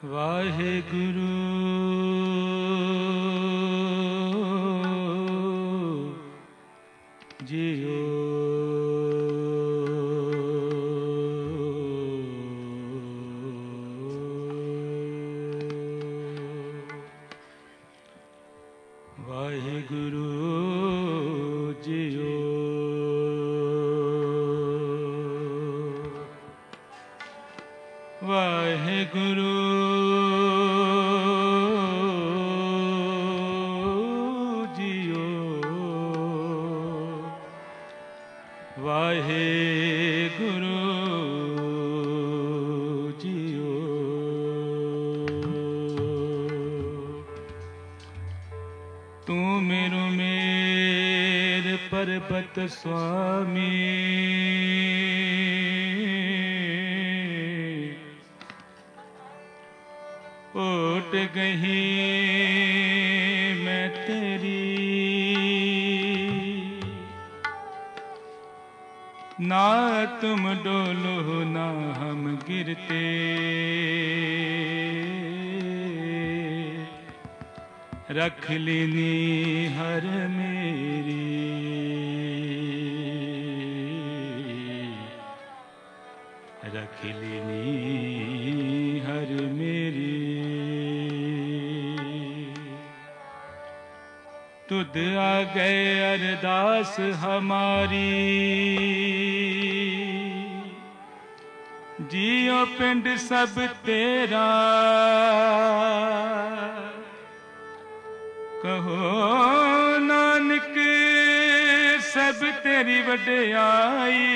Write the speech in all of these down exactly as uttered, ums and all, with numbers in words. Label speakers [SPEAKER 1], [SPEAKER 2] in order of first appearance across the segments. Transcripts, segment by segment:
[SPEAKER 1] ਵਾਹਿਗੁਰੂ ਜੀਓ। ਵਾਹਿਗੁਰੂ ਜੀਓ। ਵਾਹਿਗੁਰੂ ਜੀਓ। ਵਾਹਿਗੁਰੂ ਜੀਓ। ਤੂੰ ਮੇਰੂ ਮੇਰ ਪਰਬਤ ਸੁਆਮੀ, ਓਟ ਗਈ ਮੈਂ ਤੇਰੀ, ना तुम डोलो ना हम गिरते, रख लेनी हर मेरी, रख लेनी हर मेरी। तुद आ गए अरदास हमारी, जियो पिंड सब तेरा, कहो नानक सब तेरी वड्याई,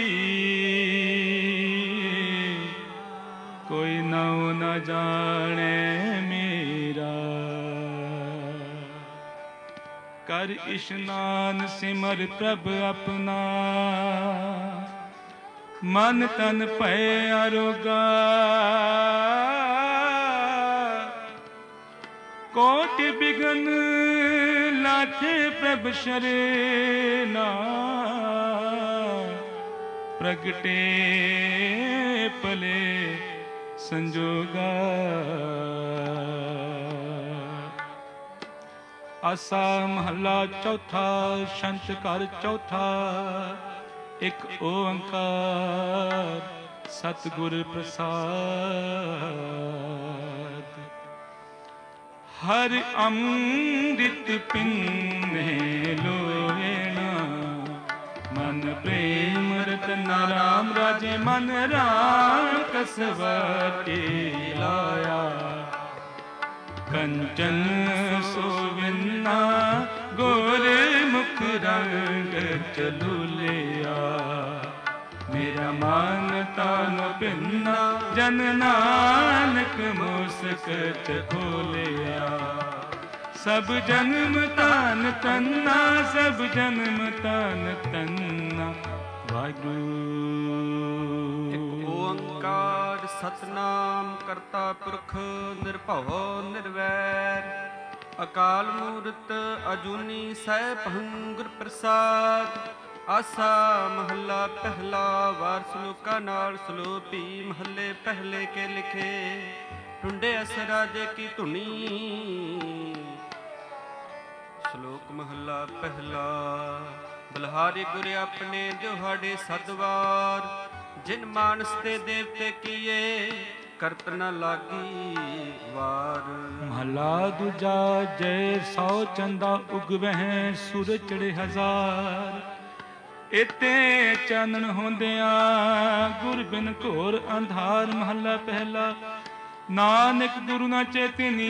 [SPEAKER 1] कोई नाउ न जाने मेरा। कर इशनान सिमर प्रभ अपना, मन तन भय अरोगा, कोटि बिघन लाथे प्रभ शरणा, प्रगटे पले संजोगा। आसा महला चौथा, शंत कर चौथा, एक ओंकार सतगुर प्रसाद। हर अमृत पिन्ने लोएना, मन प्रेम रतना राम राजे, मन राम कसवटी लाया। कंचन सोविन्ना गोरे मुख रंग चलूलिया, मेरा मान तान भिन्ना जन नानक मुस्क खोलिया। सब जन्म तान तन्ना, सब जन्म तान तन्ना। वाहिगुरू।
[SPEAKER 2] एक ओंकार सतनाम करता पुरख निर्भव निर्वैर, अकाल मूरत अजूनी सैभं गुर प्रसाद। आसा महला पहला, वार सलोका नाल सलोपी, महले पहले के लिखे, टुंडे अस राजे की धुनी। श्लोक महला पहला। बलहारे गुर अपने दिहाड़े सदवार, जिन मानस ते देवते किए, करत न लागी वार।
[SPEAKER 1] महला दूजा। जय सौ चंदा उगवह, सुर चढ़े हजार, इते चानन होंदिया, गुर बिन घोर अंधार। महला पहला। नानक गुरु न चेतनी,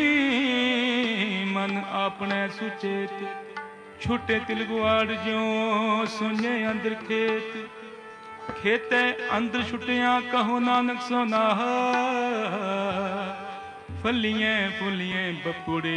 [SPEAKER 1] मन अपने सुचेत, छुटे तिल गुआड़ ज्यों सुने अंदर खेत। खेते अंदर छुटिया कहो नानक सोनाह, फलिए फुलिए बपुड़े,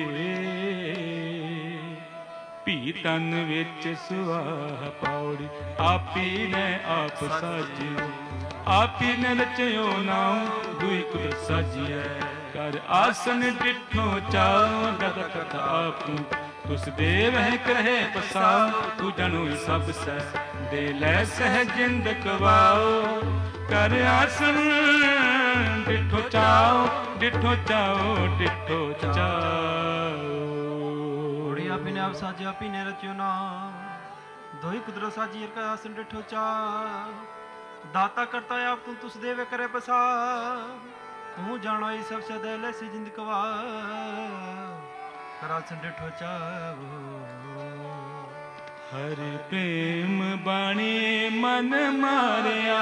[SPEAKER 1] भी तन विच सुआह पौड़ी। आपी ने आप साजियो, आपी ने रचयो नाम, दुई कुल साजिए। कर आसन डिठो चाओ, गद कथ आपू, तुस देव है कहे पसाओ। तू जनु सब सह दे लै सह जिंद कवाओ, कर आसन ਡਿਠੋ ਚਾਓ, ਡਿਠੋ ਚਾਓ, ਡਿਠੋ ਚਾਓ।
[SPEAKER 3] ਘੋੜੀ ਆਪੀ ਨੇ ਆਪ ਸਾਜਿਆ, ਆਪੀ ਨੇ ਰਚਿਓ ਨਾ, ਦੋਈ ਕੁਦਰਤ ਸਾਜੀ ਕਾ ਆਸਨ ਡਿਠੋ ਚਾ। दाता करता आप तुम तुस देवे करे बसा, तू जानो ये सब से दे सी जिंद कवा करा संडो चावो।
[SPEAKER 1] हरि प्रेम बाणी मन मारिया,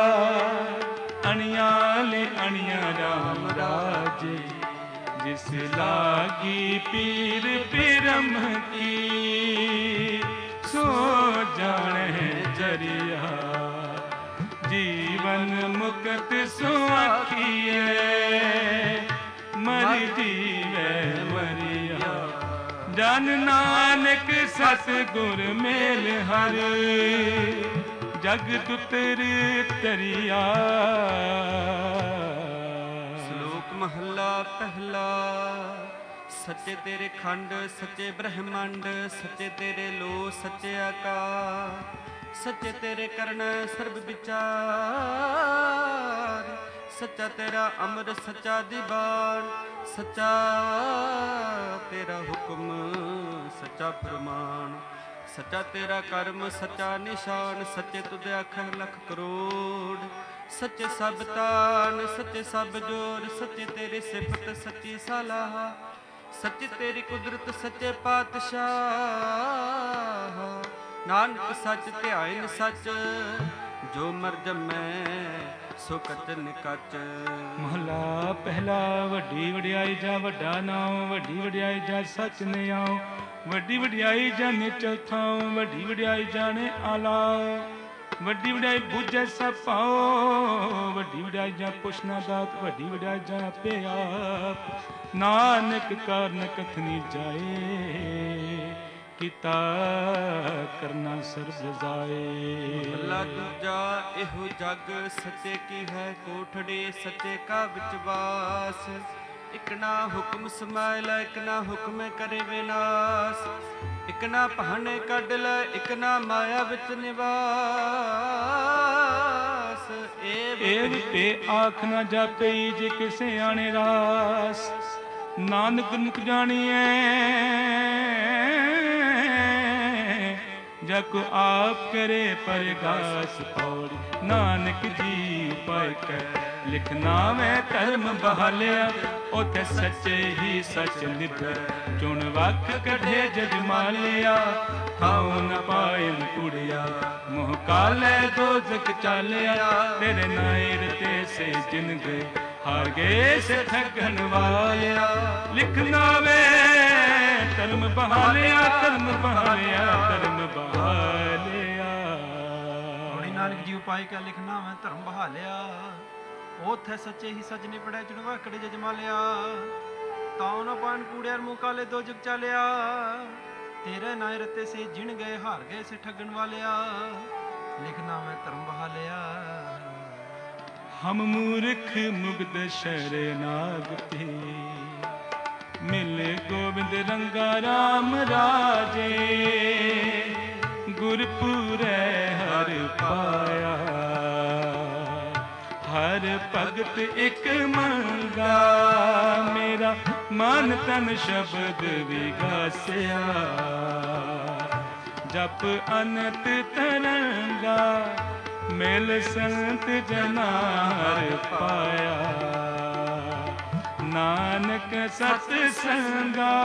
[SPEAKER 1] अणियाले अणिया राम राजे। जिस लागी पीर पीरम की, सो जाने जरिया। जीवन मुक्त सुआखिए, मर जीवे मरिया। जन नानक सतगुर मेल हर, जग तुतर तरिया।
[SPEAKER 2] श्लोक महला पहला। सच्चे तेरे खंड सच्चे ब्रह्मंड, सच्चे तेरे लो सच्चे आकार। सच्चे तेरे करण सर्ब विचार, सच्चा तेरा अमर सच्चा दीवान। सच्चा तेरा हुक्म सच्चा प्रमाण, सच्चा तेरा कर्म सच्चा निशान। सच्चे तुझे अखर लख करोड़, सच्चे सब तान सच्चे सब जोर। सच्चे तेरी सिफत सच्ची सलाह, सच्ची तेरी कुदरत सच्चे पातशाह। नानक सच ध्यान सच, जो मर जमै सो कच निकच।
[SPEAKER 1] महला पहला। वड्डी वड्याई जा वड्डा नाम, वड्डी वड्याई जा सच ने आओ। वड्डी वड्याई जाने चौथाओ, वड्डी वड्याई जाने आला। वड्डी वड्याई बूझे सब पाओ, वड्डी वड्याई जा पुछना दात। वड्डी वड्याई जा पे आप, नानक कारण कथनी जाए। किता करना सर्ब जाए।
[SPEAKER 2] भला दूजा एहो जग, सच्चे की है कोठड़ी सच्चे का विचवास। इक ना हुक्म समायला, इक ना हुक्म करे विनाश। इक ना पहाने कढ लै, इक ना माया विच निवास।
[SPEAKER 1] एव पे आख ना जापे, जे किसे आने रास। नानक मुख जानिए, जको आप करे परगास। पौड़ी नानक जी पाए कर लिखना मैं धर्म बहालिया। उथे सच्चे ही सच निधर, चुन वक कढ़े जजमालिया। खाओ न पाए कुड़िया, मुँह काले दो जग चालिया। तेरे नायर ते से जिन गए, हार गए से ठगन वालिया। लिखना वे धर्म बहालिया, धर्म बहालिया, धर्म बहालिया।
[SPEAKER 3] नानक जी उपाय क्या लिखना मैं धर्म बहालिया। ओथे सच्चे ही सच ने पढ़े चुनवा कड़े जजमा लिया। ताऊ न पान कूड़िया मुँह काले दो जग चालिया। तेरे नाय रते से जिन गए, हार गए से ठगन वालिया। लिखना मैं धर्म बहालिया।
[SPEAKER 1] हम मूर्ख मुग्ध शरणागति, मिल गोविंद रंगा राम राजे। गुरपुरै हर पाया, हर भगत एक मंगा। मेरा मन तन शब्द विगासिया, जप अनंत तरंगा। मिल संत जनार पाया, नानक सत संगा।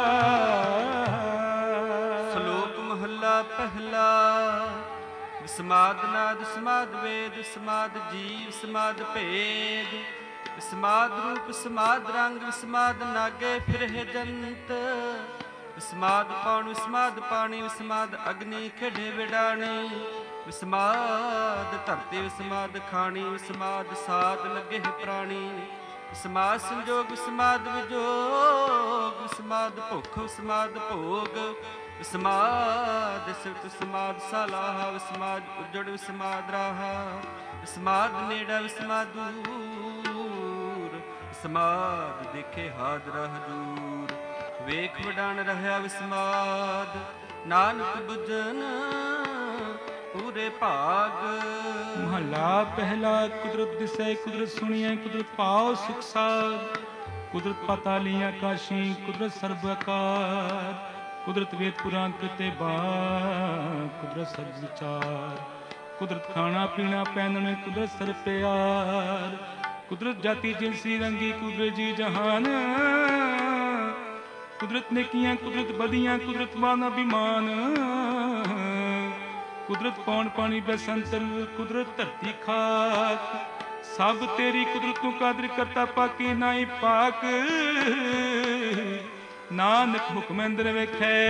[SPEAKER 2] श्लोक महला पहला। समाद नाद समाद वेद, समाद जीव समाद भेद। समाद रूप समाद रंग, समाद नागे फिरे जंत। समाद पाणु समाद पानी, समाद अग्नि खेडे विडाणी। विस्माद धरती विस्माद खानी, विस्माद साध लगे प्राणी। विस्माद संजोग विस्माद विजोग, विस्माद भुख विस्माद भोग। विस्माद सिवत विस्माद सालाह, विस्माद उजड़ विस्माद राहा। विस्माद नेड़ा विस्माद दूर, विस्माद देखे हादरा हजूर। वेख वडान रहा विस्माद, नानक बुझन ਪੂਰੇ ਭਾਗ।
[SPEAKER 1] ਮਹਲਾ ਪਹਿਲਾ। ਕੁਦਰਤ ਦਿਸੈ ਕੁਦਰਤ ਸੁਣੀਐ ਕੁਦਰਤ ਪਾਉ ਸੁਖ ਸਾਧ। ਕੁਦਰਤ ਪਾਤਾਲੀ ਆਕਾਸ਼ੀ ਕੁਦਰਤ ਸਰਬ ਆਕਾਰ। ਕੁਦਰਤ ਵੇਦ ਪੁਰਾਨ ਕ੍ਰਿਤੇ ਬਾਣ ਕੁਦਰਤ ਸਰਬ ਵਿਚਾਰ। ਕੁਦਰਤ ਖਾਣਾ ਪੀਣਾ ਪਹਿਨਣ ਕੁਦਰਤ ਸਰ ਪਿਆਰ। ਕੁਦਰਤ ਜਾਤੀ ਜਿਨਸੀ ਰੰਗੀ ਕੁਦਰਤ ਜੀ ਜਹਾਨ। ਕੁਦਰਤ ਨੇਕੀਆਂ ਕੁਦਰਤ ਬਦੀਆਂ ਕੁਦਰਤ ਮਾਨ ਅਭਿਮਾਨ। ਕੁਦਰਤ ਪੌਣ ਪਾਣੀ ਬੈਸੰਤਰ ਕੁਦਰਤ ਧਰਤੀ ਖਾਕ। ਸਭ ਤੇਰੀ ਕੁਦਰਤ ਨੂੰ ਕਾਦਰ ਕਰਤਾ ਪਾਕੀ ਨਾਈ ਪਾਕ। ਨਾਨਕ ਹੁਕਮ ਅੰਦਰ ਵੇਖੈ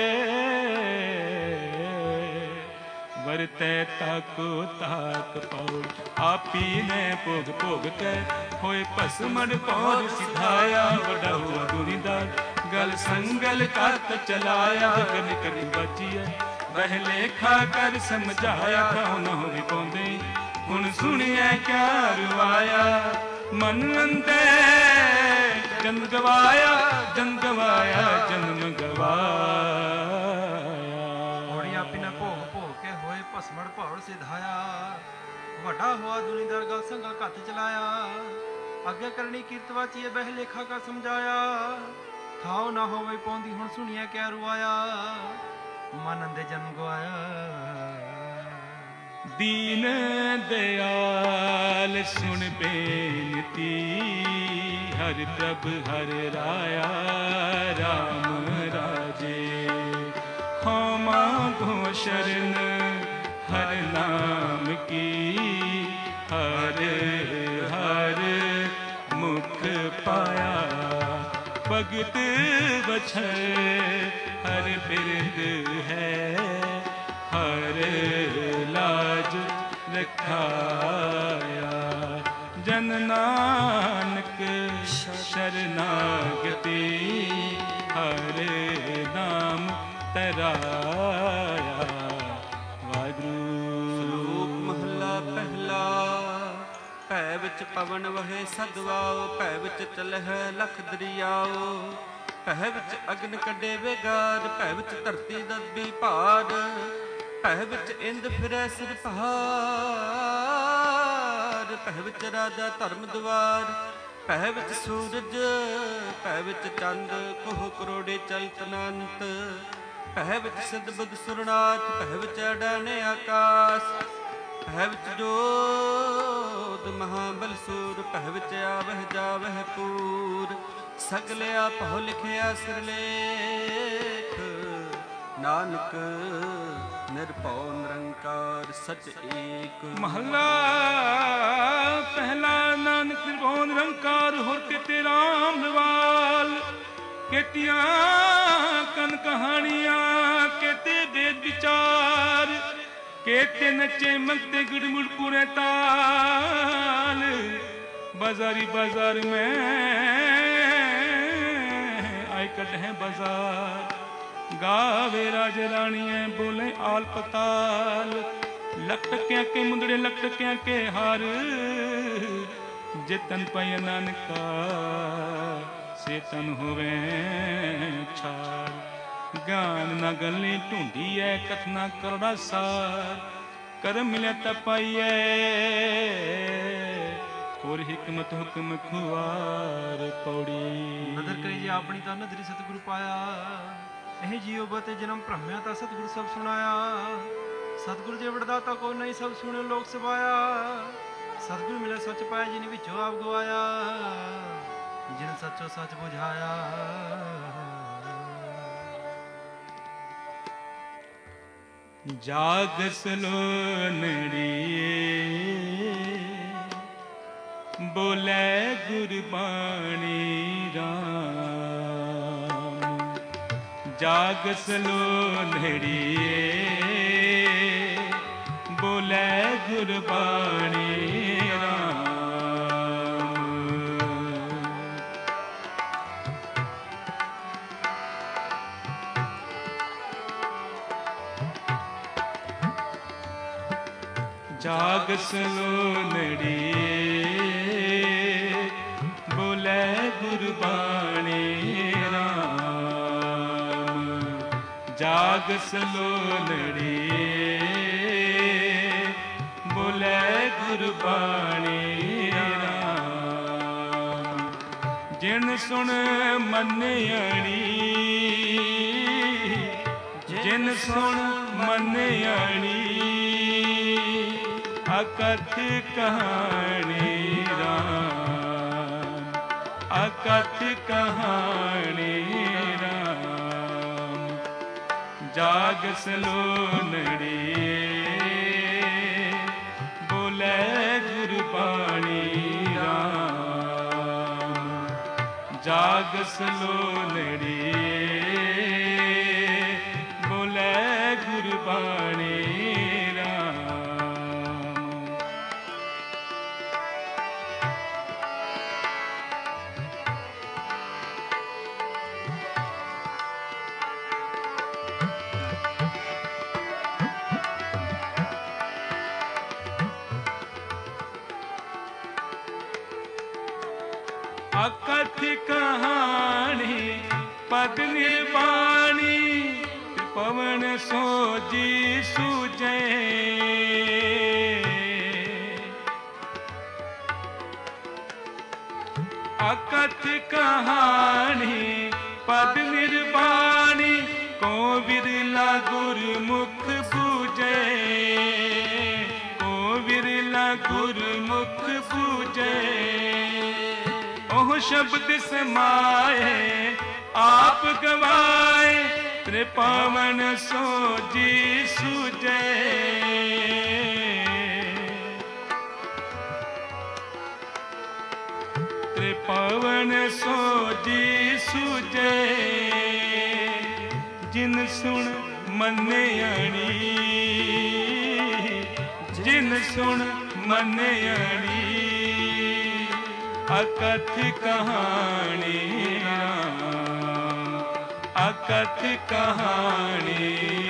[SPEAKER 1] ਵਰਤੈ ਤਾਕੋ ਤਾਕ ਪਾਉ। ਆਪੀ ਨੇ ਭੋਗ ਭੋਗ ਕੈ ਹੋਏ ਭਸਮੜ ਪੌਰ ਸਿਧਾਇਆ। ਵੱਡਾ ਹੁਆ ਦੁਨੀਦਾਰ ਗਲ ਸੰਗਲ ਕਰਤ ਚਲਾਇਆ। ਗਨ ਕਰੀ ਬਚੀਐ ਵਹਿ ਲੇਖਾ ਕਰ ਸਮਝਾਇਆ। ਖਾਉ ਨਾ ਹੋਵੇ ਪਾਉਂਦੇ ਹੁਣ ਸੁਣਿਐ ਕਿਆ ਰਵਾਇਆ। ਮਨ ਅੰਦੇ ਜਨ ਗਵਾਇਆ ਜਨ ਗਵਾਇਆ ਜਨਮ ਗਵਾਇਆ।
[SPEAKER 3] ਹੋੜੀ ਆਪੀ ਨੇ ਭੋਗ ਭੋਗ ਕੇ ਹੋਏ ਭਸਮੜ ਭੌਰ ਸਿਧਾਇਆ। ਵੱਡਾ ਹੋਆ ਦੁਨੀਦਾਰ ਗਲ ਸੰਗਲ ਘੱਤ ਚਲਾਇਆ। ਅੱਗੇ ਕਰਨੀ ਕੀਰਤ ਵਾਚੀਏ ਬਹਿ ਲੇਖਾ ਕਾ ਸਮਝਾਇਆ। ਥਾਉ ਨਾ ਹੋਵੇ ਪਾਉਂਦੀ ਹੁਣ ਸੁਣੀਐ ਕਿਆ ਰਵਾਇਆ। ਮਨ ਅੰਦੇ ਜਨ ਗਵਾਇਆ।
[SPEAKER 1] ਦੀਨ ਦਿਆਲ ਸੁਣ ਬੇਨਤੀ ਹਰਿ ਪ੍ਰਭ ਹਰਿ ਰਾਇਆ। ਰਾਮ ਰਾਜੇ ਹਉ ਮਾਂਗੋ ਸ਼ਰਨ ਹਰ ਨਾਮ ਕੀ। ਹਰ ਹਰ ਮੁਖ ਪਾਇਆ ਭਗਤ ਵਛੈ ਹਰ ਬਿਰਦ ਹੈ। ਹਰ ਲਾਜ ਰਖਾਇਆ। ਜਨ ਨਾਨਕ ਸ਼ਰਨਾਗਤੀ ਹਰ ਨਾਮ ਤਰਾਇਆ। ਵਾਹਿਗੁਰੂ।
[SPEAKER 2] ਸ਼ਲੋਕ ਮਹਲਾ ਪਹਿਲਾ। ਭੈ ਵਿੱਚ ਪਵਨ ਵਹੇ ਸਦਵਾਓ। ਭੈ ਵਿੱਚ ਚਲਹਿ ਲਖ ਦਰਿਆਓ। ਭੈ ਵਿੱਚ ਅਗਨ ਕੱਢੇ ਵੇਗਾਰ। ਭੈ ਵਿੱਚ ਧਰਤੀ ਦਬੀ ਭਾਰ। ਭੈ ਵਿੱਚ ਇੰਦ ਫਿਰੈ ਸਿਰ ਪਹਾੜ। ਭੈ ਵਿੱਚ ਰਾਜਾ ਧਰਮ ਦੁਆਰ। ਭੈ ਵਿੱਚ ਸੂਰਜ ਭੈ ਵਿੱਚ ਚੰਦ। ਕੋਹ ਕਰੋੜੇ ਚਲਤ ਅਨੰਤ। ਭੈ ਵਿੱਚ ਸਿੱਧ ਬੁੱਧ ਸੁਰਨਾਥ। ਭੈ ਵਿੱਚ ਅਡਾਣੇ ਆਕਾਸ਼। ਭੈ ਵਿੱਚ ਜੋਧ ਮਹਾਬਲ ਸੂਰ। ਭੈ ਵਿੱਚ ਆਵਹਿ ਜਾਵਹਿ ਪੂਰ। ਸਗਲੇ ਆਪਹੁ ਲਿਖਿਆ ਸਿਰਲੇਖ। ਨਾਨਕ ਨਿਰਭਉ ਨਿਰੰਕਾਰ ਸਚ ਏਕ।
[SPEAKER 1] ਮਹਲਾ ਪਹਿਲਾ। ਨਾਨਕ ਨਿਰਭਉ ਨਿਰੰਕਾਰ ਹੋਰ ਕਿਤੇ ਰਾਮ ਨਵਾਲ। ਕੇਤੀਆਂ ਕਨ ਕਹਾਣੀਆਂ ਕੇਤੇ ਵੇਦ ਵਿਚਾਰ। ਕੇਤੇ ਨੱਚੇ ਮੰਗਤੇ ਗੁੜਮੁੜ ਪੂਰੇ ਤਾਲ। ਬਾਜ਼ਾਰੀ ਬਾਜ਼ਾਰ ਮੈਂ ਆਇ ਕੱਢੇ ਬਾਜ਼ਾਰ। ਗਾਵੇ ਰਾਜ ਰਾਣੀਐ ਬੋਲੇ ਆਲ ਪਤਾਲ। ਲਖ ਟਕਿਆਂ ਕੇ ਮੁੰਦੜੇ ਲਖ ਟਕਿਆਂ ਕੇ ਹਾਰ। ਜੇ ਤਨ ਪੈ ਨਾਨਕਾ ਸੇ ਤਨ ਹੋਵੇ ਛਾਰ। ਗਾਨ ਨਾ ਗੱਲੇ ਢੂੰਢੀਐ ਕਥਨਾ ਕਰੜਾ ਸਾਰ। ਕਰਮ ਮਿਲਿਆ ਤਾਂ ਪਾਈਐ ਹੋਰ ਹਿਕਮਤ ਹੁਕਮ ਖੁਆਰ। ਪੌੜੀ।
[SPEAKER 3] ਨਦਰ ਕਰੀ ਜੇ ਆਪਣੀ ਤਾਂ ਨਦਰੀ ਸਤਿਗੁਰੂ ਪਾਇਆ। ਇਹ ਜੀਉ ਬਤੇ ਜਨਮ ਭ੍ਰਮਿਆ ਤਾਂ ਸਤਿਗੁਰੂ ਸਭ ਸੁਣਾਇਆ। ਸਤਿਗੁਰੂ ਜੇ ਵਡਦਾ ਤਾਂ ਕੋਈ ਨਹੀਂ ਸਭ ਸੁਣਿਓ ਲੋਕ ਸਵਾਇਆ। ਸਤਿਗੁਰੂ ਮਿਲੇ ਸੱਚ ਪਾਇਆ ਜਿਨ ਵਿੱਚੋਂ ਆਪ ਗਵਾਇਆ। ਜਿਨ ਸੱਚੋ ਸੱਚ ਬੁਝਾਇਆ।
[SPEAKER 1] ਜਾਗ ਸਲੋਨੜੀ ਬੋਲੇ ਗੁਰਬਾਣੀ ਰਾਮ। ਜਾਗ ਸਲੋਨੜੀ ਬੋਲੇ ਗੁਰਬਾਣੀ ਰਾਮ। ਜਾਗ ਸਲੋਨੜੀ ਬੋਲੇ ਗੁਰਬਾਣੀ ਰਾਮ। ਜਾਗ ਸਲੋਨੜੀ गुरबाणी राम। जिन सुन मन्यणी, जिन सुन मन्यणी, अकथ कहानी राम, अकथ कहानी राम। जाग सलोनड़ी बोले गुरबाणी राम। जाग सलोनड़ी बोले गुरबाणी अकथ कहानी पद निर्वाणी। पवन सोजी सूझे अकथ कहानी पद निर्वाणी। को विरला गुरमुख पूजे, को विरला गुरमुख पूजे। ओह शब्द समाए आप गवाए। त्रिपावन सोजी सूझे, त्रिपावन सोजी सूझे। जिन सुन मन्यणी, जिन सुन मन्यणी, अकथ कहानी राम, अकथ कहानी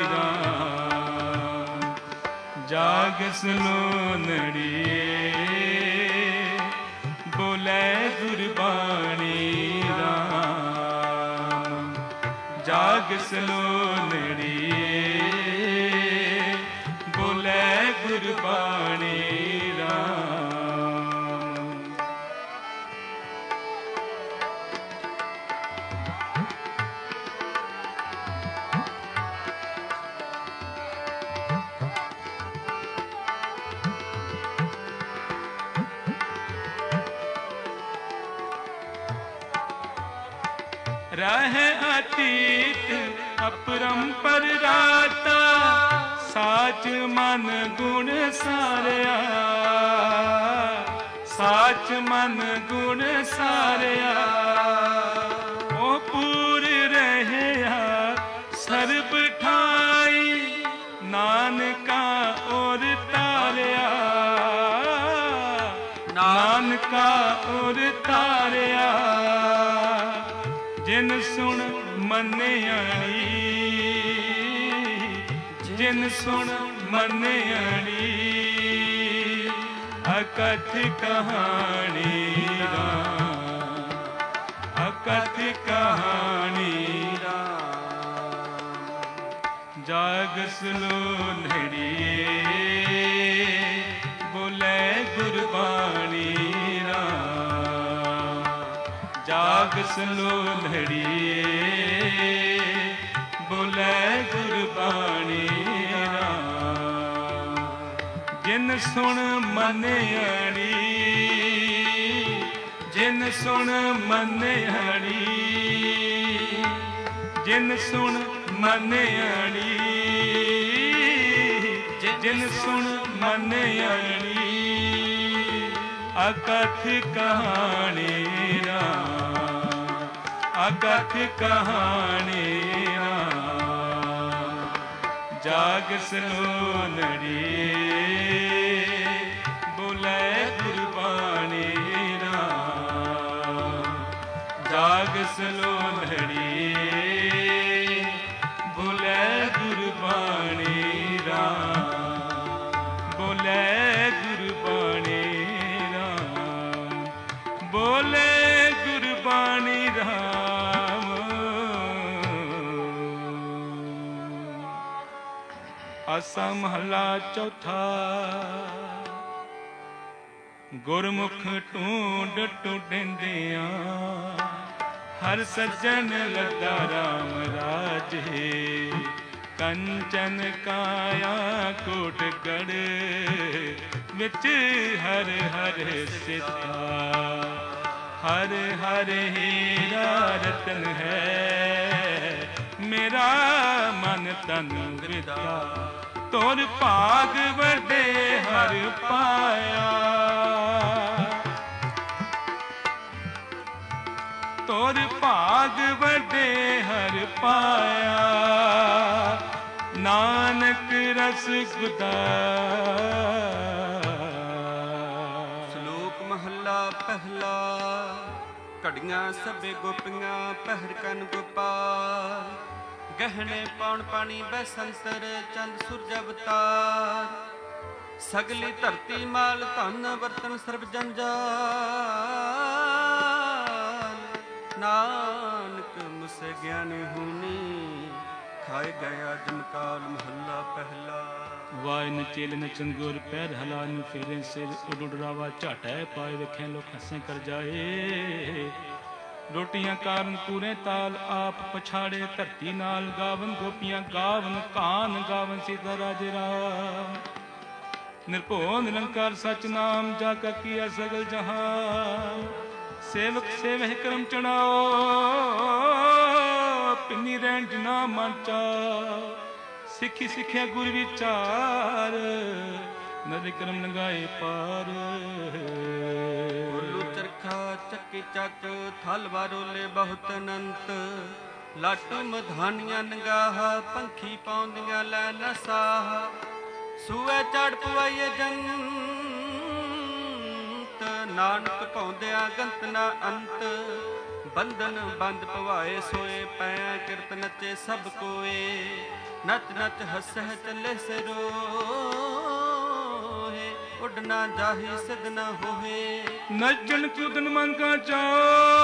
[SPEAKER 1] राम। जाग सलोनड़ी बोले गुरबाणी राम। जाग सलोनड़ी बोले गुरबाणी राम। रहे अतीत अपरंपर राता। साच मन गुण सारिया, साच मन गुण सारिया। ओ पूर रहया सर्ब ठाई। नानका और तारिया, नानका और तारिया। जिन सुन मन्यणी, जिन सुन मन्यणी, अकथ कहानी राम, अकथ कहानी राम। जाग सलोनड़ी बोले गुरबाणी राम। जाग सलोनड़ी बोले गुरबाणी राम। जिन सुन मन्यणी, जिन सुन मन्यणी, जिन सुन मन्यणी, जिन सुन मन्यणी, अकथ कहानी राम, अकथ कहानी राम। जाग सलोनड़ी बोले गुरबाणी राम। जाग सलोनड़ी बोले गुरबाणी राम, बोले गुरबाणी राम, बोले गुरबाणी राम। आसा महला चौथा। ਗੁਰਮੁਖ ਢੂੰਡ ਟੁੰਡਿਆਂ ਹਰ ਸੱਜਣ ਲੱਗਾ ਰਾਮ ਰਾਜੇ। ਕੰਚਨ ਕਾਇਆ ਕੋਟ ਗੜ ਵਿੱਚ ਹਰ ਹਰ ਸਿੱਧਾ। ਹਰ ਹਰ ਹੀਰਾ ਰਤਨ ਹੈ ਮੇਰਾ ਮਨ ਤਨ ਵਿਦਾ। ਤੋਰ ਭਾਗ ਵੱਡੇ ਹਰ ਪਾਇਆ। ਤੋਰ ਭਾਗ ਵੱਡੇ ਹਰ ਪਾਇਆ। ਨਾਨਕ ਰਸ ਗੁਦਾ।
[SPEAKER 2] ਸ਼ਲੋਕ ਮਹੱਲਾ ਪਹਿਲਾ। ਘੜੀਆਂ ਸਭੇ ਗੋਪੀਆਂ ਪਹਿਰ ਕਨ ਗੋਪਾਲ। ਗਹਿਣੇ ਪਾਉਣ ਪਾਣੀ ਬੈਸੰਤਰ ਚੰਦ ਸੂਰਜ ਅਵਤਾਰ। ਸਗਲੀ ਧਰਤੀ ਮਾਲ ਧਨ ਵਰਤਨ ਸਰਬ ਜੰਜਾਲ। ਨਾਨਕ ਮੁਸੇ ਗਿਆਨ ਹੂਨੀ ਖਾਏ ਗਿਆ ਜਮਕਾਲ। ਮਹੱਲਾ ਪਹਿਲਾ।
[SPEAKER 1] ਵਾਇਨ ਚੇਲਨ ਚੰਗੁਰ ਪੈਰ ਹਲਾਨ ਫੇਰੇ ਸਿਰ। ਉਡ ਉਡਰਾਵਾ ਝਾਟੈ ਪਾਏ ਵੇਖੇ ਲੋਕ ਹੱਸੇ ਕਰ ਜਾਏ। ਰੋਟੀਆਂ ਕਾਰਨ ਪੂਰੇ ਤਾਲ ਆਪ ਪਛਾੜੇ ਧਰਤੀ ਨਾਲ। ਗਾਵਨ ਗੋਪੀਆਂ ਗਾਵਨ ਕਾਨ ਗਾਵਨ ਸੀਤਾ ਰਾਜੇ ਰਾਮ। ਨਿਰਭਉ ਨਿਰੰਕਾਰ ਸਚ ਨਾਮ ਜਾ ਕਾ ਕੀਆ ਸਗਲ ਜਹਾਂ। ਸੇਵਕ ਸੇਵਹਿ ਕਰਮ ਚੜਾਓ ਪਿੰਨੀ ਰਹਿਣ ਜਿਨਾ ਮਨ ਚਾਓ। ਸਿੱਖੀ ਸਿੱਖਿਆ ਗੁਰ ਵਿਚਾਰ ਨਦ ਕਰਮ ਲੰਗਾਏ ਪਾਰ।
[SPEAKER 2] ਬੋਲੂ ਚਰਖਾ ਚੱਕੀ ਚੱਕ ਥਲ ਵਾਰੋਲੇ ਬਹੁਤ ਅਨੰਤ। ਲਾਟੂ ਮਧਾਨੀਆਂ ਨਗਾਹ ਪੰਖੀ ਪਾਉਂਦੀਆਂ ਲੈ ਨਸਾਹ। ਸੂਏ ਚੜ ਪਵਾਈਏ ਜੰਤ ਨਾਨਕ ਪਾਉਂਦਿਆਂ ਗੰਤ ਨਾ ਅੰਤ। ਬੰਧਨ ਬੰਦ ਪਵਾਏ ਸੋਏ ਪੈ ਕਿਰਤ ਨੱਚੇ ਸਭ ਕੋਏ। ਨੱਚ ਨੱਚ ਹੱਸਹਿ ਚੱਲੇ ਸਿਰੋਹੇ। ਉੱਡ ਨਾ ਜਾਹੀ ਸਿਧ ਨਾ ਹੋਏ।
[SPEAKER 1] ਨੱਚਣ ਕੁਦਨ ਮਨ ਕਾ ਚਾਓ।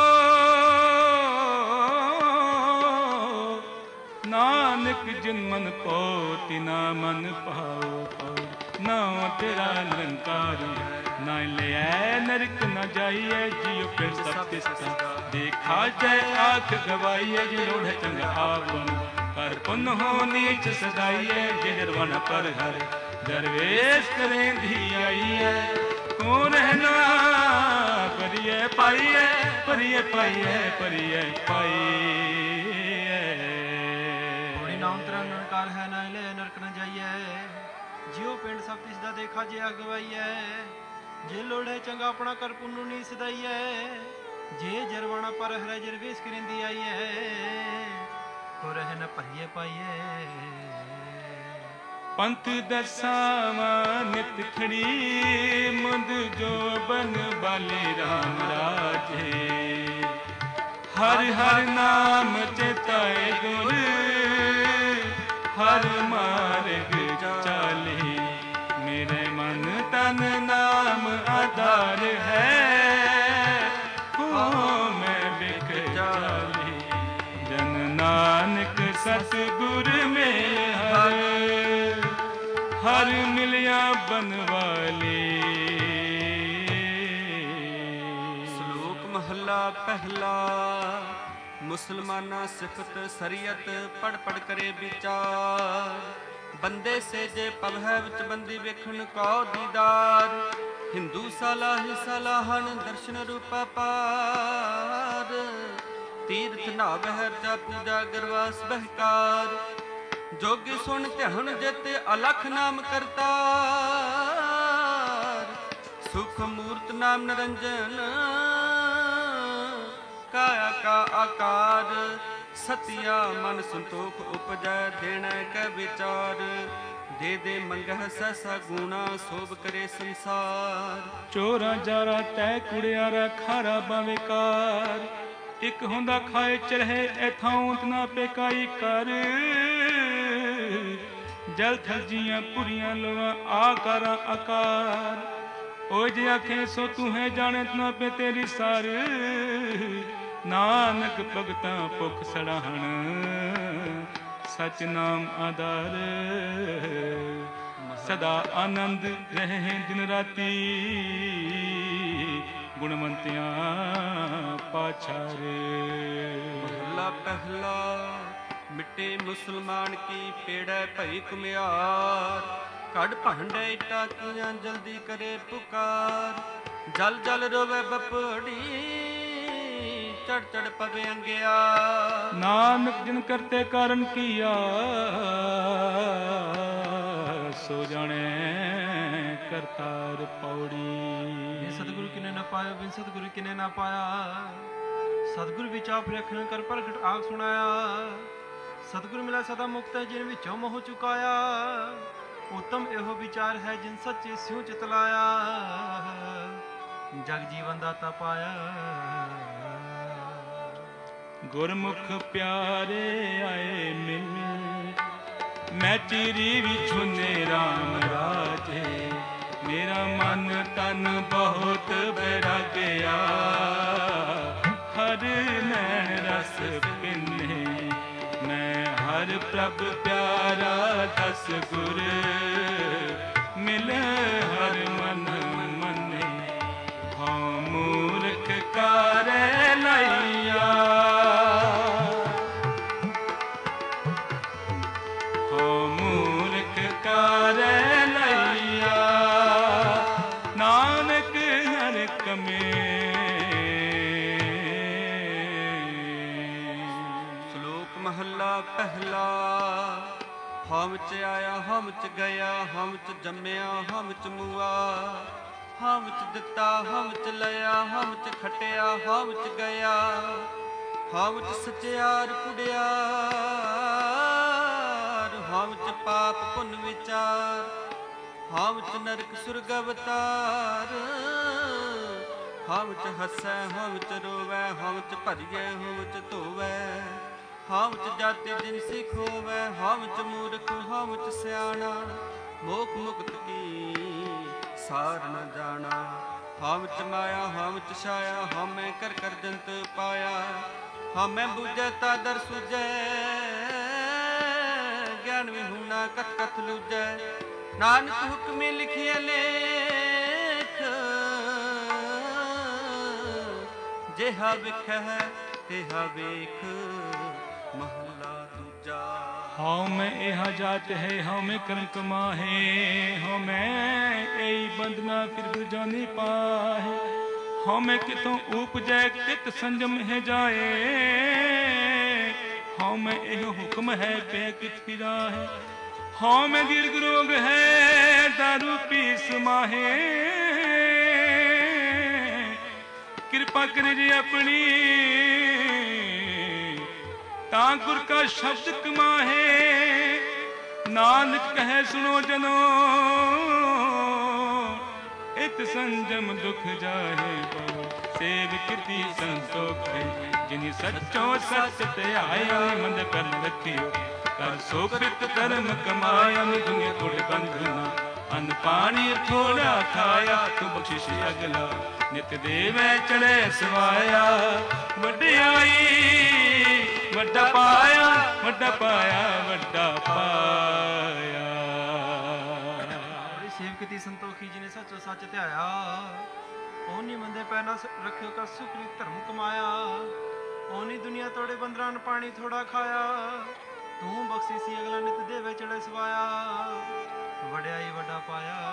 [SPEAKER 1] ਨਾਨਕ ਜਿਨ ਮਨ ਪਾਉ ਤਿਨਾ ਮਨ ਪਾਉ ਪਾਉ। ਨਾਉ ਤੇਰਾ ਨਿਰੰਕਾਰ ਨਾ ਲਿਐ ਨਰਕ ਨ ਜਾਈਐ। ਜਿਉ ਫਿਰ ਸਭ ਤਿਸਤਾ ਦੇਖਾ ਜੈ ਆਖ ਗਵਾਈਐ। ਜੇ ਲੋੜ ਚੰਗਾ ਆਪਨ ਕਰ ਪੁਨ ਹੋ ਨੀਚ ਸਦਾਈਐ। ਜੇ ਜਰਵਣ ਪਰ ਹਰ ਦਰਵੇਸ਼ ਕਰੇ ਧੀ ਆਈਐ। ਕੋ ਰਹਿਣਾ ਪਰਿਐ ਪਾਈਐ ਪਰਿਐ ਪਾਈਐ ਪਰਿਐ ਪਾਈਐ।
[SPEAKER 3] ਹੋਣੀ ਨਾਮ ਤੇਰਾ ਨਿਰੰਕਾਰ ਹੈ ਨਾ ਲੈ ਨਰਕ ਨ ਜਾਈਐ। ਜਿਉ ਪਿੰਡ ਸਭ ਤਿਸ ਦਾ ਦੇਖਾ ਜੇ ਅਗਵਾਈਐ। ਜੇ ਲੋੜੇ ਚੰਗਾ ਆਪਣਾ ਕਰ ਪੁੰਨੂ ਨੀ ਸਦਾਈਐ। ਜੇ ਜਰਵਾਣਾ ਪਰ ਹਰੈ ਜਰਵੇਸ਼ ਕਰਿੰਦੀ ਆਈਐ। ਕੋ ਰਹਿ ਨ ਭਰੀਏ ਪਾਈਐ।
[SPEAKER 1] ਪੰਥ ਦਸਾਵਾਂ ਨਿਤ ਖੜੀ ਮੁੰਦ ਜੋ ਬਨ ਬਾਲੇ ਰਾਮ ਰਾਜੇ। ਹਰ ਹਰ ਨਾਮ ਚੇਤਾਏ ਗੁਰ ਹਰ ਮਾਰਗ ਚਾਲੇ। ਮੇਰੇ ਮਨ ਤਨ ਨਾਮ ਆਧਾਰ ਹੈ ਹੋ ਮੈਂ ਬਿਖ ਚਾਲੇ। ਜਨ ਨਾਨਕ ਸਤਿਗੁਰ ਮੇਲ ਹਰ ਹਰ ਮਿਲਿਆ ਬਨਵਾਲੀ।
[SPEAKER 2] ਸ਼ਲੋਕ ਮਹੱਲਾ ਪਹਿਲਾ। ਮੁਸਲਮਾਨਾ ਸਿਫਤ ਸਰੀਅਤ ਪੜ ਪੜ ਕਰੇ ਵਿਚਾਰ। ਬੰਦੇ ਸੇ ਜੇ ਪਵਹਿ ਵਿੱਚ ਬੰਦੀ ਵੇਖਣ ਕਉ ਦੀਦਾਰ। ਹਿੰਦੂ ਸਲਾਹੀ ਸਲਾਹਣ ਦਰਸ਼ਨ ਰੂਪਾ ਪਾਰ। ਤੀਰਥ ਨਾਵਹਿ ਰਜਾ ਪੂਜਾ ਗਰਵਾਸ ਬਹਿਕਾਰ। ਜੋਗੀ ਸੁਣ ਧਿਆਨ ਜਿਤੇ ਅਲਖ ਨਾਮ ਕਰਤਾਰ। ਸੁਖ ਮੂਰਤ ਨਾਮ ਨਿਰੰਜਨ ਕਾਇਆ ਕਾ ਆਕਾਰ। ਸਤਿਆ ਮਨ ਸੰਤੋਖ ਉਪਜੈ ਦੇਣੈ ਕੈ ਵਿਚਾਰ। ਦੇ ਦੇ ਮੰਗਹਿ ਸੈਸਾ ਗੁਣਾ ਸੋਭ ਕਰੇ ਸੰਸਾਰ।
[SPEAKER 1] ਚੋਰਾ ਜਾਰਾ ਤੈ ਕੁੜਿਆਰਾ ਖਾਰਾ ਬਵੇਕਾਰ। ਇੱਕ ਹੁੰਦਾ ਖਾਏ ਚਰਹਿ ਐਥਾਂ ਨਾ ਪੇਕਾਈ ਕਰ। ਜਲ ਥਲਜੀਆਂ ਪੁਰੀਆਂ ਲੋਆਂ ਆਕਾਰਾਂ ਆਕਾਰ। ਓ ਜੇ ਆਖੇ ਸੋ ਤੂੰ ਹੈ ਜਾਣੇ ਨਾ ਪੇ ਤੇਰੀ ਸਾਰ। ਨਾਨਕ ਭਗਤਾਂ ਭੁਖ ਸੜਾਹਣ ਸਚ ਨਾਮ ਆਧਾਰ। ਸਦਾ ਆਨੰਦ ਰਹੇ ਦਿਨ ਰਾਤੀ ਗੁਣਵੰਤਿਆਂ ਪਾਛਾਰੇ।
[SPEAKER 2] ਮਹਲਾ ਪਹਿਲਾ। ਮਿੱਟੇ ਮੁਸਲਮਾਨ ਕੀ ਪੇੜੈ ਭਈ ਕੁਮਿਆਰ, ਕੱਢ ਭਾਂਡੇ ਟਾਕੀਆਂ ਜਲਦੀ ਕਰੇ ਪੁਕਾਰ। ਜਲ ਜਲ ਰੋਵੇ ਬਪੜੀ, ਚੜ ਚੜ ਪਵੇ ਅੰਗਿਆ।
[SPEAKER 1] ਨਾਨਕ ਜਿਨ ਕਰਤੇ ਕਾਰਨ ਕੀਆ, ਸੋ ਜਾਣੇ ਕਰਤਾਰ ਪੌੜੀ।
[SPEAKER 3] ਸਤਿਗੁਰੂ ਕਿਨੇ ਨਾ ਪਾਇਆ, ਬਿਨ ਸਤਿਗੁਰੂ ਕਿਨੇ ਨਾ ਪਾਇਆ। ਸਤਿਗੁਰ ਵਿੱਚ ਆਪ ਰਖਣ ਕਰ ਪ੍ਰਗਟ ਆਖ ਸੁਣਾਇਆ। ਸਤਿਗੁਰ ਮਿਲਾ ਸਦਾ ਮੁਕਤ ਹੈ, ਜਿਨ ਵਿੱਚੋਂ ਮੋਹ ਚੁਕਾਇਆ। ਉਤਮ ਇਹੋ ਵਿਚਾਰ ਹੈ, ਜਿਨ ਸੱਚੇ ਸਿਉ ਚਿਤ ਲਾਇਆ। ਜਗ ਜੀਵਨ ਦਾਤਾ ਪਾਇਆ।
[SPEAKER 1] ਗੁਰਮੁਖ ਪਿਆਰੇ ਆਏ ਮਿਲ, ਮੈਂ ਚਿਰੀ ਵਿਛੁਨੇ ਰਾਮ ਰਾਜੇ। ਮੇਰਾ ਮਨ ਤਨ ਬਹੁਤ ਬੈਰਾਗਿਆ, ਹਰ ਨੈਣ ਰਸ ਪਿੰਨੇ। ਮੈਂ ਹਰ ਪ੍ਰਭ ਪਿਆਰਾ ਦਸ ਗੁਰ, ਮਿਲ ਹਰ ਮਨ ਮਨੇ। ਹਉ ਮੂਰਖ ਕਾਰੈ ਲਈਆ, ਹਉ ਮੂਰਖ ਕਾਰੈ ਲਈਆ। ਨਾਨਕ ਹਰ ਕਮੇ।
[SPEAKER 2] ਸ਼ਲੋਕ ਮਹੱਲਾ ਪਹਿਲਾ। ਹਮ ਚ ਆਇਆ ਹਮ ਚ ਗਿਆ, ਹਮ ਚ ਜੰਮਿਆ ਹਮ ਚ ਮੁਆ। ਹਮ ਚ ਦਿੱਤਾ ਹਮ ਚ ਲਿਆ, ਹਮ ਚ ਖਟਿਆ ਹਮ ਚ ਗਿਆ। ਹਮ ਚ ਸਚਿਆਰ ਕੁੜਿਆਰ, ਹਮ ਚ ਪਾਪ ਪੁੰਨ ਵਿਚਾਰ। ਹਮ ਚ ਨਰਕ ਸੁਰਗ ਅਵਤਾਰ, ਹਮ ਚ ਹਸੈ ਹਮ ਚ ਰੋਵੈ। ਹਮ ਚ ਭਰੀਐ ਹਮ ਚ ਧੋਵੈ, ਹਮ ਚ ਜਾਤੀ ਜਿਨਸੀ ਖੋਵੈ। ਹਮ ਚ ਮੂਰਖ ਹਮ ਚ ਸਿਆਣਾ, ਮੋਖ ਮੁਕਤ ਕੀ ਸਾਰ ਨ ਜਾਣਾ। ਹਮ ਚ ਮਾਇਆ ਹਮ ਚ ਛਾਇਆ, ਹਮੈ ਕਰ ਕਰ ਜੰਤ ਪਾਇਆ। ਹਮੈ ਬੁਝੈ ਤਾ ਦਰ ਸੁਝੈ, ਗਿਆਨ ਵਿਹੂਣਾ ਕਥ ਕਥ ਲੂਝੈ। ਨਾਨਕ ਹੁਕਮੇ ਲਿਖਿਆ ਲੇਖ, ਜਿਹਾ ਵਿਖੈ ਤਿਹਾ ਵੇਖ। ਮਹਲਾ ਦੂਜਾ।
[SPEAKER 1] ਹਉ ਮੈਂ ਇਹਾ ਜਾਤ ਹੈ, ਹਉ ਮੈਂ ਕਰਮ ਕਮਾਹੇ। ਹਉ ਮੈਂ ਇਹੀ ਬੰਦਨਾ ਫਿਰ ਗੁਰ ਜਾਨੀ ਪਾਹੇ। ਹਉ ਮੈਂ ਕਿਤੋਂ ਉਪਜੈ, ਕਿਤ ਸੰਜਮ ਹੈ ਜਾਏ। ਹਉ ਮੈਂ ਇਹੋ ਹੁਕਮ ਹੈ, ਪੈ ਕਿਤ ਫਿਰਾਹੇ। ਹਉ ਮੈਂ ਦੀਰਘ ਰੋਗ ਹੈ, ਦਾਰੂ ਪੀ ਸਮਾਹੇ। ਕਿਰਪਾ ਕਰੇ ਜੀ ਆਪਣੀ, ਤਾਂ ਗੁਰ ਕਾ ਸ਼ਬਦ ਕਮਾਹੇ। ਨਾਨਕ ਕਹੈ ਸੁਣੋ ਜਨੋ, ਇਤ ਸੰਜਮ ਦੁਖ ਜਾਹੇ ਪਉ। ਸੇਵ ਕੀਤੀ ਸੰਤੋਖ ਹੈ, ਜਿਨੀ ਸੱਚੋ ਸੱਚ ਧਿਆਇਆ। ਮੰਦ ਕਰ ਰਖਿਓ ਕਰ ਸੋ ਕ੍ਰਿਤ ਧਰਮ ਕਮਾਇਆ। ਦੁਨੇ ਕੋਟ ਬੰਧਨਾ ਅਨ ਪਾਣੀ ਥੋੜਾ ਖਾਇਆ। ਤੂੰ ਬਖਸ਼ਿਸ਼ ਅਗਲਾ ਨਿਤ ਦੇਵੈ ਚੜ੍ਹੈ ਸਵਾਇਆ। ਵਡਿਆਈ ਵੱਡਾ ਪਾਇਆ, ਵੱਡਾ ਪਾਇਆ, ਵੱਡਾ ਪਾਇਆ।
[SPEAKER 3] ਬੜੀ ਸੇਵ ਕੀਤੀ ਸੰਤੋਖੀ, ਜਿਨੇ ਸੱਚੋ ਸੱਚ ਧਿਆਇਆ। ਓਨੀ ਮੰਦੇ ਪੈ ਨਾ ਰੱਖਿਓ ਕਾ ਸੁਖਰੀ ਧਰਮ ਕਮਾਇਆ। ਓਨੀ ਦੁਨੀਆ ਤੋੜੇ ਬੰਦਰਾਂ ਨੂੰ ਪਾਣੀ ਥੋੜਾ ਖਾਇਆ। ਤੂੰ ਬਖਸ਼ੀ ਸੀ ਅਗਲਾ ਨਿਤ ਦੇਵੇ ਚੜ੍ਹੈ ਸਵਾਇਆ। ਵਡਿਆਈ ਵੱਡਾ ਪਾਇਆ।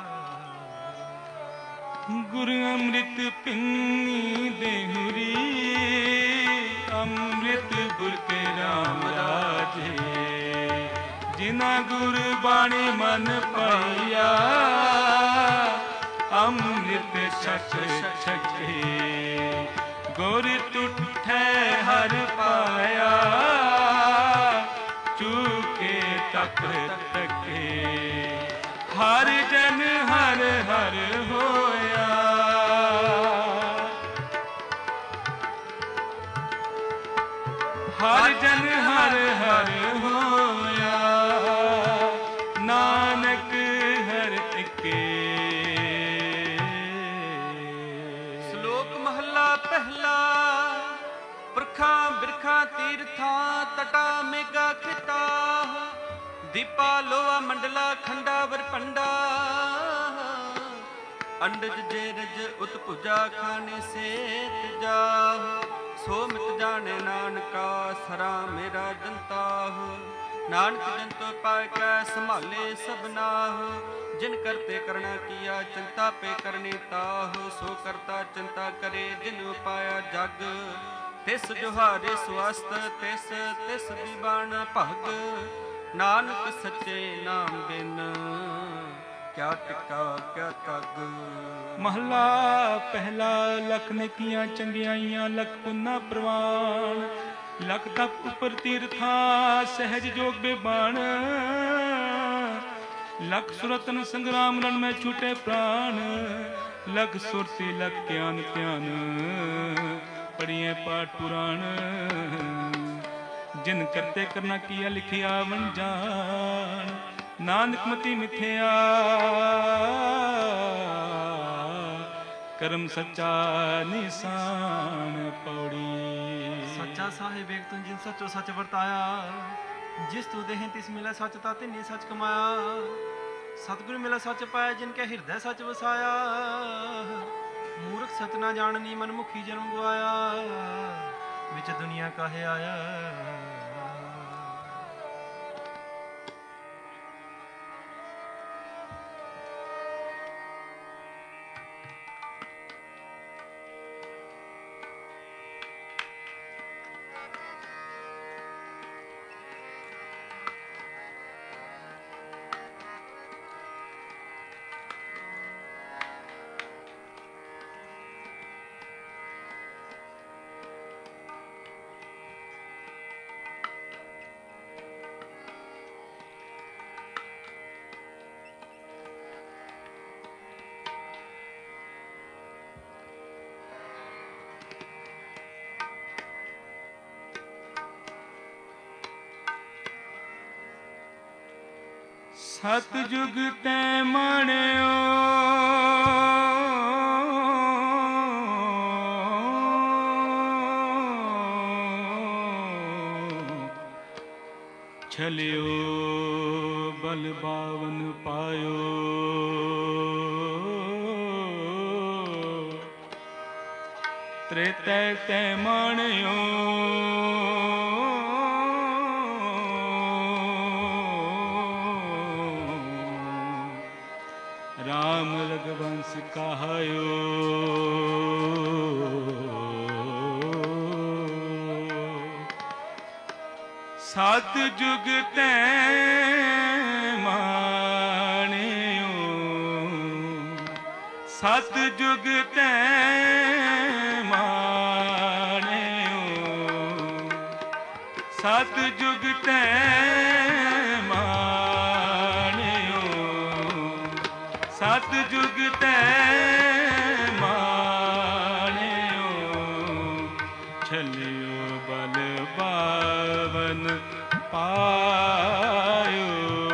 [SPEAKER 1] ਗੁਰ ਅੰਮ੍ਰਿਤ ਪਿੰਨੀ ਦੇਹੁਰੀ, ਅੰਮ੍ਰਿਤ ਗੁਰ ਕੇ ਰਾਮ ਰਾਜੇ। ਜਿਨਾ ਗੁਰ ਬਾਣੀ ਮਨ ਪਾਇਆ, ਅੰਮ੍ਰਿਤ ਛਕ ਛਕੇ। ਗੁਰ ਤੁਠੈ ਹਰ ਪਾਇਆ, ਚੂਕੇ ਤਕ ਤਕੇ। ਹਰ ਜਨ ਹਰ ਹਰ ਹੋਇਆ। ਹਰ ਜਨ ਹਰ ਹਰ ਹੋਇਆ। ਨਾਨਕ ਹਰ ਇਕੇ।
[SPEAKER 2] ਸ਼ਲੋਕ ਮਹੱਲਾ ਪਹਿਲਾ। ਪੁਰਖਾਂ ਬਿਰਖਾਂ ਤੀਰਥਾਂ, ਤਟਾ ਮੇਗਾ ਖਿਤਾ। ਦੀਪਾ ਲੋਹਾ ਮੰਡਲਾ, ਖੰਡਾ ਵਰਪੰਡਾ। ਅੰਡਜ ਜੇਰਜ ਉਤ ਭੁਜਾ ਖਾਣੇ ਸੇਤ ਜਾਹ। ਸੋ ਮਿਤ ਜਾਣੇ ਨਾਨਕਾ ਸਰਾ ਮੇਰਾ ਜੰਤਾਹ। ਨਾਨਕ ਜੰਤੋ ਪਾਇ ਕੈ ਸੰਭਾਲੇ ਸਭਨਾਹ। ਜਿਨ ਕਰਤੇ ਕਰਣਾ ਕੀਆ ਚਿੰਤਾ ਪੇ ਕਰਨੀ ਤਾਹ। ਸੋ ਕਰਤਾ ਚਿੰਤਾ ਕਰੇ ਜਿਨ ਉਪਾਇਆ ਜਗ। ਤਿਸ ਜੁਹਾਰੇ ਸੁਅਸਤ ਤਿਸ ਤਿਸ ਦੀਵਾਨ ਭਗ। ਨਾਨਕ ਸੱਚੇ ਨਾਮ ਬਿਨ ਕਿਆ ਟਿਕਾ ਕਿਆ ਤਗ।
[SPEAKER 1] ਮਹਲਾ ਪਹਿਲਾ। ਲਖ ਨੇਕੀਆਂ ਚੰਗਿਆਈਆਂ ਲਖ ਪੁੰਨਾ ਪ੍ਰਵਾਨ। ਲਖ ਤਪ ਉਪਰ ਤੀਰਥਾਂ ਸਹਿਜ ਜੋਗ ਬੇਬਾਨ। ਲਖ ਸੁਰਤਨ ਸੰਗਰਾਮ ਰਣ ਮੈਂ ਛੂਟੇ ਪ੍ਰਾਨ। ਲਖ ਸੁਰਤੀ ਲਖ ਗਿਆਨ ਧਿਆਨ ਪੜੀਏ ਪਾਠ ਪੁਰਾਣ। ਜਿਨ ਕਰਤੇ ਕਰਨਾ ਕੀਆ ਲਿਖਿਆ ਵਣ ਜਾਣ। ਨਾਨਕ ਮਤੀ ਮਿਥਿਆ ਕਰਮ ਸੱਚਾ ਨਿਸ਼ਾਨ ਪੌੜੀ।
[SPEAKER 3] ਸੱਚਾ ਸਾਹਿਬ ਏਕ ਤੂੰ ਜਿਨ ਸੱਚੋ ਸੱਚ ਵਰਤਾਇਆ। ਜਿਸ ਤੂੰ ਦੇਹੀਂ ਤਿਸ ਮਿਲੇ ਸੱਚ ਤਾ ਤਿੰਨੀ ਸੱਚ ਕਮਾਇਆ। ਸਤਿਗੁਰ ਮਿਲੇ ਸੱਚ ਪਾਇਆ ਜਿਨ ਕੇ ਹਿਰਦੈ ਸੱਚ ਵਸਾਇਆ। ਮੂਰਖ ਸੱਚ ਨਾ ਜਾਣਨੀ ਮਨ ਮੁਖੀ ਜਨਮ ਗਵਾਇਆ। ਵਿੱਚ ਦੁਨੀਆ ਕਾਹੇ ਆਇਆ।
[SPEAKER 1] ਸਤਿਜੁਗ ਤੈ ਮਾਣਿਓ ਛਲਿਓ ਬਲ ਬਾਵਨ ਪਾਇਓ। ਤ੍ਰੇਤੈ ਤੈ ਮਾਣਿਓ ਰਾਮ ਰਘੁਵੰਸ ਕਹਾਇਓ। ਸਤ ਜੁਗ ਤੈ ਮਾਣਿਓ ਸਤ ਜੁਗ ਤੈ ਮਾਣਿਓ ਸਤ ਜੁਗ ਤੈ ਸਤ ਜੁਗ ਤੈ ਮਾਣਿਓ। ਛਲਿਓ ਬਲ ਬਾਵਨ ਪਾਇਓ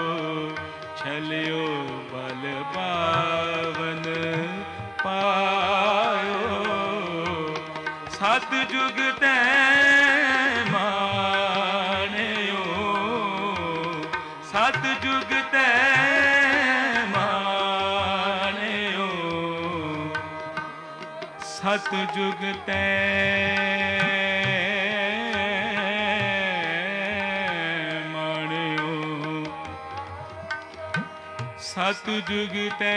[SPEAKER 1] ਛਲਿਓ ਬਲ ਬਾਵਨ ਪਾਇਓ। ਸਤ ਜੁਗ ਤੈ ਮਾਣਿਓ ਸਤ ਜੁਗ ਤੈ ਸਤ ਜੁਗ ਤੈ ਮਾਣਿਓ ਸਤ ਜੁਗ ਤੈ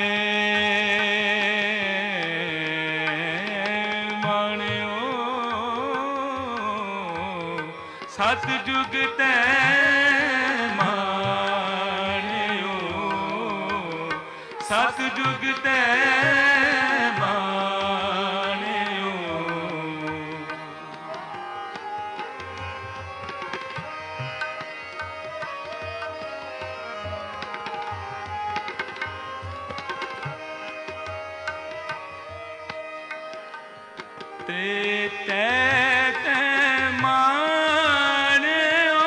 [SPEAKER 1] ਮਾਣਿਓ ਸਤ ਜੁਗ ਤੈ ਮਾਣਿਓ ਸਤ ਜੁਗ ਤੈ ਤ੍ਰੇਤੈ ਤੈ ਮਾਣਿਓ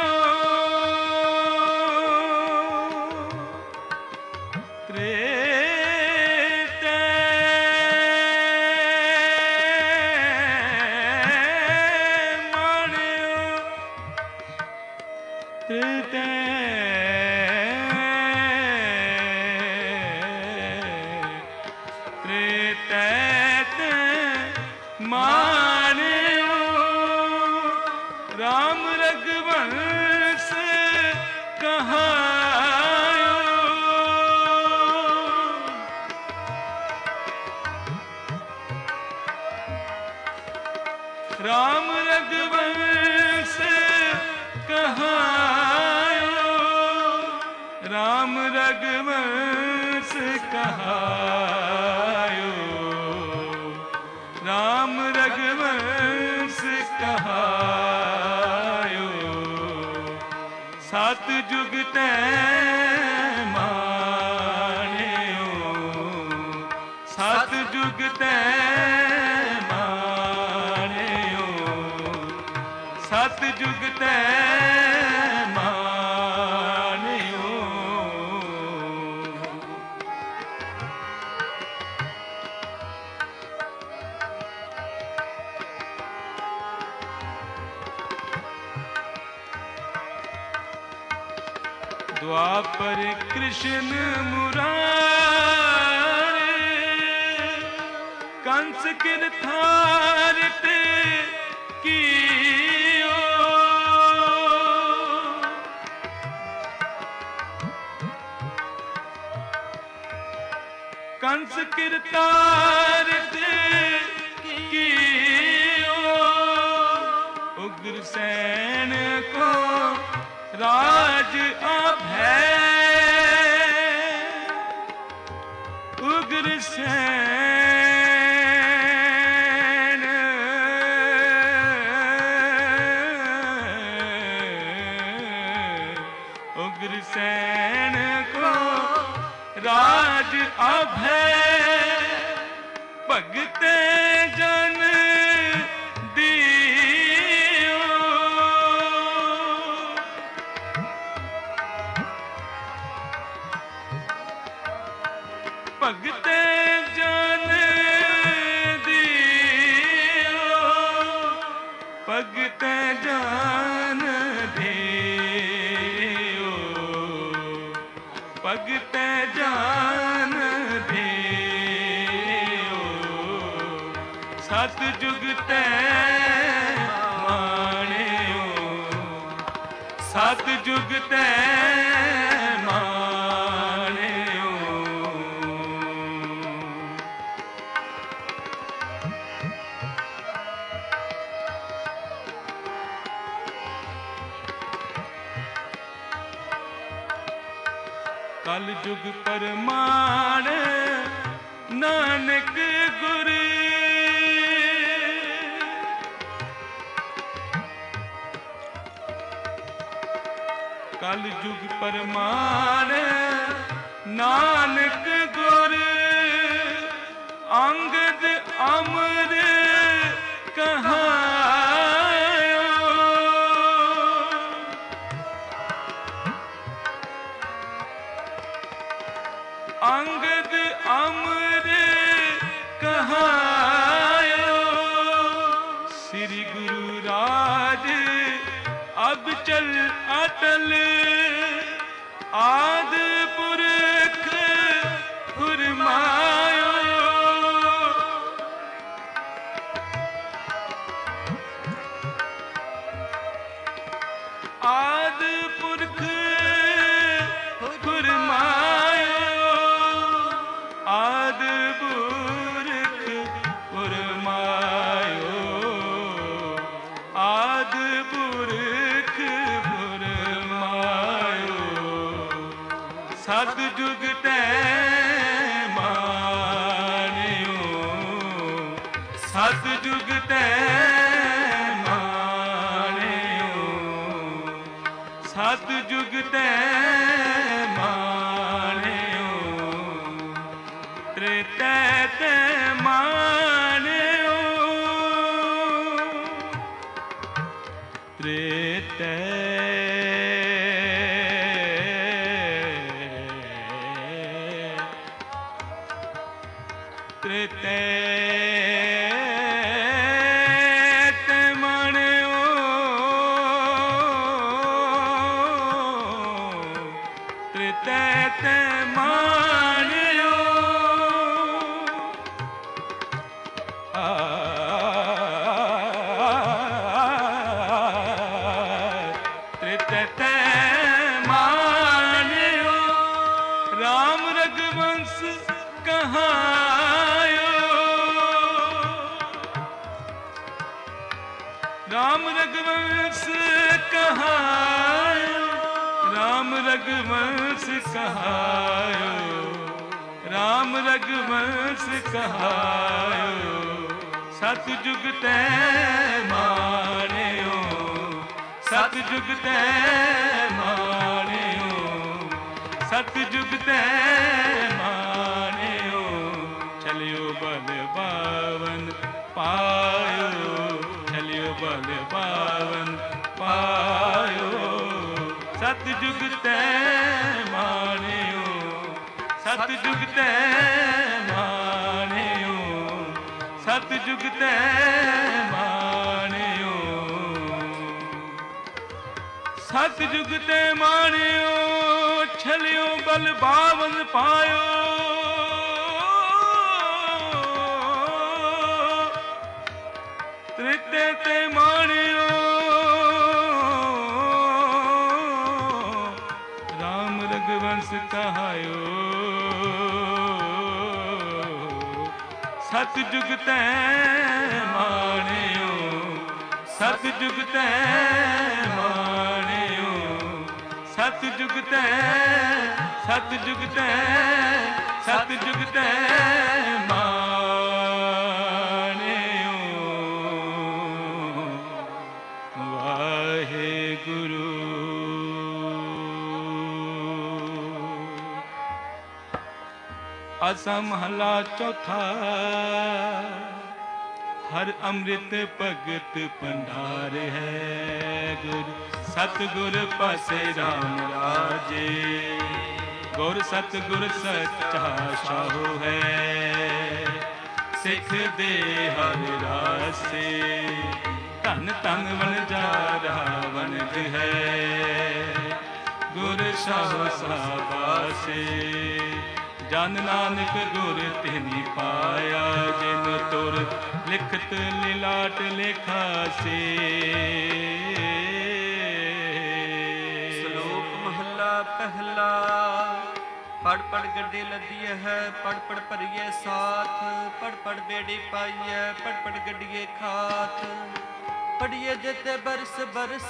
[SPEAKER 1] ਤ੍ਰੇਤੈ ਮਾਣਿਓ ਤ੍ਰੇਤੈ राम रघुवंश कहायो, राम रघुवंश कहायो, राम रघुवंश कहायो, राम रघुवंश कहायो, सात जुग तै माणियो, सात जुग तै माणियो, सात जुग तै माणियो। द्वापर कृष्ण मुरारे, कंस गिरधार ते कियो, कंस गिरधार ते कियो, उग्रसेन को राज अभय, उग्रसेन उग्रसेन को राज अभय, भगते जन दियो, भगते जन दियो, भगते जन दियो, भगते जन दियो, सत जुग तै माणियो, सत जुग तै माणियो। कल जुग परमाण नानक गुर, कल जुग परमाण नानक गुर, अंगद अमर कहायो, अंगद अमर कहायो, श्री गुरु राज अब चल अटल, आद पुरख फुरमायो, आद पुरख फुरमायो, आद पुरख फुरमायो, आद पुरख फुरमायो, सत जुग तै माणियो, सत जुग तै माणियो, सत जुग तै माणियो, त्रेतै तै माणियो, त्रेतै त्रेतै तै माणियो, त्रेतै तै माणियो, आ राम रघुवंश कहायो, राम रघुवंश कहायो, राम रघुवंश कहायो। सतयुग तै माणियो, सतयुग तै माणियो, सतयुग तै माणियो। चलियो बल बावन पायो, चलियो बल बावन पायो। सतयुग तै माणियो, सतयुग तै माणियो, सतयुग तै माणियो। सतयुग तै माणियो, छलियो बल बावन पायो। त्रिते ते माणियो, राम रघुवंश कहायो। सतयुग तै माणियो, सतयुग तै माणियो, सतयुग तै, सतयुग तै, सतयुग तै माणियो। वाहेगुरु। आसा महला चौथा। हर अमृत भगत भंडार है, गुरु सतगुर पासे राम राजे। गुर सतगुर सच्चा शाहू है, सिख दे हर रासे। धन धन वन जा रहा वनज है, गुर शाहू साबासे। जन नानक गुर तिनी पाया, जिन तुर लिखत लिलाट लेखा से।
[SPEAKER 2] श्लोक महला पहला। पढ़ पढ़ गड्डी लदी है, पढ़ पढ़ भरिए साथ। पढ़ पढ़ बेड़ी पाइए, पढ़ पढ़ गड्डिए खात। पढ़िए जेते बरस बरस,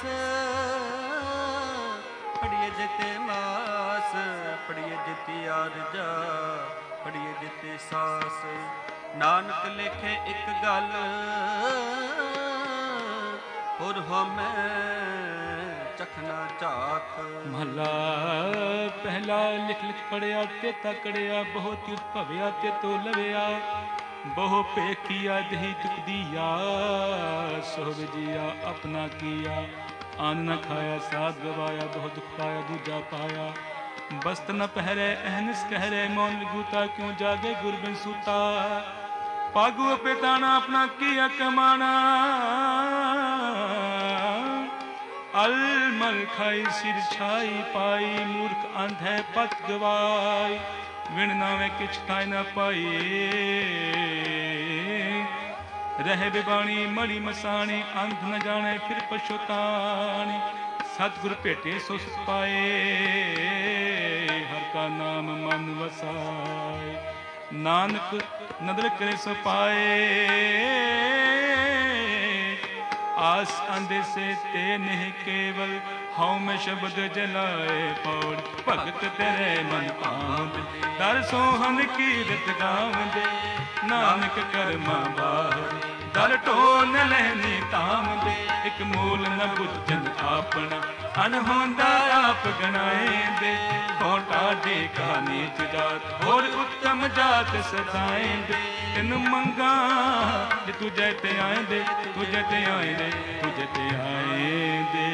[SPEAKER 2] पढ़िए जेते मास। पढ़िए जेते आरजा, पढ़िए जेते सास। नानक लेखे एक गल, और हमें चखना चाख।
[SPEAKER 1] महला पहला। लिख लिख पढ़िया ते तकड़िया, बहुत तीर्थ भविया ते तो लविया। बहु पेखिया दही चुक दिया, सोहब जिया अपना किया। आन न खाया साध गवाया, बहुत दुख पाया दूजा पाया। बस्त न पहरे अहनस कहरे, मौन विभूता क्यों जागे गुरबिन सूता। पागु पेताना अपना किया कमाना, अलमल खाई सिर छाई पाई। मूर्ख अंध है पत गवाई, विण नावे किछ खाए न पाई। रहे बिबाणी मड़ी मसाणी, अंध न जाने फिर पछुताणी। सतगुर भेटे सो सुख पाए, हर का नाम मन वसाए। नानक नदर करे सो पाए, आस अंधे से ते नहीं केवल। हऊँ में शब्द जलाए पौड़, भगत तेरे मन पाँव। दर सोहन कीरत गावंदे, नानक कर्मा बाहर। दर टोल लहनी ताम दे, एक मूल न बुझन आपना। अनहोंदा आप गणाए दे, खोटा देखा नीच जात। और उत्तम जात सदाए दे, तिन मंगा तुझे ते आए दे। तुझे ते आए दे, तुझे ते आए दे।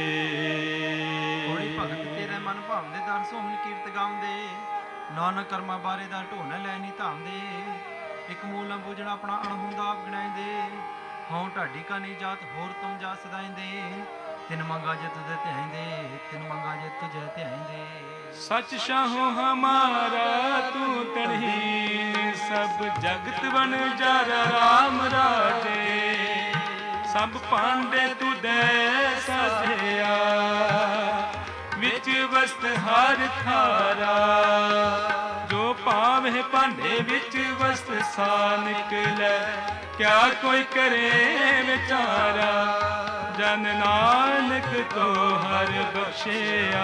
[SPEAKER 3] भगत तेरे मन भावंदे, ਦਰ ਸੋਹਣ ਕੀਰਤ ਗਾਉਂਦੇ। ਨਾਨਕ ਕਰਮਾਂ ਬਾਰੇ ਦਾ ਢੋਲ ਲੈਣੀ ਧਾਮਦੇ। ਇੱਕ ਮੂਲ ਨਾ ਬੁਝਣਾ ਆਪਣਾ ਅਣਹੁੰਦਾ ਆਪ ਗਣਾਇਂਦੇ। ਹਉ ਢਾਡੀ ਕਾ ਨਹੀਂ ਜਾਤ, ਹੋਰ ਤੁਮ ਜਾ ਸਦਾਇਂਦੇ। ਤਿਨ ਮੰਗਾ ਜੇ ਤੁਝੇ ਧਿਆਇਂਦੇ, ਤਿਨ ਮੰਗਾ ਜੇ ਤੁਝੇ ਧਿਆਇਂਦੇ।
[SPEAKER 1] सच शाहो हमारा तू तड़ही, सब जगत बन जारा राम राजे। सब पांडे तू दे साधिया, विच वस्त हर थारा। जो पावे पांडे विच वस्त सा निकले, क्या कोई करे विचारा। ਧੰਨ ਨਾਨਕ ਕੋ ਹਰ ਬਖਸ਼ਿਆ,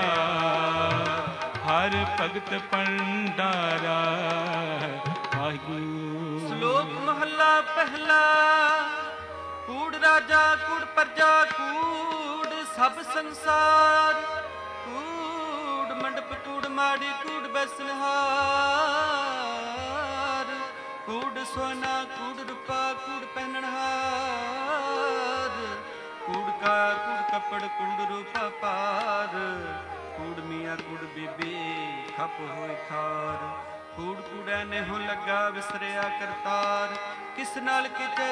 [SPEAKER 1] ਹਰ ਭਗਤ ਭੰਡਾਰਾ। ਵਾਹਿਗੁਰੂ।
[SPEAKER 2] ਸ਼ਲੋਕ ਮਹੱਲਾ ਪਹਿਲਾ। ਕੂੜ ਰਾਜਾ ਕੂੜ ਪ੍ਰਜਾ ਕੂੜ ਸਭ ਸੰਸਾਰ, ਕੂੜ ਮੰਡਪ ਕੂੜ ਮਾੜੀ ਕੂੜ ਬੈਸਨਹਾਰ, ਕੂੜ ਸੋਨਾ ਕੂੜ ਰੂਪਾ ਕੂੜ ਪਹਿਨਣਹਾਰ, ਕੂੜ ਕਾ ਕੂੜ ਕੱਪੜ ਕੂੜ ਰੂਪਾ ਪਾਰ, ਕੂੜ ਮੀਆਂ ਕੂੜ ਬੀਬੀ ਖਪ ਹੋਏ ਖਾਰ, ਕੂੜ ਕੂੜੈ ਨੇਹੁ ਲੱਗਾ ਵਿਸਰਿਆ ਕਰਤਾਰ, ਕਿਸ ਨਾਲ ਕਿਤੇ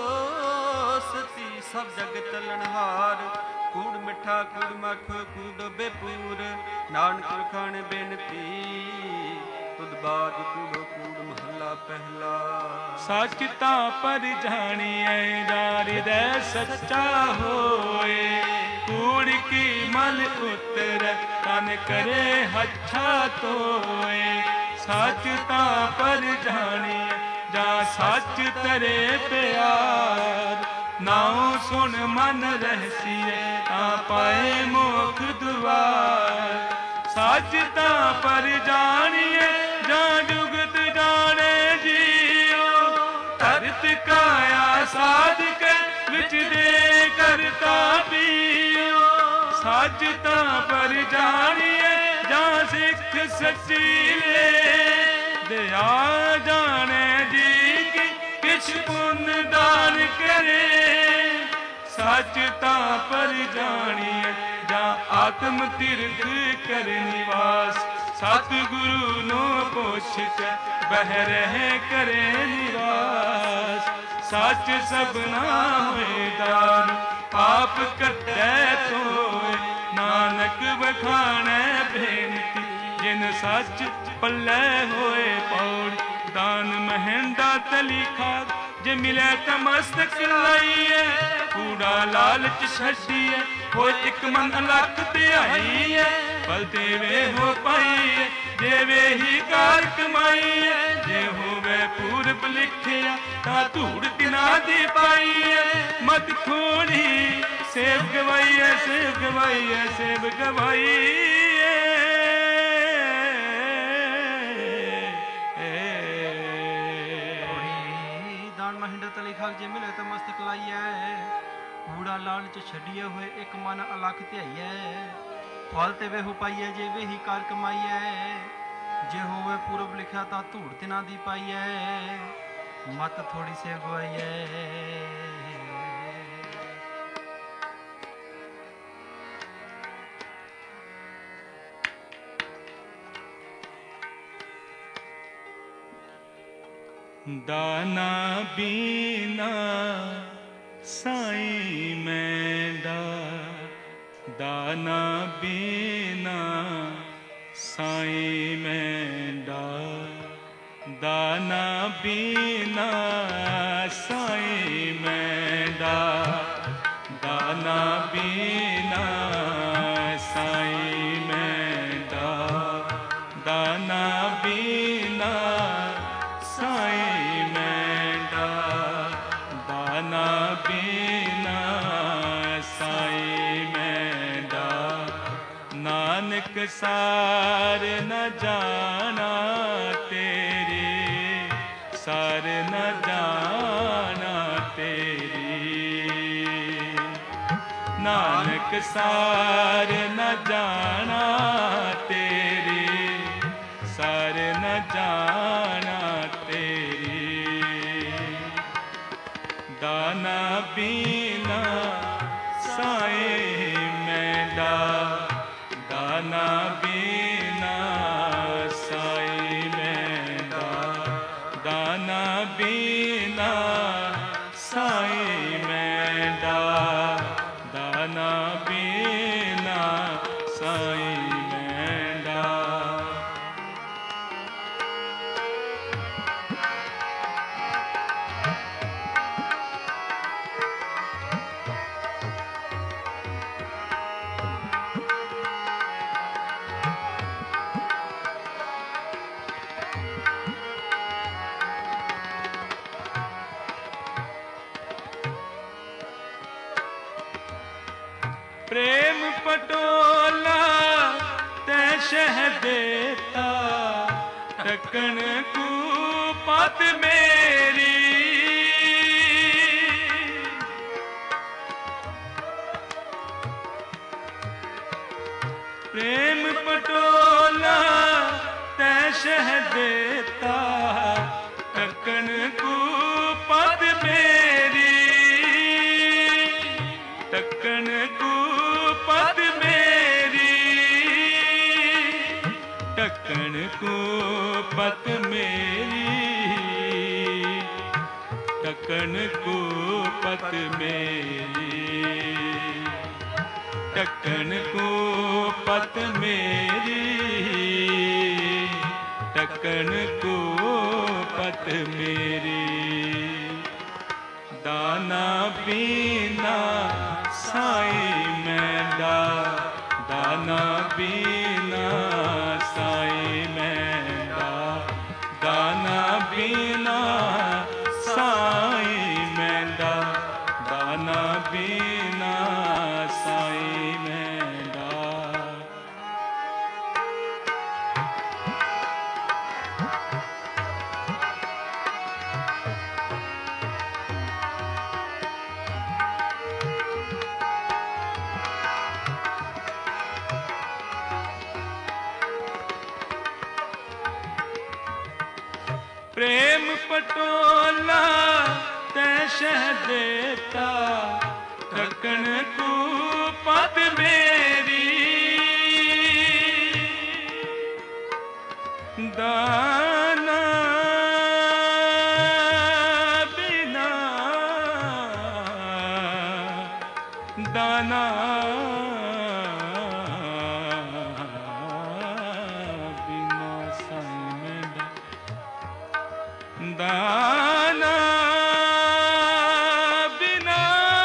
[SPEAKER 2] ਦੋਸਤੀ ਸਭ ਜਗ ਚੱਲਣਹਾਰ, ਕੂੜ ਮਿੱਠਾ ਕੂੜ ਮੱਖ ਕੂੜ ਬੇਪੂਰ, ਨਾਨਕ ਖਾਣ ਬੇਨਤੀ ਤੁਧ ਬਾਜ ਕੂੜੋ ਕੂੜ ਮਹੱਲਾ ਪਹਿਲਾ।
[SPEAKER 1] ਸੱਚ ਤਾਂ ਪਰ ਜਾਣੀਐ ਜਾ ਹਿਰਦੈ ਸੱਚਾ ਹੋਏ, ਕੂੜ ਕੀ ਮਲ ਉਤਰੈ ਤਨ ਕਰੇ ਹੱਛਾ ਧੋਏ, ਸੱਚ ਤਾਂ ਪਰ ਜਾਣੀਐ ਜਾਂ ਸੱਚ ਤਰੇ ਪਿਆਰ, ਨਾਉ ਸੁਣ ਮਨ ਰਹਿਸੀਏ ਤਾਂ ਪਾਏ ਮੋਖ ਦੁਆਰ, ਸੱਚ ਤਾਂ ਪਰ ਜਾਣੀਏ ਜਾਂ ਜੁਗਤ ਜਾਣੇ ਜੀਓ, ਧਰਤ ਕਾਇਆ ਸਾਧਕ ਵਿੱਚ ਦੇ ਕਰਤਾ ਪੀਓ, ਸੱਚ ਤਾਂ ਪਰ ਜਾਣੀਏ ਜਾਂ ਸਿੱਖ ਸੱਚੀ ਲੈ, ਦਇਆ ਜਾਣੇ ਜੀ ਕੀ ਕਿਛ ਪੁੰਨ ਦਾਨ ਕਰੇ, ਸੱਚ ਤਾਂ ਪਰ ਜਾਣੀਏ ਜਾਂ ਆਤਮ ਤਿਰਥ ਕਰ ਨਿਵਾਸ, ਸਤਿਗੁਰੂ ਨੂੰ ਪੁੱਛ ਕੇ ਬਹਿ ਰਹਿ ਕਰੇ ਨਿਵਾਸ, ਸੱਚ ਸਭਨਾ ਹੋਏ ਦਾਨ ਪਾਪ ਕੱਟੈ ਧੋਏ, ਨਾਨਕ ਵਖਾਣੈ ਬੇਨਤੀ ਜਿਨ ਸੱਚ ਪੱਲੇ ਹੋਏ ਪੌੜੀ, ਦਾਨ ਮਹਿੰਦਾ ਤਲੀਖਾ ਜੇ ਮਿਲੇ ਤਾਂ ਮਸਤਕ ਲਾਈਏ, ਕੂੜਾ ਲਾਲਚ ਛੱਡੀਏ ਹੋਏ ਇੱਕ ਮਨ ਅਲਖ ਧਿਆਈਏ, ਪਲ ਦੇਵੇ ਹੋ ਪਾਈਏ ਦੇਵੇ ਹੀ ਕਾਰ ਕਮਾਈਏ, ਜੇ ਹੋਵੇ ਪੂਰਬ ਲਿਖਿਆ ਤਾਂ ਧੂੜ ਤਿਨਾ ਦੀ ਪਾਈਏ, ਮਤ ਖੋੜੀ ਸੇਵ ਗਵਾਈਏ ਸੇਵ ਗਵਾਈਏ ਸੇਵ ਗਵਾਈਏ।
[SPEAKER 3] ਜੇ ਮਿਲੇ ਤਾਂ ਮਸਤਕ ਲਾਈਐ, ਕੂੜਾ ਲਾਲਚ ਛੱਡੀਏ ਹੋਏ ਇੱਕ ਮਨ ਅਲਖ ਧਿਆਈਐ, ਫਲ ਤੇ ਵੇਹੋ ਪਾਈਐ ਜੇ ਵੇਹੀ ਕਾਰ ਕਮਾਈਐ, ਜੇ ਹੋਵੇ ਪੂਰਬ ਲਿਖਿਆ ਤਾਂ ਧੂੜ ਤਿਨਾ ਦੀ ਪਾਈਐ, ਮਤ ਥੋੜੀ ਸੇ ਗਵਾਈਐ।
[SPEAKER 1] ਦਾਨਾ ਬੀਨਾ ਸਾਈਂ ਮੈਂਡਾ, ਦਾਨਾ ਬੀਨਾ ਸਾਈਂ ਮੈਂਡਾ, ਦਾਨਾ ਬੀਨਾ ਸਾਈਂ ਮੈਂਡਾ, ਦਾਨਾ ਬੀਨਾ ਸਾਈਂ ਮੈਂਡਾ, ਦਾਨਾ ਬੀਨਾ ਸਾਈਂ ਮੈਂਡਾ, ਦਾਨਾ ਬੀਨਾ ਸਾਈਂ ਮੈਂਡਾ, ਨਾਨਕ ਸਾਰ ਨ ਜਾਣਾ ਤੇਰੀ, ਸਾਰ ਨ ਜਾਣਾ ਤੇਰੀ, ਨਾਨਕ ਸਾਰ ਨ ਜਾਣਾ ਤੇਰੀ, ਸਾਰ ਨ ਜਾਣਾ ਤੇਰੀ, ਦਾਨਾ ਬੀਨਾ ਸਾਈਂ ਮੈਂਡਾ, ਦਾਨਾ ਬੀਨਾ ਸਾਈਂ ਮੈਂਡਾ, ਦਾਨਾ ਬੀਨਾ ਸਾਈਂ ਮੈਂਡਾ, ਦਾਨਾ ਬੀਨਾ ਸਾਈਂ ਮੈਂਡਾ। प्रेम पटोला तै शह देता, टकन कूपत मेरी। प्रेम पटोला तै शह देता, टकन कूपत मेरी। टकन कूपत मेरी, टकन कूपत मेरी, टकन कूपत मेरी। टकन कूपत मेरी, टकन कूपत मेरी। दाना पीना साईं मैंडा, दाना पीना साईं मैंडा, दाना पीना साईं मैंडा, दाना पीना साईं मैंडा। प्रेम पटोला तै शह देता, टकन कूपत मेरी। दाना बिना, दाना बिना साईं मैंडा, दाना बिना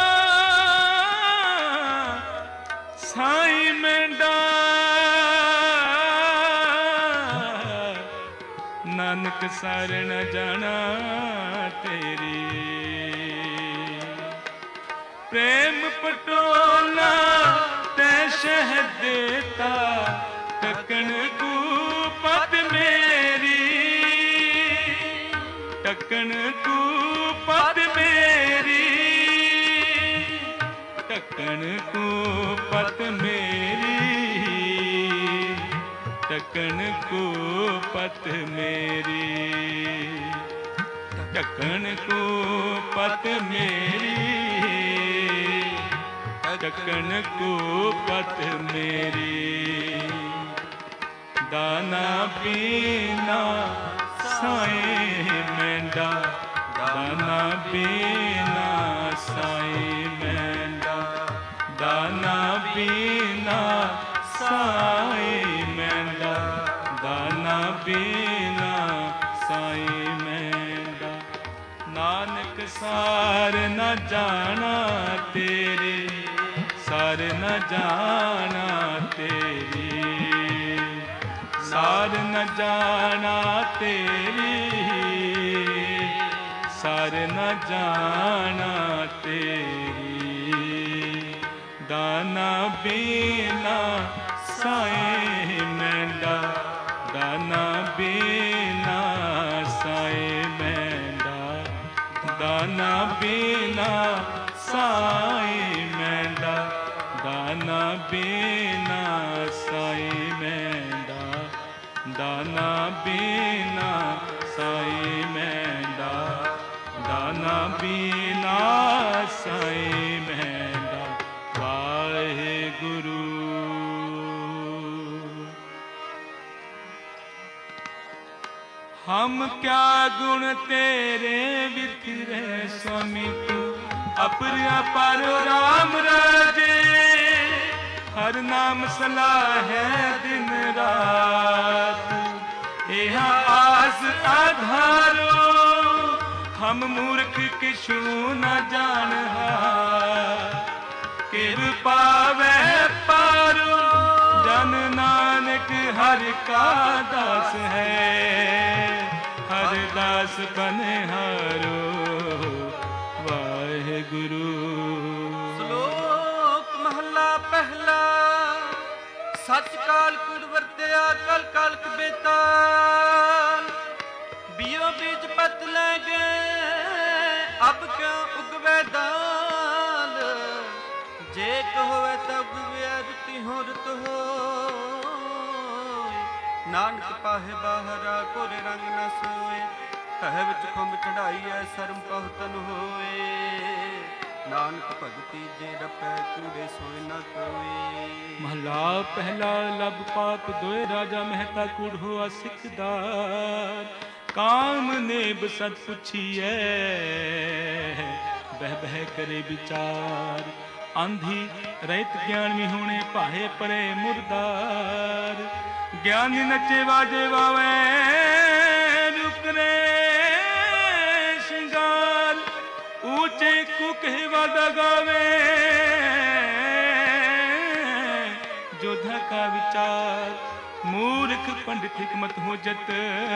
[SPEAKER 1] साईं मैंडा। नानक सर न जाना तेरी। प्रेम पटोला तै शह देता, टकन कूपत मेरी। टकन कूपत मेरी, टकन कूपत मेरी, टकन कूपत मेरी। टकन कूपत मेरी, टकन कूपत मेरी। दाना पीना साईं मैंडा, दाना पीना साईं मैंडा, दाना पीना साईं मैंडा, दाना पीना साईं मैंडा। नानक सार न जाना तेरे, सार न जाना तेरी। सार न जाना तेरी, सार न जाना तेरी। दाना बिना साईं मैंडा, दाना बिना साईं मैंडा, दाना बिना साईं मैंडा, दाना बिना साईं मैंडा, दाना बिना साईं मैंडा, दाना बिना साईं मैंडा। वाहेगुरु। हम क्या गुण तेरे वितरे स्वामी तू, अपर अपार राम राजे। हर नाम सलाह है दिन रात, यह आस आधारो। हम मूर्ख किछु न जानहा, किर पावे पारो। जन नानक हर का दास है, हर दास बनिहारो। वाहेगुरु।
[SPEAKER 2] श्लोक महला पहला। सच काल कूड़ वरत्या कल कालक बेताल बियो बीज पत ले गए अब क्यों उगवे दाल जे कहोवे तब उगवे रुति हो रुत हो नानक पाहे बाहरा कोरे रंग न सोए कह विच खुंब चढ़ाई है शर्म पहुतन होए नानक भगति जे रपै कूड़े सोए न कोई।
[SPEAKER 1] महला पहला लब पाप दोए राजा मेहता कूड़ हुआ सिकदार काम ने बसत पुछिए बह बह करे विचार आंधी रहित ज्ञान में होने पाहे परे मुर्दार ज्ञानी नचे वाजे वावे रुकरे श्रृंगार ऊंचे कुकहे वादा गावे जोधा का विचार मूर्ख पंडित हिकमत हो जत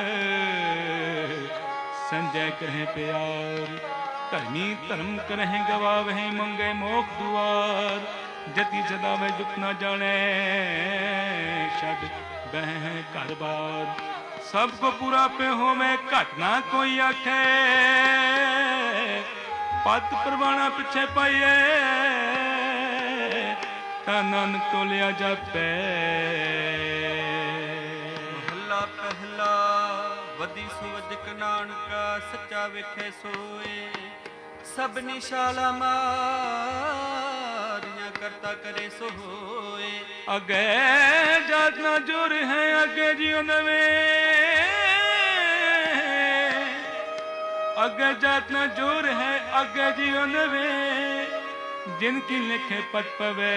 [SPEAKER 1] संजय करें प्यार धर्मी धर्म करें गवावे मंगे मोख दुआर जति जदा में दुख न जाने शद बह घर बार सबको पूरा पे हो मैं घट ना कोई आखे पत परवाना पिछे पाइए नानक को लिया जापे।
[SPEAKER 2] महला पहला वदी सुवदिक नानका सच्चा विखे सोए सब निशाला मारिया करता करे सो होए
[SPEAKER 1] अगे जात ना जोर है अगे जियो नवे अगे जात ना जोर है अगे जियो नवे जिनकी लिखे पत पवे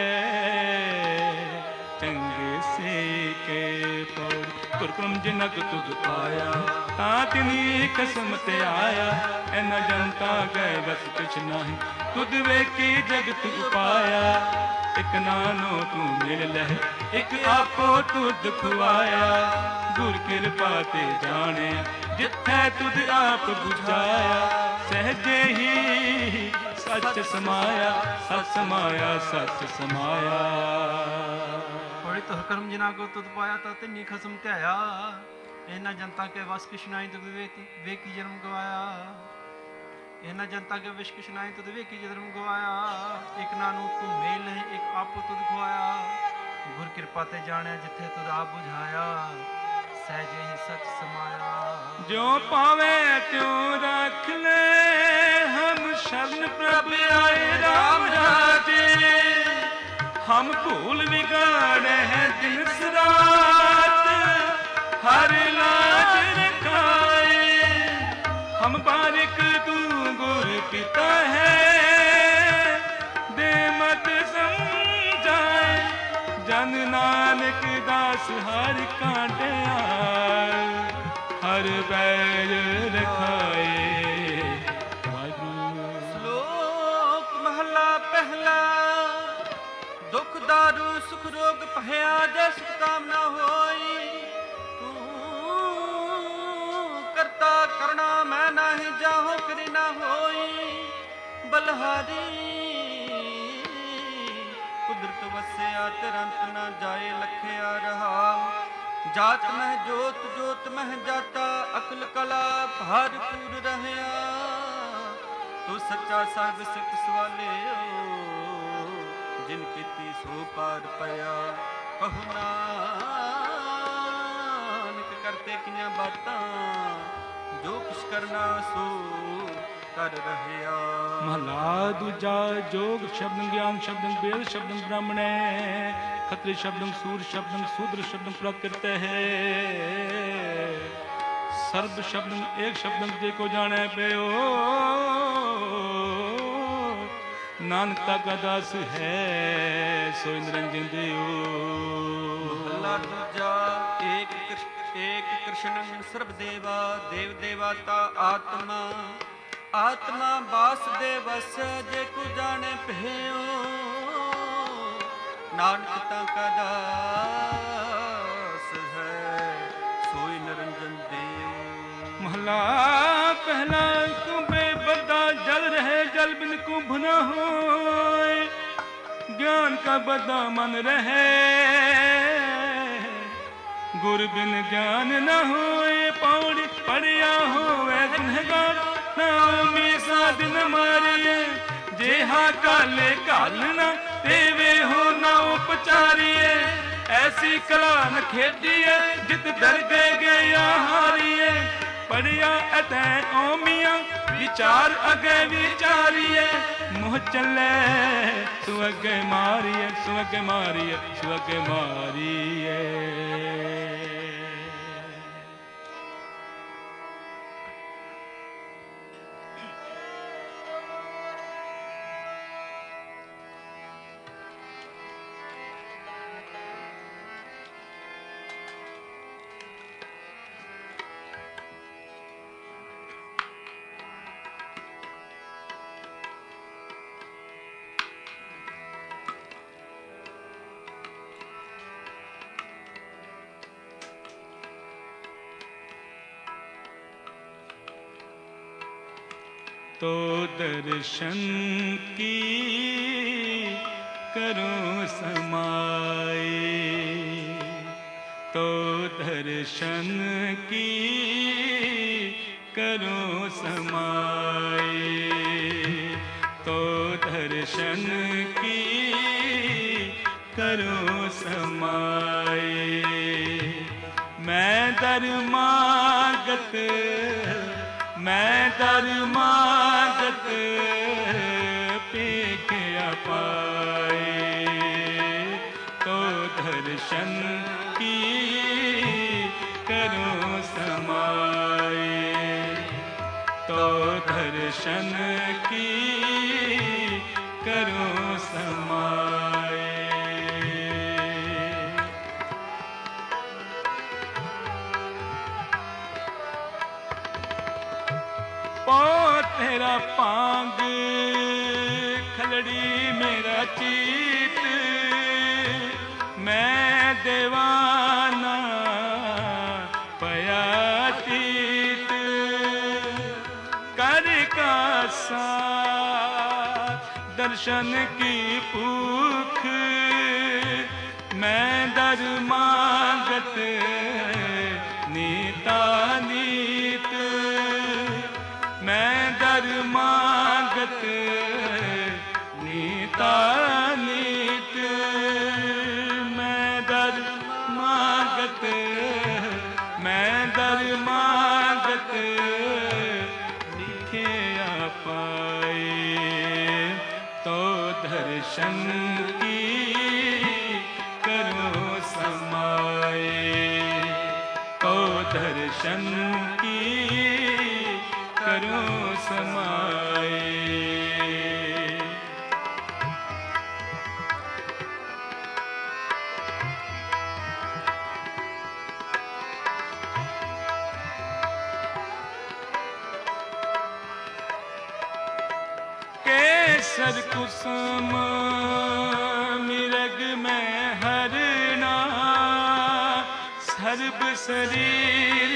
[SPEAKER 1] चंगे से के पौड़ कुरकुम जिनक तुझ पाया ता तिनी कसम ते आया एन जनता गए बस कुछ नहीं तुद वे की जगत उपाया एक नानो तू मिल लह एक आपो तुद खुआया गुर कृपा ते जाने जिथे तुद आप बुझाया सहजे ही सच समाया सच समाया सच समाया।
[SPEAKER 3] होली तो कर्म जिना को तुद पाया ता तिन्नी खसम त्याया इन्ना जनता के वश कृष्णाई तुद वे की जन्म गवाया इन्ना जनता के विश कृष्णाई तुद वे की जन्म गवाया एक नानू तू मेल है एक आपो तुद खुआया गुर कृपा ते जाने जिथे तुद आप बुझाया सहजे ही सच समाया।
[SPEAKER 1] जो पावे त्यों रख ले हम शरण प्रभु आए राम राजे हम भूल बिगाड़े हैं दिन रात हर लाज रखाए हम बारिक तू गुर पिता है दे मत समझाए जन नानक दास हर कांटे हर बैर रखाए।
[SPEAKER 2] श्लोक महला पहला दुख दारू सुख रोग भया जय सुख कामना होई तू करता करना मैं नाही जाहो करी ना होई बलहारी कुदरत वਸਿया तिरंत ना जाए लखिया रहा जात मह जोत जोत मह जाता अकल कला भरपूर रहया तू सच्चा साहिब सिख सवाले जिन कीती सो पार पया कहु नानक करते किया बातां जो कुछ करना सो कर रहया।
[SPEAKER 1] महला दूजा जोग शब्द ज्ञान शब्द वेद शब्द ब्राह्मण खत्री शब्द सूर शब्द शूद्र शब्द प्राकृत है सर्व शब्द एक शब्द जे को जाने पे ओ नानकता का दास है सो निरंजन देओ।
[SPEAKER 2] महला दूजा एक एक कृष्ण सर्व देवा देव देवता आत्मा आत्मा वासुदेवस जे को जाने भयो नानक का दास है सोई निरंजन देव।
[SPEAKER 1] महला पहला कुंभे बदा जल रहे जल बिन कुंभ न होए ज्ञान का बदा मन रहे गुर बिन ज्ञान न होए पौड़ी पढ़िया होवे गुनहगार नामी साध न मारिए जेहा काले कालना तेवे हो न उपचारिए ऐसी कला न खेदिए जित दर्दे गया हारिए पढ़िया अतै ओमिया विचार अगे विचारिए मुँह चले तू अगे मारिए सु अगे मारिए सु अगे मारिए। तो दर्शन की करो समाए तो दर्शन की करो समाए तो दर्शन की करो समाए मैं धर्मागत मैं धर्मागत पेखिया पाए तो दर्शन की करो समाए तो दर्शन की करो समाए। तेरा पांग खलड़ी मेरा चीत मैं देवाना पया तीत कर का सा दर्शन की भूख मैं धर्मागत नीता नीत मैं धर्मागत नीता नीत मैं धर्मागत मैं धर्मागत लिखिया पाए तो दर्शन की करो समाए तो दर्शन की करो समाए। केसर कुसुम मिरग में हरना सर्ब शरीर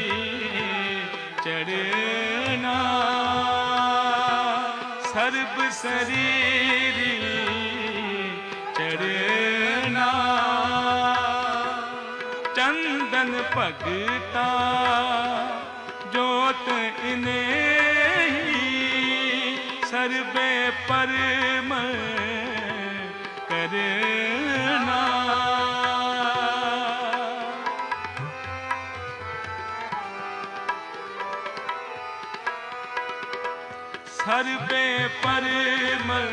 [SPEAKER 1] चढ़ना सर्ब शरीर चढ़ना चंदन भगता जोत इन्हें ही सर्वे परम करना सर्वे परमल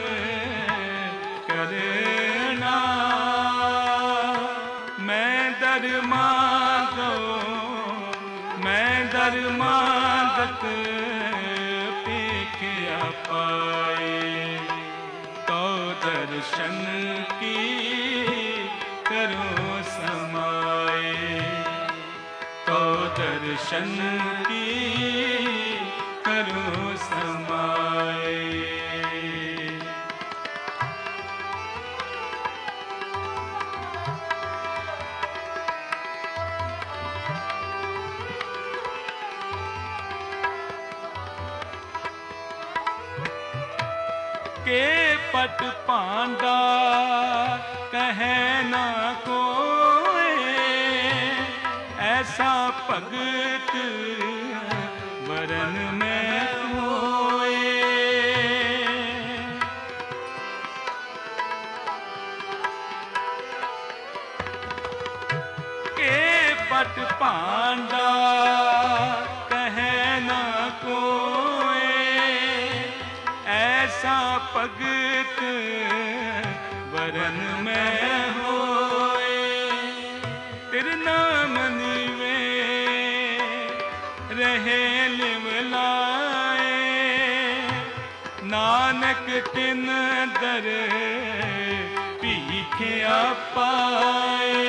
[SPEAKER 1] करना मैं धर्मागो मैं धर्मागत पेखिया पाए तो दर्शन की करो समाए तो दर्शन की करो समाए। के पट पांडा कहे ना कोई पट भांडा कहे न कोई, ऐसा भगत वरन में होए। तेरे नाम नीवे रहे लिवलाए, नानक तिन दर भीखिया पाए।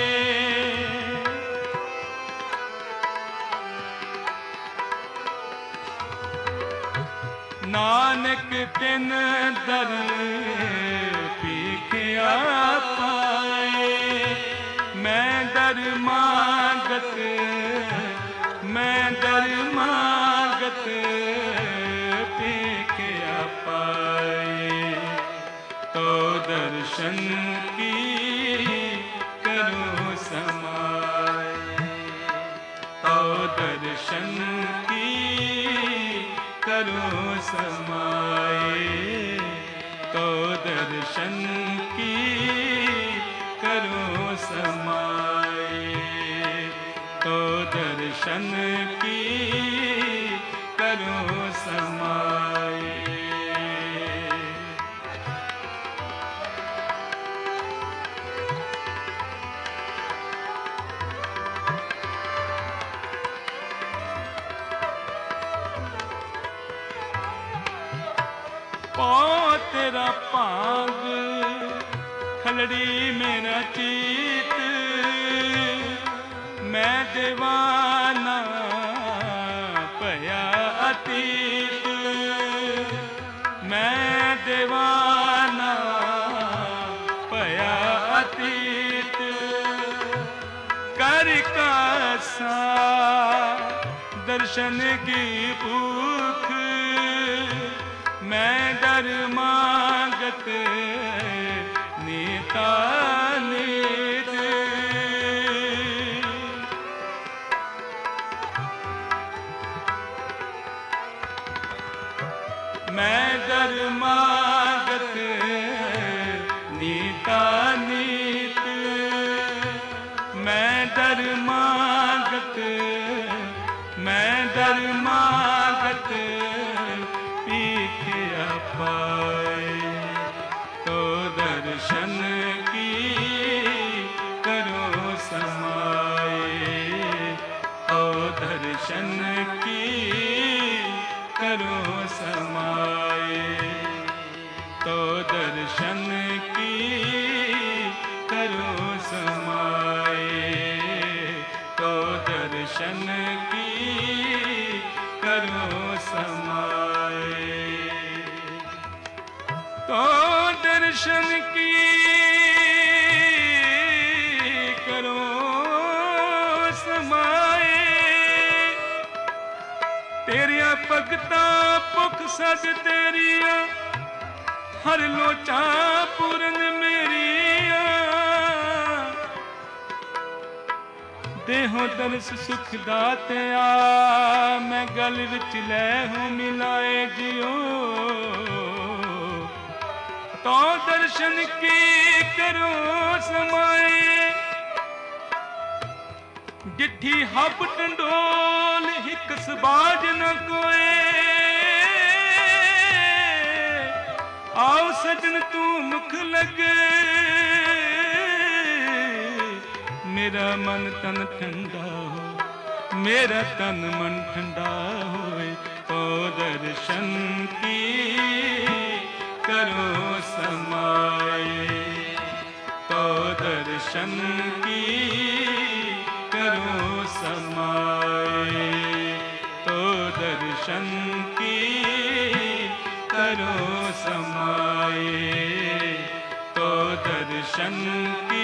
[SPEAKER 1] नानक तिन दर भीखिया पाए। मैं दर मांगत, मैं दर मांगत भीखिया पाए। तो दर्शन की करो समाए, तो दर्शन की करो समाए, तो दर्शन की करो समाए, तो दर्शन की करो समाए। पौ तेरा भाग खलड़ी मेरा चीत, मैं दीवाना भया अतीत, मैं दीवाना भया अतीत। कर कासा दर्शन की भूख, मैं दर मांगत नीता नीत। मैं दर मांगत नीता नीत, मैं दर मांगत, मैं दर मांगत भीखिया पाए। तो दर्शन की करो समाए, तो दर्शन की करो समाए, तो दर्शन की करो समाए, तो दर्शन की करो समाए। तो दर्शन की करो समाए। तेरिया भगता भुख सज तेरिया, हर लोचा पूरन मेरिया। देहो दर्श सुख दातिया, मैं गल विच लै हूँ मिलाए जियो। तो दर्शन की करो समाए। डिठी हब टंडोल हिक सबाज न कोए, आओ सजन तू मुख लगे। मेरा मन तन ठंडा हो, मेरा तन मन ठंडा होए। तो दर्शन की करो समाए, तो दर्शन की करो समाए, तो दर्शन की करो समाए, तो दर्शन की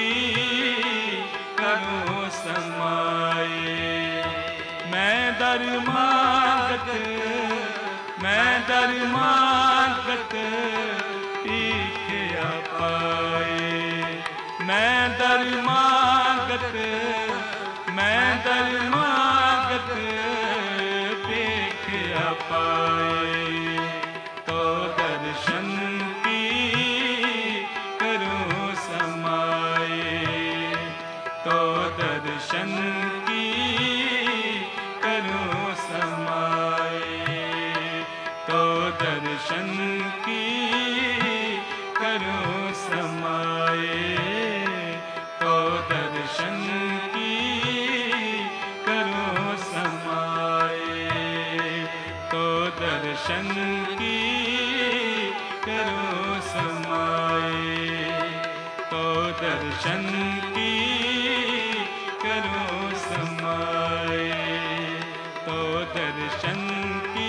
[SPEAKER 1] करो समाए। मैं दर मांगत, मैं दर मांगत भीखिया पाए। मैं दर मांगत, मैं दर मांगत भीखिया पाए। तो दर्शन की करो समाए, तो दर्शन दर्शन की करो समाए, तो दर्शन की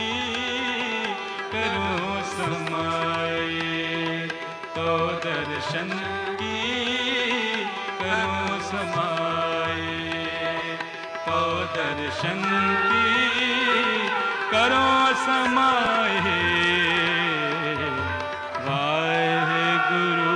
[SPEAKER 1] करो समाए, तो दर्शन की करो समाए, तो दर्शन की करो समाए। वाहेगुरु।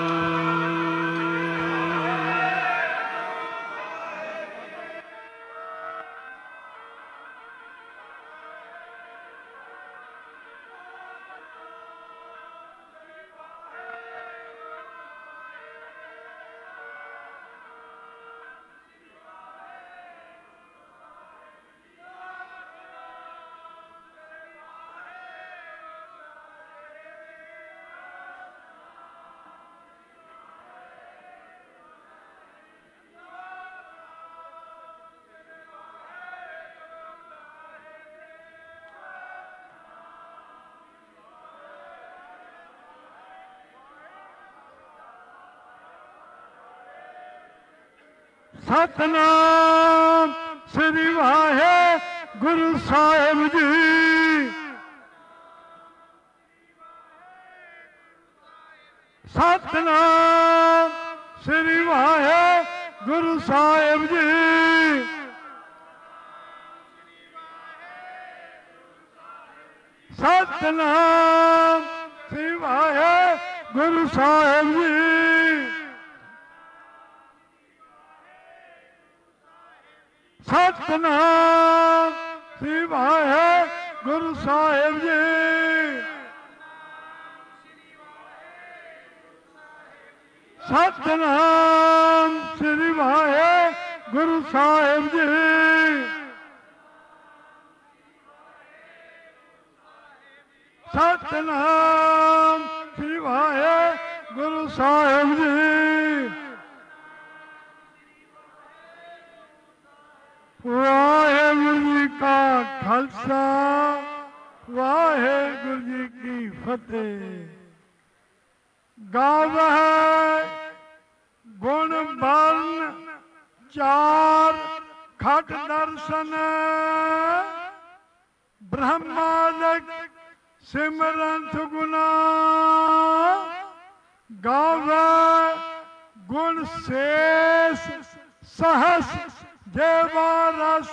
[SPEAKER 4] सतनाम श्री वाहेगुरु साहिब जी। सतनाम श्री वाहेगुरु साहिब जी। सतनाम श्री वाहेगुरु साहिब जी। सतनाम श्री वाहेगुरु साहिब जी। सतनाम श्री वाहेगुरु साहिब जी। सतनाम श्री वाहेगुरु साहिब जी। वाहेगुरु जी का खालसा, वाहेगुरु जी की फतेह। गावै गुण बरन चार खट दर्शन, ब्रह्मादक सिमरंत गुना। गावै गुण शेष सहस देवा रस,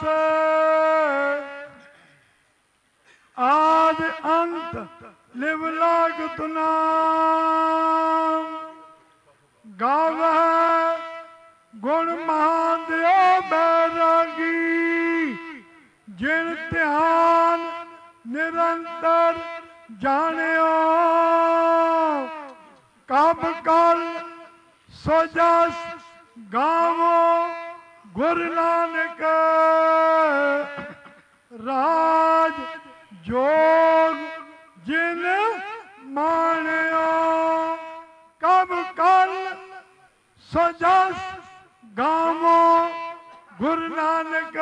[SPEAKER 4] आदि अंत लिव लाग तुनाम। गावै गुण महादेव बैरागी, जिन ध्यान निरंतर जानियो। कब कल सो जस गावो गुरु नानक, राज जोग जिन मानियो। कब कल सो जस गावो गुरु नानक,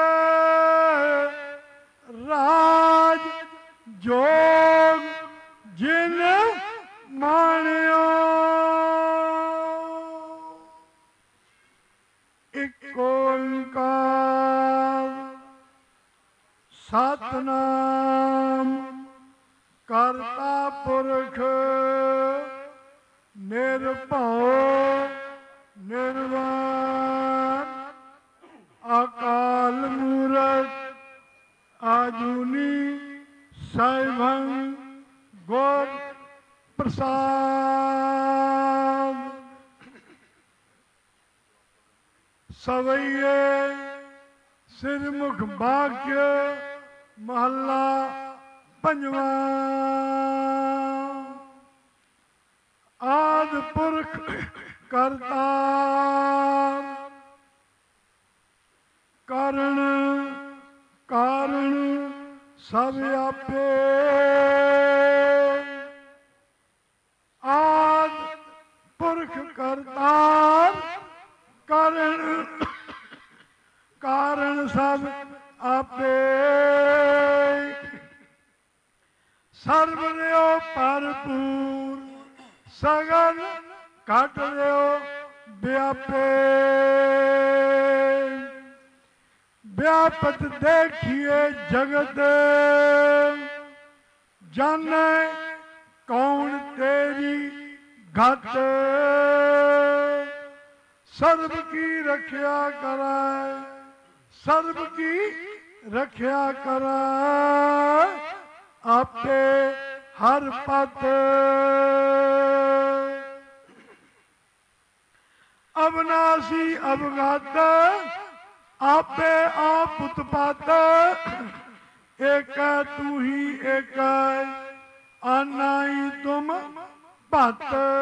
[SPEAKER 4] राज जोग जिन मानियो। एक ओंकार सतनाम करता पुरख, निर्भव निर्वाण अकाल मूरत आजुनी सैभं गुर प्रसाद। सवैये सिरमुख भाग्य महला पंजवा। आद पुरख करता कारण कारण सब आपे। आद पुरख करता कारण कारण सब आपे। सर्व भरपूर सगन घट लियो आपे व्यापत देखिए जगत जाने कौन तेरी घट सर्व की रक्षा कराए सर्व की रक्षा कराए आपे हर पत अविनाशी अवगात आपे आप उत्पात एक तू ही एक आनाई तुम भत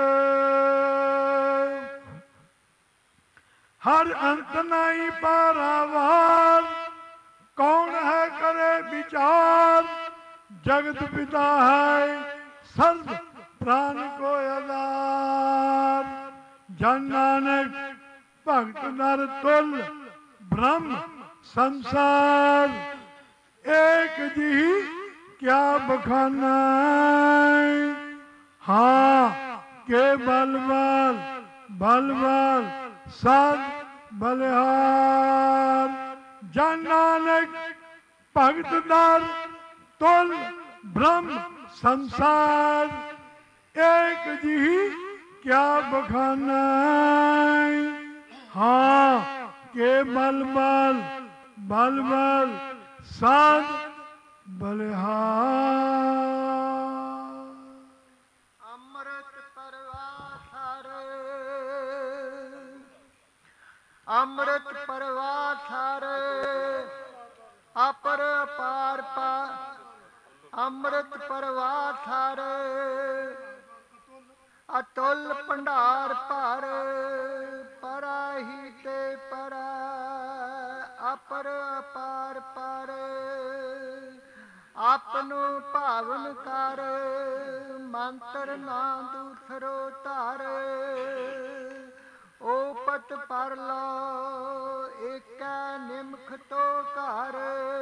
[SPEAKER 4] हर अंत नहीं पारावार कौन है करे विचार जगत पिता है सर्व प्राण को आधार जन नानक भक्त नर तुल ब्रह्म संसार एक जी क्या बखाना हाँ के बल बल बल बल सद बलिहार जन नानक भक्त नर तुल ब्रह्म संसार एक जी क्या बखाना हाँ के बल बल बल बल सद बलिहार
[SPEAKER 5] अमृत परवार अमृत परवार अपर पार पार अमृत परवार अतुल भंडार पर पराही ते परा अपर अपार पर आपनो भावन कर मंत्र ना दूसरो धर ओपत पर लो एक निमख तो कर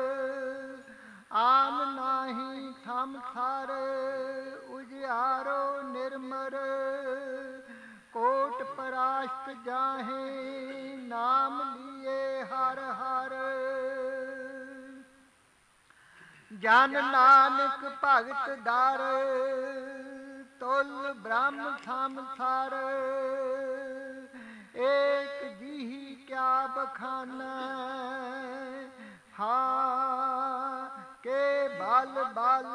[SPEAKER 5] आन नाही थम थार उजियारो निर्मर कोट परास्त जाहे नाम लिए हर हर जन नानक भगत दार तुल ब्रह्म संसार एक जी क्या बखाना हाँ के बल बल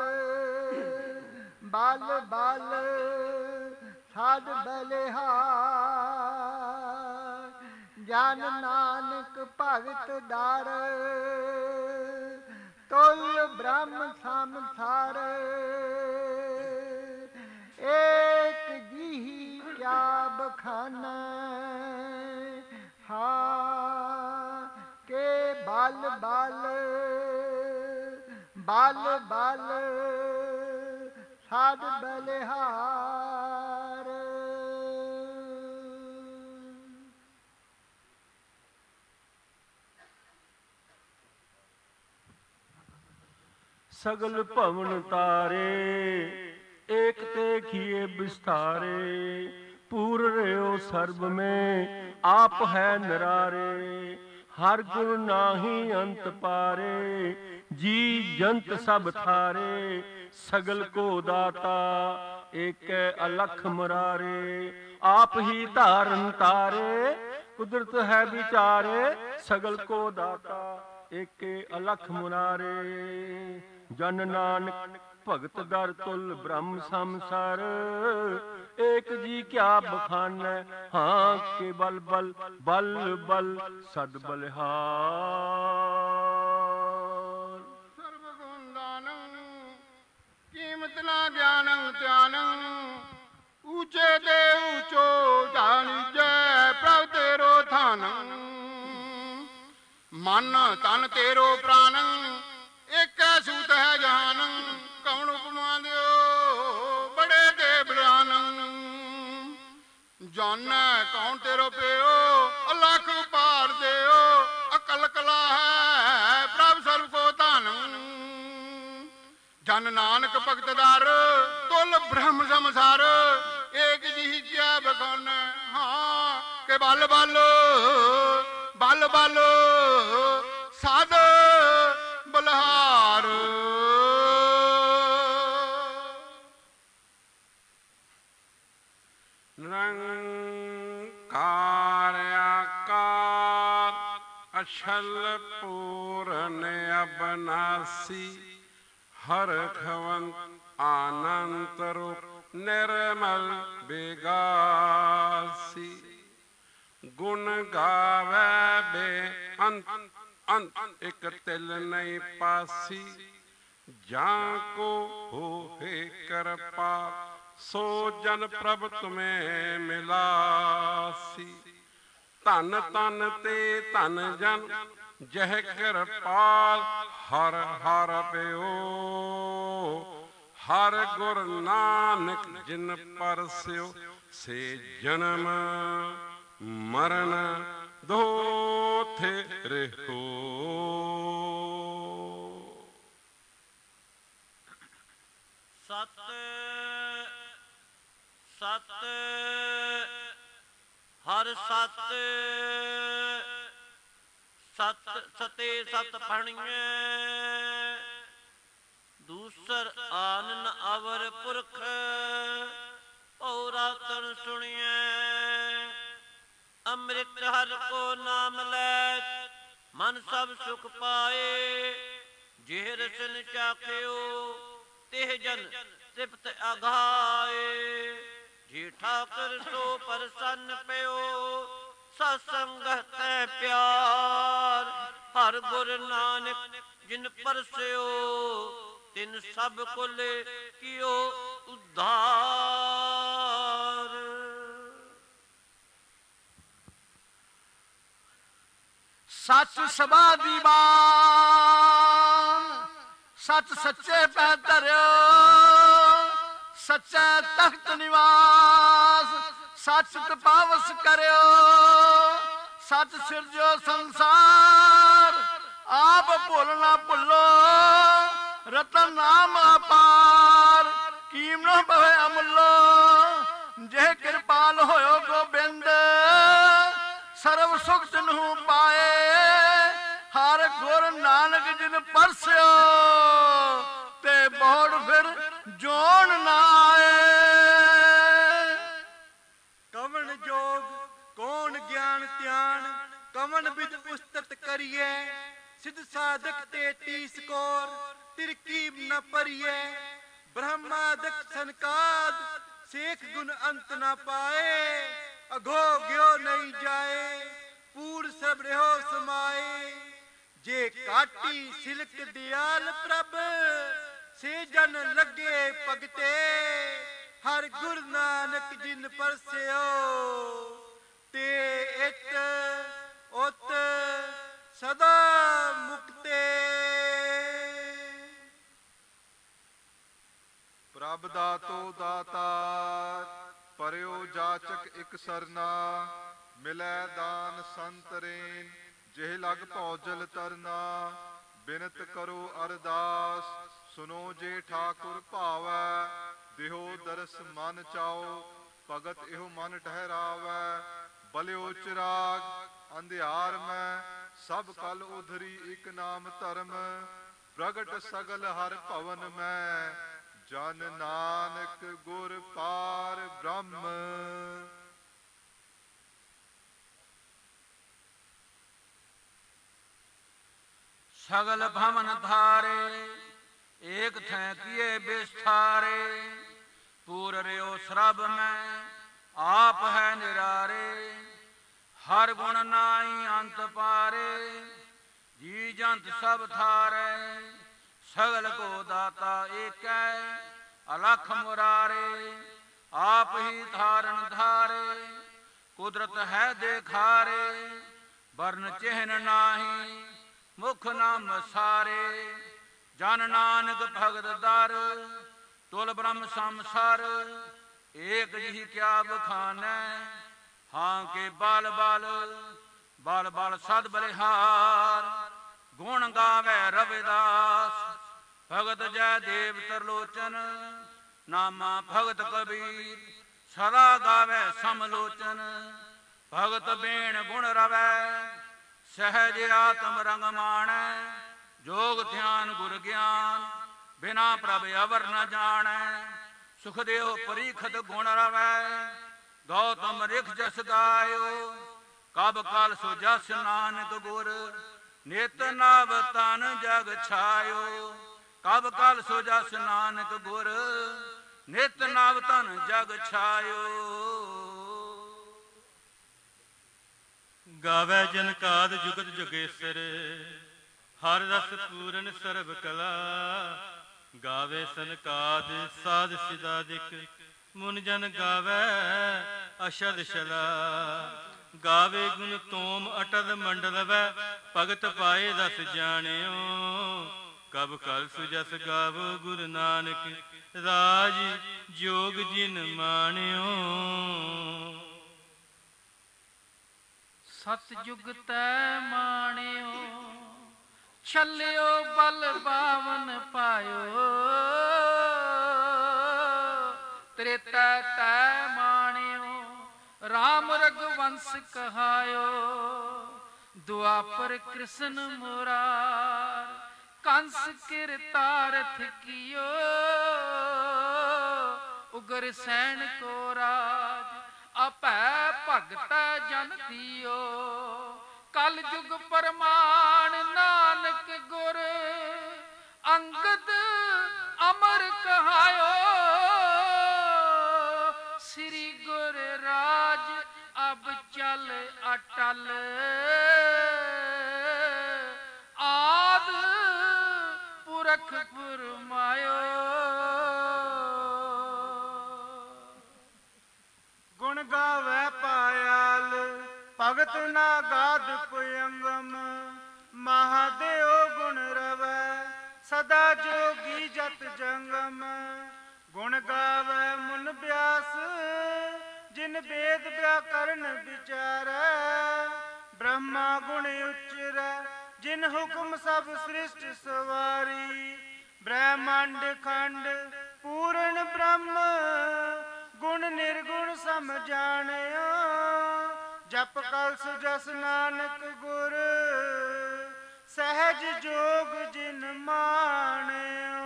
[SPEAKER 5] बल बल सद बलिहार जन नानक भगत दार तुल ब्रह्म संसार एक जी क्या बखाना हाँ के बल बल बल बल सद बलिहार
[SPEAKER 6] सगल भवन तारे एक ते किए विस्तारे पूर रहो सर्व में आप है निरारे हर गुण नाही अंत पारे जी जंत सब थारे सगल को दाता एक अलख मुरारे आप ही धारन तारे कुदरत है विचारे सगल को दाता एक अलख मुरारे जन नानक भगत दर तुल ब्रह्म संसार एक जी क्या बखान हाँ के बल बल बल बल सद बलिहार
[SPEAKER 5] सर्व गुण दानं कीमत ना ज्ञानं त्यानं ऊंचे दे ऊंचो जानी जय प्रभ तेरो थानं मन तन तेरो प्राण एक सूत है जहान कौन उपमा दियो बड़े दे बयान जान कौन तेरो प्यो अलख पार दियो अकल कला है प्रभ सर्व को धन ਜਨ ਨਾਨਕ ਭਗਤਦਾਰ ਤੁਲ ਬ੍ਰਹਮ ਸੰਸਾਰ ਏਕ ਜੀ ਕਿਆ ਬਖਾਨ। ਹਾਂ ਕਿ ਬਲ ਬਲ ਬਲ ਬਲ ਸਾਧ ਬਲਹਾਰ।
[SPEAKER 7] ਨਿਰੰਕਾਰ ਆਕਾਰ ਅਛਲ ਪੂਰਨ ਅਬਨਾਸੀ ਹਰ ਖਵੰਤ ਆਨੰਤ ਰੂਪ ਨਿਰਮਲ ਬੇਗਾਸੀ। ਗੁਣ ਗਾਵੇ ਬੇ ਅੰਤ ਅੰਤ ਇਕ ਤਿਲ ਨਹੀਂ ਪਾਸੀ। ਜਾਂ ਕੋ ਹੋਏ ਕਿਰਪਾ ਸੋ ਜਨ ਪ੍ਰਭ ਤੁਮੇ ਮਿਲਾਸੀ। ਧਨ ਤਨ ਤੇ ਧਨ ਜਨ ਜਹ ਕਿਰਪਾਲ ਹਰ ਹਰ ਪਿਓ। ਹਰ ਗੁਰ ਨਾਨਕ ਜਿਨ ਪਰਸਿਓ ਸੇ ਜਨਮ ਮਰਨ ਦੋਥੇ ਰਹਿਓ।
[SPEAKER 8] ਸਤ ਸਤ ਹਰ ਸਤ ਸਤ ਸਤੇ ਸਤ ਫਣੀਐ। ਦੂਸਰ ਆਨਨ ਅਵਰ ਪੁਰਖ ਭਉ ਰਾਤਨ ਸੁਣੀਐ। ਅੰਮ੍ਰਿਤ ਹਰਿ ਕੋ ਨਾਮ ਲੈ ਮਨ ਸਭ ਸੁਖ ਪਾਏ। ਜਿਹ ਰਸਨ ਚਾਖਿਓ ਤਿਹ ਜਨ ਤ੍ਰਿਪਤ ਅਘਾਏ। ਜੀ ਠਾਕੁਰ ਸੋ ਪ੍ਰਸੰਨ ਪਿਓ ਸਤ ਸੰਗਤ ਤੈ ਪਿਆਰ। ਹਰ ਗੁਰ ਨਾਨਕ ਜਿਨ ਪਰਸਿਓ ਤਿਨ ਸਭ ਕੁਲ ਕੀਓ ਉਧਾਰ।
[SPEAKER 9] ਸੱਚ ਸਭਾ ਦੀ ਬਾਣ ਸੱਚ ਸੱਚੇ ਪੈ ਧਰਿਓ। ਸੱਚੇ ਤਖਤ ਨਿਵਾਸ ਸੱਚ ਤਪਾਵਸ ਕਰਿਓ। ਸੱਚ ਸਿਰਜੋ ਸੰਸਾਰ ਆਪ ਭੁੱਲ ਨਾ ਭੁੱਲੋ। ਰਤਨ ਨਾਮ ਅਪਾਰ ਕੀਮ ਨਾ ਪਵੇ ਅਮੁੱਲੋ। ਜੇ ਕਿਰਪਾਲ ਹੋਇਓ ਗੋਬਿੰਦ ਸਰਬ ਸੁਖ ਤਿਨਹੂ ਪਾਏ। ਹਰ ਗੁਰ ਨਾਨਕ ਜਿਨ ਪਰਸਿਓ ਤੇ ਬੋੜ ਫਿਰ ਜੋਣ ਨਾ ਆਏ।
[SPEAKER 2] ਕਵਣ ਜੋਗ ਕੌਣ ਗਿਆਨ ਧਿਆਨ ਕਵਣ ਵਿਦ ਉਸਤਤ ਕਰੀਏ। ਸਿਧ ਸਾਧਕ ਤੇ ਤੀਸ ਕੋਰ ਤਿਰਕੀਬ ਨ ਪਰੀਏ। ਬ੍ਰਹਮਾਦਿਕ ਸੰਕਾਦ ਸੇਖ ਗੁਣ ਅੰਤ ਨ ਪਾਏ। ਅਘੋ ਗਿਓ ਨਹੀਂ ਜਾਏ ਪੂਰ ਸਭ ਰਹਿਓ ਸਮਾਏ। ਜੇ ਕਾਟੀ ਸਿਲਕ ਦਿਆਲ ਪ੍ਰਭ ਸੇ ਜਨ ਲੱਗੇ ਭਗਤੇ। ਹਰ ਗੁਰ ਨਾਨਕ ਜਿਨ ਪਰਸਿਓ ਤੇ ਇਤ ਉਤ ਸਦਾ ਮੁਕਤੇ।
[SPEAKER 10] ਪ੍ਰਭ ਦਾਤੋ ਦਾਤਾਰ ਪਰਿਓ ਜਾਚਕ ਇਕ ਸਰਨਾ। ਮਿਲੈ ਦਾਨ ਸੰਤਰੇਨ ਜਿਹ ਲਗ ਭੌਜਲ ਤਰਨਾ। ਬਿਨਤ ਕਰੋ ਅਰਦਾਸ ਸੁਨੋ ਜੇ ਠਾਕੁਰ ਭਾਵੈ। ਦਿਹੋ ਦਰਸ ਮਨ ਚਾਓ ਭਗਤ ਇਹੋ ਮਨ ਠਹਿਰਾਵੈ। ਬਲਿਓ ਚਿਰਾਗ ਅੰਧਿਆਰ ਮੈਂ ਸਭ ਕਲ ਉਧਰੀ ਇਕ ਨਾਮ ਧਰਮ। ਪ੍ਰਗਟ ਸਗਲ ਹਰ ਭਵਨ ਮੈਂ ਜਨ ਨਾਨਕ ਗੁਰ ਪਾਰ ਬ੍ਰਹਮ।
[SPEAKER 3] ਸਗਲ ਭਵਨ ਧਾਰੇ ਏਕ ਥੈ ਕੀਏ ਬਿਸਥਾਰੇ। ਪੂਰ ਰਿਓ ਸਰਬ ਮੈਂ ਆਪ ਹੈ ਨਿਰਾਰੇ। ਹਰ ਗੁਣ ਨਾਈ ਅੰਤ ਪਾਰੇ ਜੀ ਜੰਤ ਸਭ ਥਾਰੇ। ਸਗਲ ਕੋ ਦਾਤਾ ਏਕੈ ਅਲਖ ਮੁਰਾਰੇ। ਆਪ ਹੀ ਧਾਰਨ ਧਾਰੇ ਕੁਦਰਤ ਹੈ ਦੇਖਾਰੇ। ਵਰਨ ਚਿਹਨ ਨਾਹੀ ਮੁਖ ਨਾਮ ਸਾਰੇ। ਜਨ ਨਾਨਕ ਭਗਤ ਦਰ ਤੁਲ ਬ੍ਰਹਮ ਸੰਸਾਰ। ਏਕ ਜਿਹੀ ਕਿਆ ਬਖਾਨੈ ਹਾਂ ਕੇ ਬਲ ਬਲ ਬਲ ਬਲ ਸਦ ਬਲਿਹਾਰ। ਗੁਣ ਗਾਵੇ ਰਵਿਦਾਸ
[SPEAKER 11] ਭਗਤ ਜੈ ਦੇਵ ਤਰਲੋਚਨ, ਨਾਮਾ ਭਗਤ ਕਬੀਰ, ਸਦਾ ਗਾਵੇ ਸਮਲੋਚਨ। ਭਗਤ ਬੇਣ ਗੁਣ ਰਵੈ, ਸਹਿਜ ਆਤਮ ਰੰਗ ਮਾਣੈ। ਜੋਗ ਧਿਆਨ ਗੁਰ ਗਿਆਨ, ਬਿਨਾ ਪ੍ਰਭ ਅਵਰ ਨ ਜਾਣੈ। ਸੁਖਦੇਵ ਪਰੀਖਤ ਗੁਣ ਰਵੈ, ਗੌਤਮ ਰਿਖ ਜਸ ਗਾਇਓ। ਕਬ ਕਲ ਸੋ ਜਸ ਨਾਨਕ ਗੁਰ, ਨਿਤ ਨਵ ਤਨ ਜਗ ਛਾਇਓ। ਕਬ ਕਲ ਸੋ ਜਸ ਨਾਨਕ ਗੁਰ, ਨਿਤ ਨਵ ਤਨ ਜਗ ਛਾਇਓ।
[SPEAKER 12] ਗਾਵੇ ਜਨ ਕਾਦ ਜੁਗਤ ਜੁਗੇਸਰ, ਹਰ ਰਸ ਪੂਰਨ ਸਰਬ ਕਲਾ। ਗਾਵੇ ਸਨਕਾਦ ਸਾਧ ਸਿਦਾਦਿਕ, ਮੁਨ ਜਨ ਗਾਵੇ ਅਸ਼ਦ ਸ਼ਲਾ। ਗਾਵੇ ਗੁਣ ਤੋਮ ਅਟਲ ਮੰਡਲ ਵੈ, ਭਗਤ ਪਾਏ ਰਸ ਜਾਣਿਓ। ਕਬ ਕਲ ਸੁਜਸ ਗਾਵੋ ਗੁਰੂ ਨਾਨਕ, ਰਾਜ ਜੋਗ ਜਿਨ ਮਾਣਿਓ।
[SPEAKER 13] ਸਤਿਯੁਗ ਤੈ ਮਾਣਿਓ, ਛਲਿਓ ਬਲ ਬਾਵਨ ਪਾਇਓ। ਤ੍ਰੇਤਾ ਤੈ ਮਾਣਿਓ, ਰਾਮ ਰਘੁਵੰਸ ਕਹਾਇਓ। ਦੁਆਪਰ ਕ੍ਰਿਸ਼ਨ ਮੁਰਾਰ, ਕੰਸ ਕਿਰਤਾਰਥ ਕੀਓ। ਉਗਰ ਸੈਨ ਕੋ ਰਾਜ, ਆਪੈ ਭਗਤ ਜਨ ਦੀਓ। ਕਲ ਜੁਗ ਪਰਮਾਨ ਨਾਨਕ ਗੁਰ, ਅੰਗਦ ਅਮਰ ਕਹਾਇਓ। ਸ੍ਰੀ ਗੁਰ ਰਾਜ ਅਬ ਚਲ ਅਟਲ, ਆਦ ਪੁਰਖ ਪੁਰਮਾਇਓ।
[SPEAKER 14] ਗੁਣ ਗਾਵੇ ਪਾਇਲ, ਭਗਤ ਨਾ ਗਾਦ ਪੁਯੰਗਮ। ਮਹਾਦੇਵ ਗੁਣ ਰਵੈ, ਸਦਾ ਜੋਗੀ ਜਤ ਜੰਗਮ। ਗੁਣ ਗਾਵੇ ਮੁਨ ਬਿਆਸ, ਜਿਨ ਵੇਦ ਵਿਆਕਰਨ ਵਿਚਾਰੈ। ਬ੍ਰਹਮਾ ਗੁਣ ਉਚਰੈ, ਜਿਨ ਹੁਕਮ ਸਭ ਸ੍ਰਿਸ਼ਟ ਸਵਾਰੀ। ਬ੍ਰਹਮੰਡ ਖੰਡ ਪੂਰਨ ਬ੍ਰਹਮ, ਗੁਣ ਨਿਰਗੁਣ ਸਮ ਜਾਣਿਓ। ਜਪ ਕਲ ਸੁਜਸ ਨਾਨਕ ਗੁਰ, ਸਹਿਜ ਜੋਗ ਜਿਨ ਮਾਣਿਓ।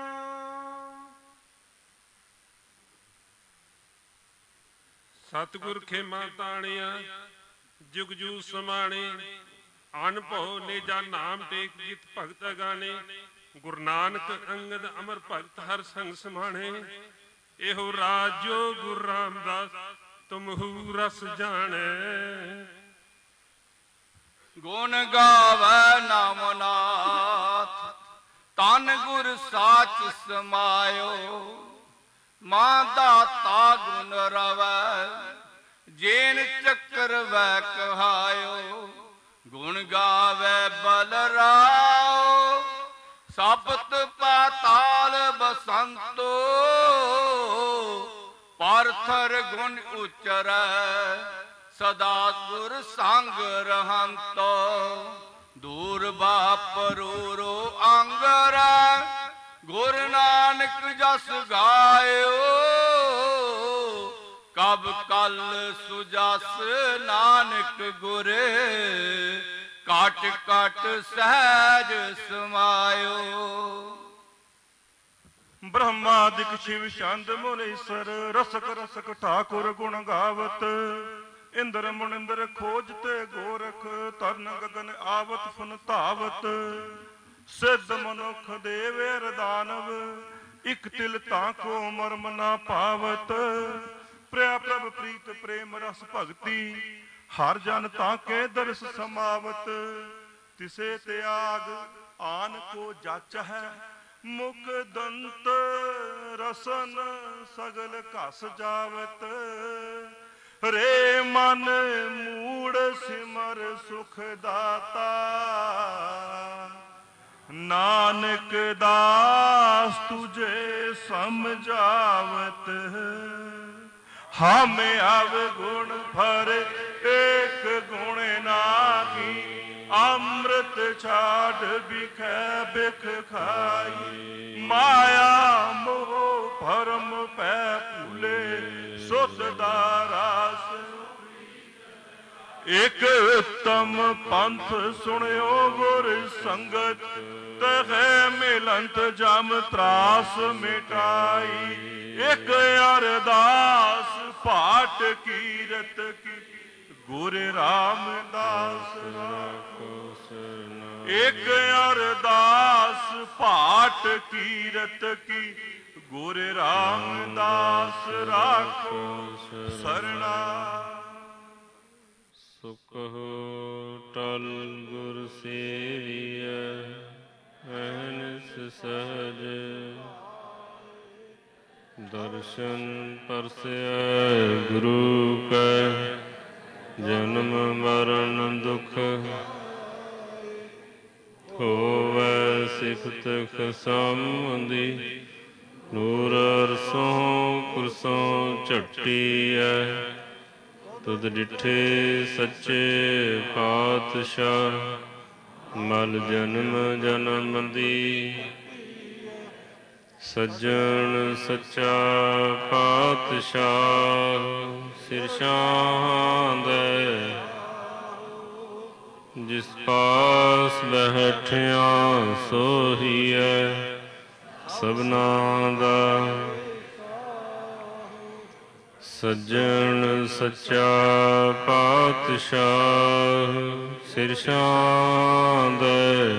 [SPEAKER 7] ਸਤਿਗੁਰ ਖੇਮਾ ਤਾਣਿਆ, ਜੁਗ ਜੂ ਸਮਾਣੇ। ਅਨਭਉ ਨਿਜਾ ਨਾਮ ਟੇਕ ਜਿਤ ਭਗਤ ਗਾਣੇ। ਗੁਰੂ ਨਾਨਕ ਅੰਗਦ ਅਮਰ ਭਗਤ ਹਰ ਸੰਗ ਸਮਾਣੇ। ਇਹੋ ਰਾਜੋ ਗੁਰੂ ਰਾਮਦਾਸ, ਤੁਮਹੂ ਰਸ ਜਾਣੈ।
[SPEAKER 9] ਗੁਣ ਗਾਵੈ ਨਾਮ ਨਾਥ, ਤਨ ਗੁਰ ਸਾਚ ਸਮਾਇਓ। ਮਾਂ ਦਾਤਾ ਗੁਣ ਰਵੈ, ਜੇਨ ਚੱਕਰ ਵੈ ਕਹਾਇਓ। ਗੁਣ ਗਾਵੇ ਬਲਰਾਓ, ਸਪਤ ਪਾਤਾਲ ਬਸੰਤੋ। ਪਾਰਥਰ ਗੁਣ ਉਚਰੈ, ਸਦਾ ਗੁਰ ਸੰਗ ਰਹੰਤੋ। ਦੂਰ ਬਾਪਰੂ ਰੋ ਅੰਗਰੈ, ਗੁਰ ਨਾਨਕ ਜਸ ਗਾਇਓ। ਕਬ ਕਲ ਸੁਜਸ ਨਾਨਕ ਗੁਰ, ਕਾਟ ਕਾਟ ਸਹਿਜ ਸਮਾਇਓ।
[SPEAKER 15] ਬ੍ਰਹਮਾਦਿਕ ਸ਼ਿਵ ਛੰਦ ਮੁਨੀਸਰ, ਰਸਕ ਰਸਕ ਠਾਕੁਰ ਗੁਣ ਗਾਵਤ। ਇੰਦਰ ਮੁਨਿੰਦਰ ਖੋਜ ਤੇ ਗੋਰਖ, ਤਰਨ ਗਗਨ ਆਵਤ ਫਨ ਧਾਵਤ। ਸਿੱਧ ਮਨੁੱਖ ਦੇਵੇਰ ਦਾਨਵ, ਇਕ ਤਿਲ ਤਾਂ ਕੋ ਮਰਮ ਨਾ ਪਾਵਤ। ਪ੍ਰਿਆ ਪ੍ਰਭ ਪ੍ਰੀਤ ਪ੍ਰੇਮ ਰਸ ਭਗਤੀ, ਹਰ ਜਨ ਤਾਂ ਕੇ ਦਰਸ ਸਮਾਵਤ। ਤਿਸੇ ਤਿਆਗ ਆਨ ਕੋ ਜਾਚ ਹੈ, ਮੁਖ ਦੰਤ ਰਸਨ ਸਗਲ ਘਸ ਜਾਵਤ। ਰੇ ਮਨ ਮੂੜ ਸਿਮਰ ਸੁਖ ਦਾਤਾ, ਨਾਨਕ ਦਾਸ ਤੁਝੇ ਸਮਝਾਵਤ। ਹਮ ਅਵਗੁਣ ਭਰ ਏਕ ਗੁਣ ਨਾਹੀ, ਅੰਮ੍ਰਿਤ ਅੰਮ੍ਰਿਤ ਛਾੜ ਬਿਖੈ ਬਿਖ ਖਾਈ। ਮਾਇਆ ਮੋਹ ਭਰਮ ਪੈ ਭੂਲੇ ਸੁਧ ਦਾ ਰਾਸ। ਇਕ ਉਤਮ ਪੰਥ ਸੁਣਿਓ ਗੁਰ ਸੰਗਤ, ਤਹੈ ਮਿਲੰਤ ਜਮ ਤਰਾਸ ਮਿਟਾਈ। ਇਕ ਅਰਦਾਸ ਪਾਠ ਕੀਰਤ ਕੀ ਗੁਰ ਰਾਮਦਾਸ ਰਾਖੋ ਸਰਨਾ। ਇਕ ਅਰਦਾਸ ਪਾਠ ਕੀਰਤ ਕੀ ਗੁਰ ਰਾਮਦਾਸ ਰਾਖੋ ਸਰਨਾ।
[SPEAKER 6] ਸੁਖੋ ਟਲ ਗੁਰ ਸੇਵੀਐ ਅਹਨਿਸ ਸਹਜ। ਦਰਸ਼ਨ ਪਰਸੈ ਗੁਰੂ ਕੈ ਜਨਮ ਮਰਨ ਦੁਖ। ਹੋਵੈ ਸਿਫਤ ਖਸਮਦੀ ਨੂਰ ਅਰਸੋਂ ਕੁਰਸੋਂ ਝਟੀਐ। ਤੁਧ ਡਿਠੇ ਸੱਚੇ ਪਾਤਸ਼ਾਹ ਮਲ ਜਨਮ ਜਨਮ ਦੀ। ਸੱਜਣ ਸੱਚਾ ਪਾਤਸ਼ਾਹ ਸਿਰ ਸ਼ਾਂਦੈ। ਜਿਸ ਪਾਸ ਬੈਠਿਆ ਸੋਹੀਐ ਸਭਨਾ ਦਾ। ਸੱਜਣ ਸੱਚਾ ਪਾਤਸ਼ਾਹ ਸਿਰ ਸ਼ਾਂਦੈ।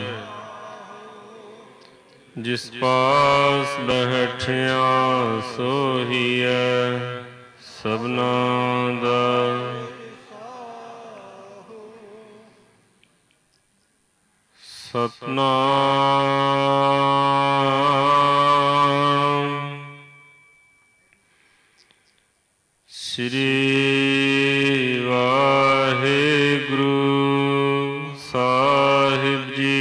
[SPEAKER 6] ਜਿਸ ਪਾਸ ਬੈਠਿਆ ਸੋਹੀਐ ਸਭਨਾ ਦਾ। ਸਤਨਾਮ ਸ੍ਰੀ ਵਾਹਿਗੁਰੂ ਸਾਹਿਬ ਜੀ।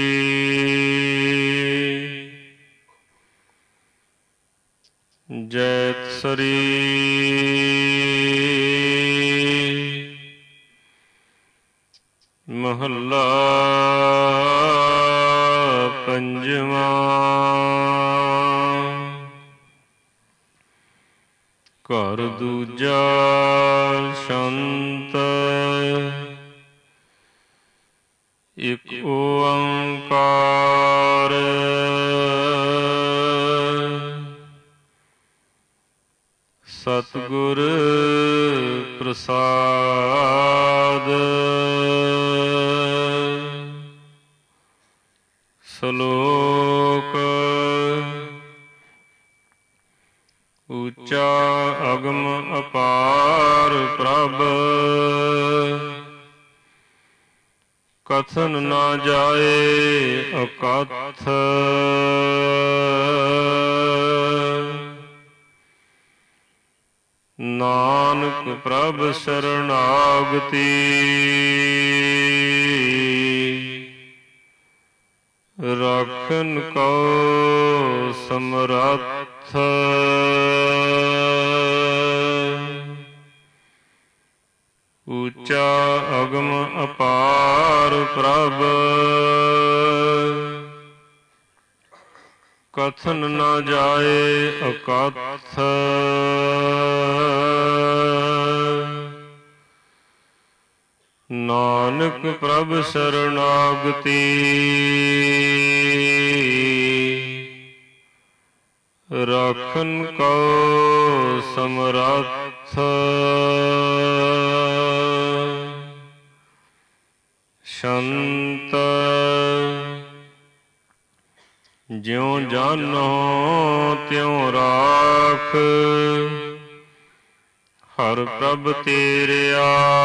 [SPEAKER 6] ਜੈਤਸਰੀ ਮਹੱਲਾ ਪੰਜਵਾਂ। ਘਰ ਦੂਜਾ ਸ਼ੰਤ ਇਕ ਓੰਕਾਰ। ਸਤਿਗੁਰ ਪ੍ਰਸਾਦ। ਸ਼ਲੋਕ। ਉੱਚਾ ਅਗਮ ਅਪਾਰ ਪ੍ਰਭ, ਕਥਨ ਨਾ ਜਾਏ ਅਕਥ। ਨਾਨਕ ਪ੍ਰਭ ਸ਼ਰਨਾਗਤੀ, ਰਾਖਨ ਕੋ ਸਮਰੱਥ। ਉੱਚਾ ਅਗਮ ਅਪਾਰ ਪ੍ਰਭ, ਕਥਨ ਨਾ ਜਾਏ ਅਕਥ। ਨਾਨਕ ਪ੍ਰਭ ਸ਼ਰਨਾਗਤੀ, ਰਾਖਨ ਕੋ ਸਮਰੱਥ। ਸ਼ੰਤ ਜਿਉ ਜਾਨੋ ਤਿਉ ਰਾਖ, ਹਰ ਪ੍ਰਭ ਤੇਰਿਆ।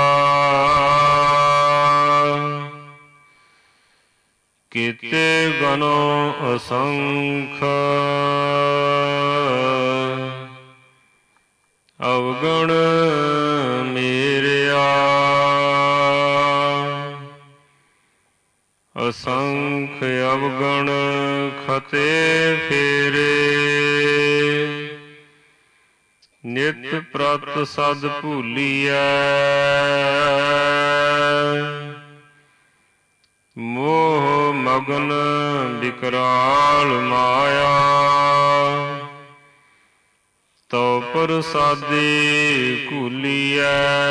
[SPEAKER 6] ਕੀਤੇ ਗਨੋ ਅਸੰਖ, ਅਵਗਣ ਮੇਰਿਆ। ਅਸੰਖ ਅਵਗਣ ਖਤੇ ਫੇਰੇ, ਨਿਤ ਪ੍ਰਤ ਸਦ ਭੂਲੀਐ। ਮੋਹ ਮਗਨ ਵਿਕਰਾਲ ਮਾਇਆ, ਤੋ ਪ੍ਰਸਾਦੀ ਘੂਲੀਐ।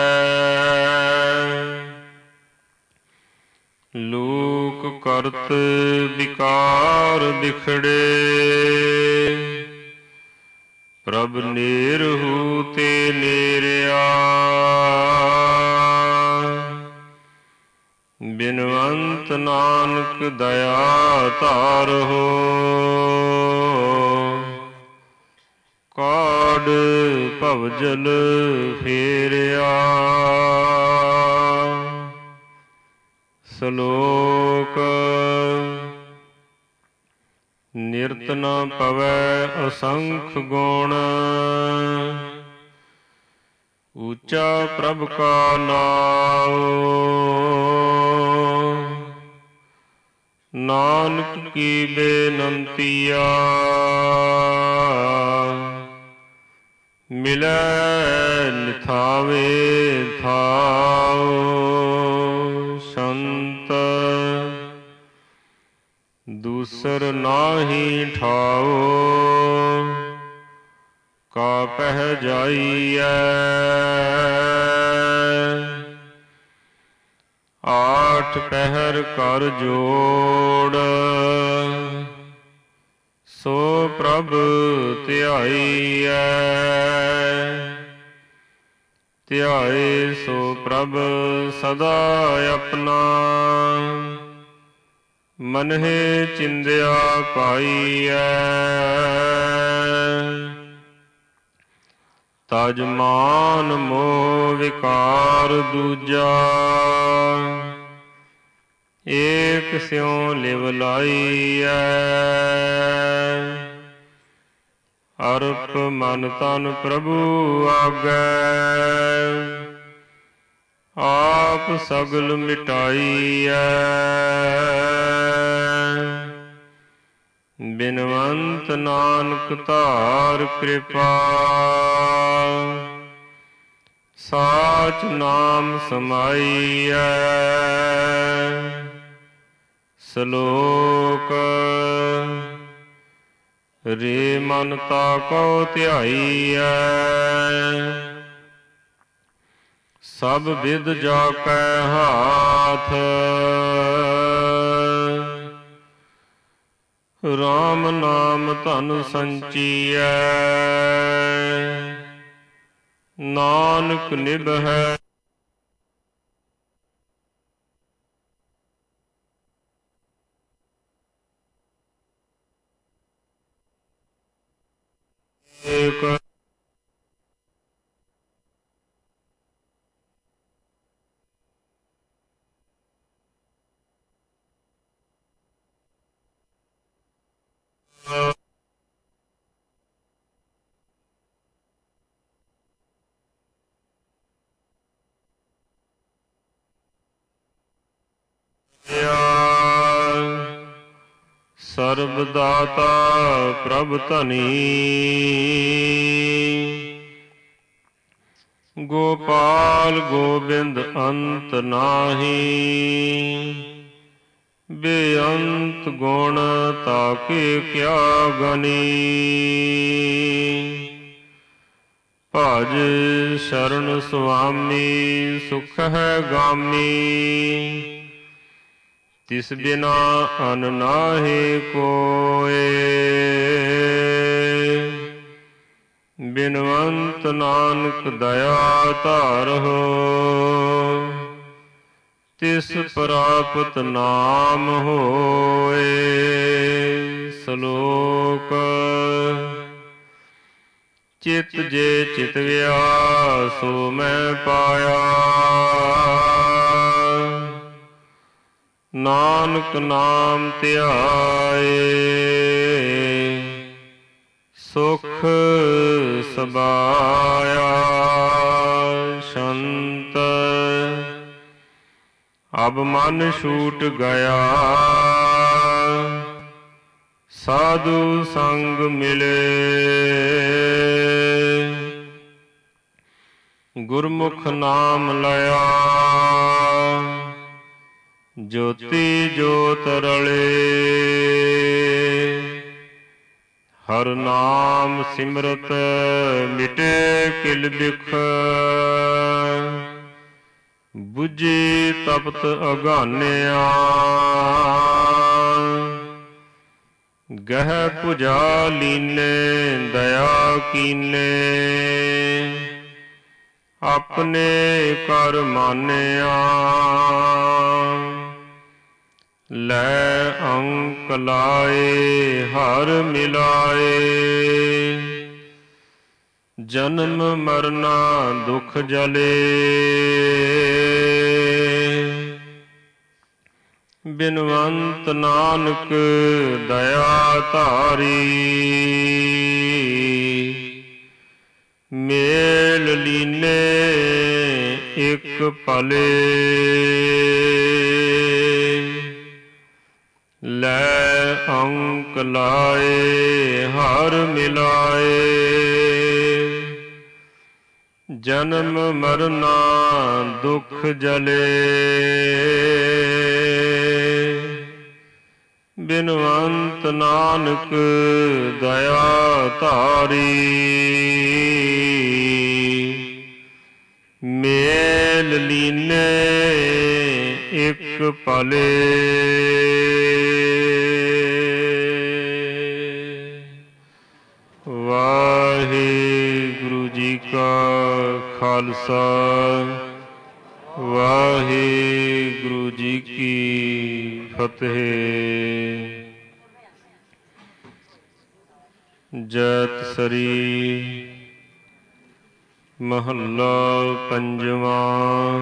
[SPEAKER 6] ਲੋਕ ਕਰਤ ਵਿਕਾਰ ਵਿਖੜੇ, ਪ੍ਰਭ ਨੇਰਹੂ ਤੇ ਨੇਰਿਆ। ਬਿਨਵੰਤ ਨਾਨਕ ਦਇਆ ਧਾਰਹੁ, ਕਾਢ ਭਵਜਲ ਫੇਰਿਆ। ਸ਼ਲੋਕ ਨਿਰਤ ਨ ਪਵੈ ਅਸੰਖ ਗੁਣ, ਉੱਚਾ ਪ੍ਰਭ ਕਾ ਨਾਮ। ਨਾਨਕ ਕੀ ਬੇਨੰਤੀਆ, ਮਿਲੈ ਨਿਥਾਵੇ ਥਾਉ। ਸੰਤ ਦੂਸਰ ਨਾਹੀ ਠਾਉ, ਕਾ ਪਹਿ ਜਾਈਐ। ਆਠ ਪਹਿਰ ਕਰ ਜੋੜ, ਸੋ ਪ੍ਰਭ ਧਿਆਈਐ। ਧਿਆਏ ਸੋ ਪ੍ਰਭ ਸਦਾ ਆਪਣਾ, ਮਨਹਿ ਚਿੰਦਿਆ ਪਾਈਐ। ਤਜ ਮਾਨ ਮੋਹ ਵਿਕਾਰ ਦੂਜਾ, ਏਕ ਸਿਉ ਲਿਵ ਲਾਈਐ। ਅਰਪ ਮਨ ਤਨ ਪ੍ਰਭੂ ਆਗੈ, ਆਪ ਸਗਲ ਮਿਟਾਈਐ। ਬਿਨਵੰਤ ਨਾਨਕ ਧਾਰ ਕਿਰਪਾ, ਸਾਚ ਨਾਮ ਸਮਾਈਐ। ਸ਼ਲੋਕ ਰੇ ਮਨ ਤਾਕੋ ਧਿਆਈਐ, ਸਭ ਵਿਦ ਜਾ ਕੈ ਹਾਥ। ਰਾਮ ਨਾਮ ਧਨ ਸੰਚੀਐ, ਨਾਨਕ ਨਿਭੈ। ਏਕ ਸਰਬ ਦਾਤਾ ਪ੍ਰਭ ਧਨੀ, ਗੋਪਾਲ ਗੋਬਿੰਦ ਅੰਤ ਨਾਹੀ। ਬੇਅੰਤ ਗੁਣ ਤਾਕੇ ਕਿਆ ਗਨੀ, ਭਜ ਸ਼ਰਨ ਸੁਆਮੀ ਸੁਖ ਹੈ ਗਾਮੀ। ਤਿਸ ਬਿਨਾ ਅਨ ਨਾਹੀ ਕੋਇ, ਬਿਨਵੰਤ ਨਾਨਕ ਦਇਆ ਧਾਰਹੁ। ਤਿਸ ਪ੍ਰਾਪਤ ਨਾਮ ਹੋਏ। ਸ਼ਲੋਕ ਚਿਤ ਜੇ ਚਿਤਵਿਆ ਸੋ ਮੈਂ ਪਾਇਆ, ਨਾਨਕ ਨਾਮ ਧਿਆਏ। ਸੁਖ ਸਬਾਇਆ ਸ਼ੰਤ, ਅਬ ਮਨ ਛੂਟ ਗਿਆ। ਸਾਧੂ ਸੰਗ ਮਿਲੇ, ਗੁਰਮੁਖ ਨਾਮ ਲਿਆ। ਜੋਤੀ ਜੋਤ ਰਲੇ ਹਰ ਨਾਮ ਸਿਮਰਤ ਮਿਟੇ ਕਿਲ ਬਿਖ ਬੁਝੇ ਤਪਤ ਅਗਾਨਿਆ ਗਹਿ ਪੁਜਾ ਲੀਨੇ ਦਇਆ ਕੀਨੇ ਆਪਣੇ ਕਰ ਮਾਨਿਆ ਲੈ ਅੰਕ ਲਾਏ ਹਰ ਮਿਲਾਏ ਜਨਮ ਮਰਨਾ ਦੁਖ ਜਲੇ ਬਿਨਵੰਤ ਨਾਨਕ ਦਇਆ ਧਾਰੀ ਮੇਲ ਲੀਨੇ ਇੱਕ ਭਲੇ ਲੈ ਅੰਕ ਲਾਏ ਹਰ ਮਿਲਾਏ ਜਨਮ ਮਰਨਾ ਦੁਖ ਜਲੇ ਬਿਨਵੰਤ ਨਾਨਕ ਦਇਆ ਧਾਰੀ ਮੇਲ ਲੀਨੇ ਇੱਕ ਭਲੇ ਵਾਹਿਗੁਰੂ ਜੀ ਕਾ ਖਾਲਸਾ ਵਾਹਿਗੁਰੂ ਜੀ ਕੀ ਫਤਿਹ। ਜੈਤ ਸਰੀ ਮਹੱਲਾ ਪੰਜਵਾਂ।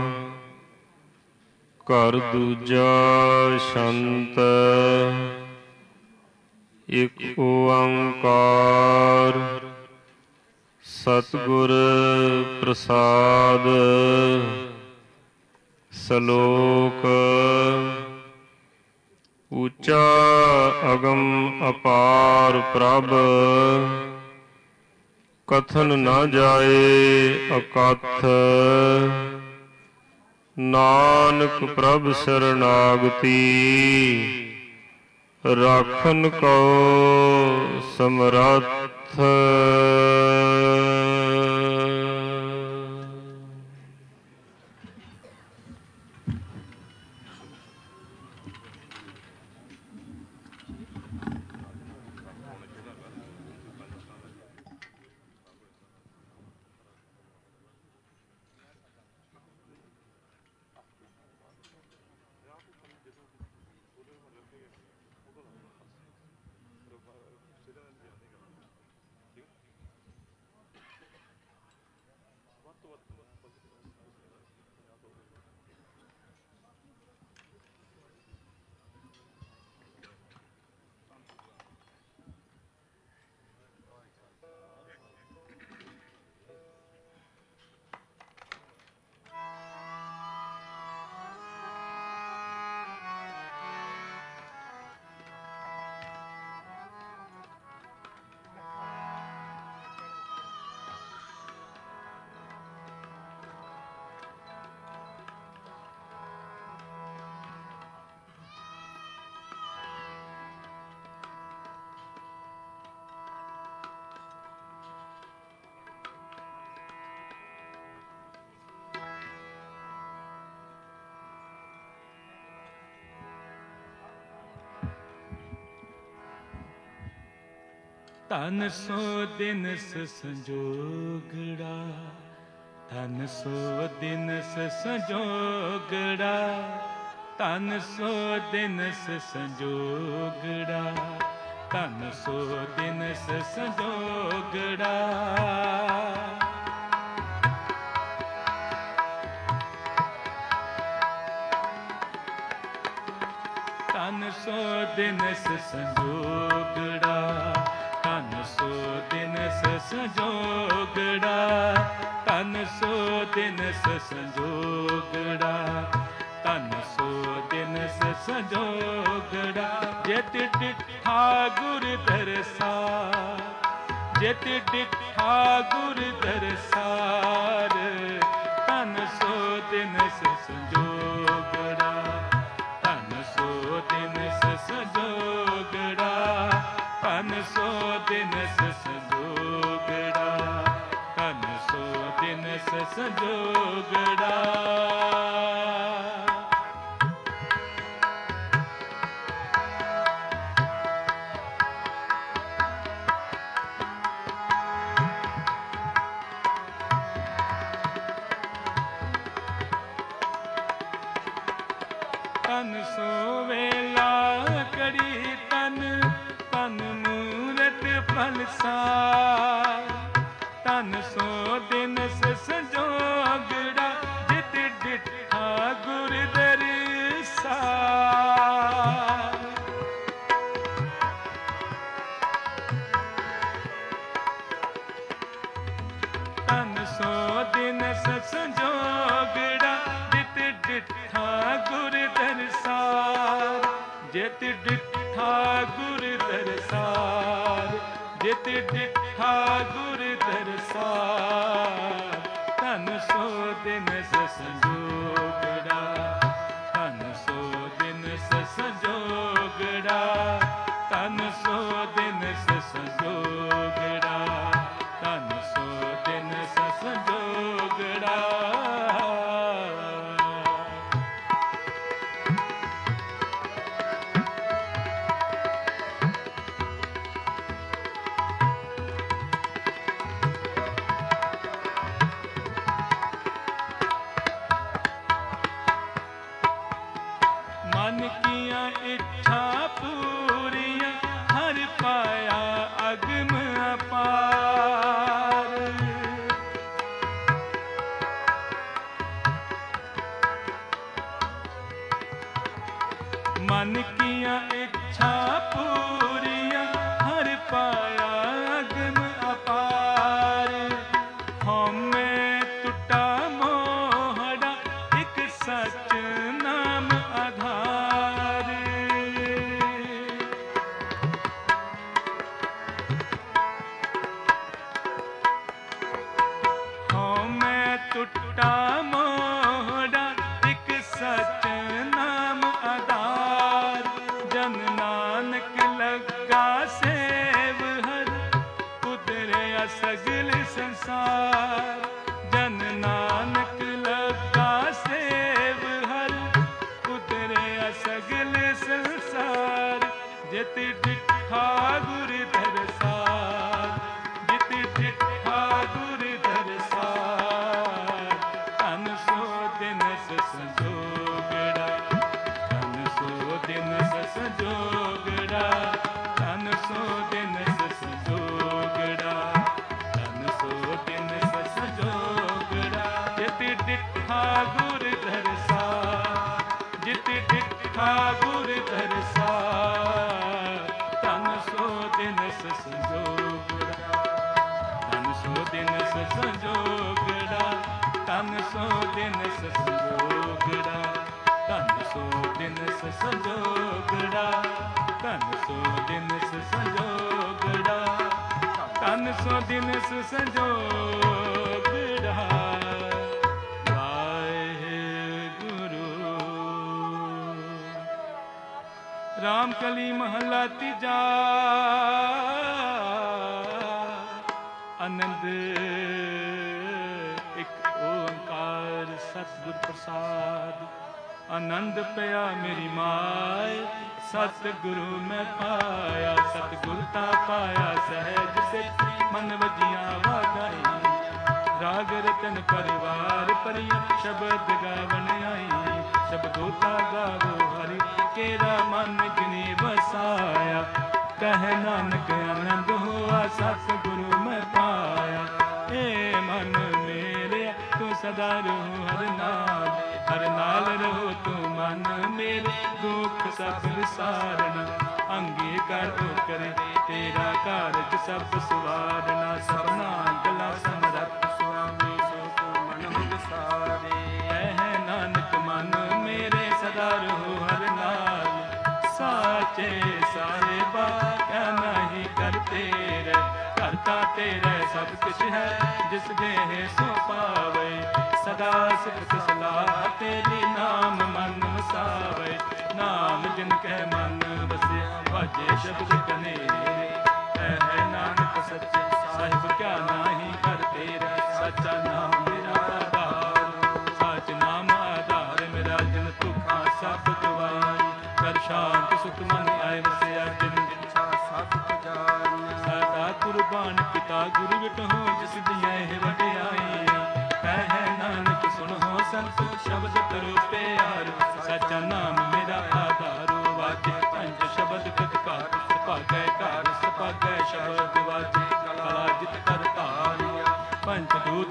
[SPEAKER 6] ਘਰ ਦੂਜਾ ਸ਼ੰਤ ਇਕ ਓੰਕਾਰ ਸਤਿਗੁਰ ਪ੍ਰਸਾਦ। ਸ਼ਲੋਕ ਉੱਚਾ ਅਗਮ ਅਪਾਰ ਪ੍ਰਭ ਕਥਨ ਨਾ ਜਾਏ ਅਕਥ। ਨਾਨਕ ਪ੍ਰਭ ਸਰਨਾਗਤੀ ਰਾਖਨ ਕੋ ਸਮਰੱਥ।
[SPEAKER 1] ਧਨ ਸੋ ਦਿਨਸ ਸੰਜੋਗੜਾ, ਧਨ ਸੋ ਦਿਨਸ ਸੰਜੋਗੜਾ, ਧਨ ਸੋ ਦਿਨਸ ਸੰਜੋਗੜਾ, ਧਨ ਸੋ ਦਿਨਸ ਸੰਜੋਗੜਾ। ਧਨ ਸੋ ਦਿਨਸ ਸੰਜੋਗੜਾ, ਧਨ ਸੋ ਦਿਨਸ ਸੰਜੋਗੜਾ, ਧਨ ਸੋ ਦਿਨਸ ਸੰਜੋਗੜਾ, ਧਨ ਸੋ ਦਿਨਸ ਸੰਜੋਗੜਾ। ਜਿਤ ਡਿਠਾ ਗੁਰ ਦਰਸਾ, ਜਿਤ ਡਿਠਾ ਗੁਰ ਦਰਸਾਰ, ਧਨ ਸੋ ਦਿਨਸ ਸੰਜੋਗੜਾ, ਧਨ ਤਨ ਸੋ ਵੇਲਾ ਕੜੀ ਤਨ ਤਨ ਮੂਰਤ ਫਲਸਾਰ ਤਨ ਸੋ ਦਿਨ ਸੰਜੋਗੜਾ ਜਿਤ ਡਿਠਾ ਗੁਰ ਦਰਸਾਰ ਤਨ ਸੋ ਦਿਨ ਸੰਜੋਗੜਾ ਜਿਤ ਡਿਠਾ ਗੁਰ ਦਰਸਾਰ ਜਿਤ ਡਿਠਾ ਗੁਰ ਦਰਸਾਰ ਜਿਤ ਡਿਠਾ ਗੁਰ ਦਰਸਾਰ ਤਨ ਸੋ ਦਿਨ ਸੰਜੋਗੜਾ ਤਨ ਸੋ ਦਿਨ ਸੰਜੋਗੜਾ ਤਨ ਸੋ ਦਿਨ ਸੰਜੋਗੜਾ ਤਨ ਸੋ ਦਿਨ ਸੰਜੋਗੜਾ ਮਨ ਕੀਆਂ ਇੱਛਾ ਪੂਰੀਆਂ ਹਰ ਪਾਇਆ ਅਗਮ ਅਪਾਰ ਮਨ ਕੀਆਂ ਇੱਛਾ ਪੂਰੀਆਂ ਹਰ ਪਾਇਆ ਅਗਮ ਅਪਾਰ ਹਉਮੈ ਟੁੱਟਾ ਮੋਹੜਾ ਇੱਕ ਸੱਚ ਨਾਮ ਆਧਾਰ ਹਉਮੈ ਟੁੱਟਾ ਮੋਹੜਾ ਇੱਕ ਸੱਚ ਨਾਮ ਆਧਾਰ ਜਨ ਨਾਨਕ ਲੱਗਾ ਸੇਵ ਹਰ ਉਤਰਿਆ ਸਗਲ ਸੰਸਾਰ ਜਨ ਨਾਨਕ ਲੱਗਾ ਸੇਵ ਹਰ ਉਤਰਿਆ ਸਗਲ ਸੰਸਾਰ ਜਿਤ ਡਿਠਾ ਗੁਰ ਦਰਸਾਰ ਜਿਤ ਡਿਠਾ ਗੁਰ ਦਰਸਾਰ ਤਨ ਸੋ ਦਿਨ ਸੰਜੋਗੜਾ ਤਨ ਸੋ ਦਿਨ ਸੰਜੋਗੜਾ ਤਨ ਸੋ ਦਿਨ ਸੰਜੋਗੜਾ ਤਨ ਸੋ ਦਿਨ ਸੰਜੋਗੜਾ ਜਿਤ ਡਿਠਾ ਗੁਰ ਦਰਸਾਰ ਜਿਤ ਡਿਠਾ ਗੁਰ ਦਰਸਾਰ ਤਨ ਸੋ ਦਿਨ ਸੰਜੋਗੜਾ ਤਨ ਸੋ ਦਿਨ ਸੰਜੋਗੜਾ ਤਨ ਸੋ ਦਿਨ ਸੰਜੋਗੜਾ ਤਨ ਸੋ ਦਿਨ ਸੰਜੋਗੜਾ ਤਨ ਸੋ ਦਿਨ ਸੰਜੋਗੜਾ ਤਨ ਸੋ ਦਿਨ ਸੰਜੋਗੜਾ ਰਾਮ ਕਲੀ ਮਹਲਾ ਤੀਜਾ ਆਨੰਦ ਇੱਕ ਓੰਕਾਰ ਸਤਿਗੁਰ ਪ੍ਰਸਾਦ ਆਨੰਦ ਪਿਆ ਮੇਰੀ ਮਾਏ ਸਤਿਗੁਰੂ ਮੈਂ ਪਾਇਆ ਸਤਿਗੁਰ ਤਾ ਪਾਇਆ ਸਹਿਜ ਸਿੱਖ ਮਨ ਵਜੀਆਂ ਵਾਗਾਈ ਰਾਗ ਰਤਨ ਪਰਿਵਾਰ ਪਰਿਆ ਸ਼ਬਦ ਗਾਵਣ ਆਈ ਸ਼ਬਦੋ ਤਾ ਗਾਵੋ ਹਰੀ ਕੇਰਾ ਮਨ ਜਿਨੀ ਵਸਾਇਆ ਕਹਿ ਨਾਨਕ ਆਨੰਦ ਹੋਆ ਸਤਿਗੁਰੂ ਮੈਂ ਪਾਇਆ ਏ ਮਨ ਮੇਰੇ ਤੂੰ ਸਦਾ ਰਹੋ ਹਰ ਨਾਮ ਹਰ ਨਾਲ ਰਹੋ ਤੂੰ ਮਨ ਮੇਰੇ ਦੁੱਖ ਸਭ ਵਿਸਾਰਨਾ ਅੰਗੇ ਕਰ ਉਹ ਕਰੇ ਤੇਰਾ ਕਾਰਜ ਸਭ ਸਵਾਰਨਾ ਸਭਨਾ ਗਲਾ ਸਮਰੱਥ ਸੁਆਮੀ ਸੋ ਤੂੰ ਮਨ ਵਿਸਾਰੇ ਕਹਿ ਨਾਨਕ ਮਨ ਮੇਰੇ ਸਦਾ ਰਹੋ ਹਰ ਨਾਲ ਸਾਚੇ ਸਾਹਿਬਾ ਕਹਿ ਨਹੀਂ ਕਰ ਤੇਰੇ ਕਰਤਾ ਤੇਰੇ ਸਭ ਕੁਛ ਹੈ ਜਿਸ ਦੇਹ ਸੋ ਪਾਵੇ ਸਦਾ ਸਿਫਤ ਸਲਾਹ ਤੇਰੀ ਨਾਮ ਮਨ ਵਸਾਵੇ ਨਾਮ ਜਿਨ ਕਹਿ ਮਨ ਵਸਿਆ ਵਾਜੇ ਸ਼ਬਦ ਕਨੇਰੇ ਕਹਿ ਨਾਨਕ ਸੱਚੇ ਸਾਹਿਬ ਕਿਆ ਨਹੀਂ ਕਰ ਤੇਰਾ ਸੱਚਾ ਨਾਮ ਮੇਰਾ ਆਧਾਰ ਸੱਚ ਨਾਮ ਆਧਾਰ ਮੇਰਾ ਜਿਨ ਤੁਖਾਂ ਸਭ ਗਵਾਈ ਕਰ ਸ਼ਾਂਤ ਸੁਖ ਮਨ ਆਏ ਵਸਿਆ ਜਿਨ ਇੱਛਾ ਸਭ ਪੁਜਾਰੀਆਂ ਸਾਡਾ ਕੁਰਬਾਨ ਪਿਤਾ ਗੁਰੂ ਵਿਟਹੁ ਜਿਸ ਦੀਆਂ ਇਹ ਵਡਿਆਈਆਂ ਕਹਿ ਨਾਨਕ ਸੁਣੋ ਸੰਤ ਸ਼ਬਦ ਕਰੋ ਪਿਆਰ ਸੱਚਾ ਨਾਮ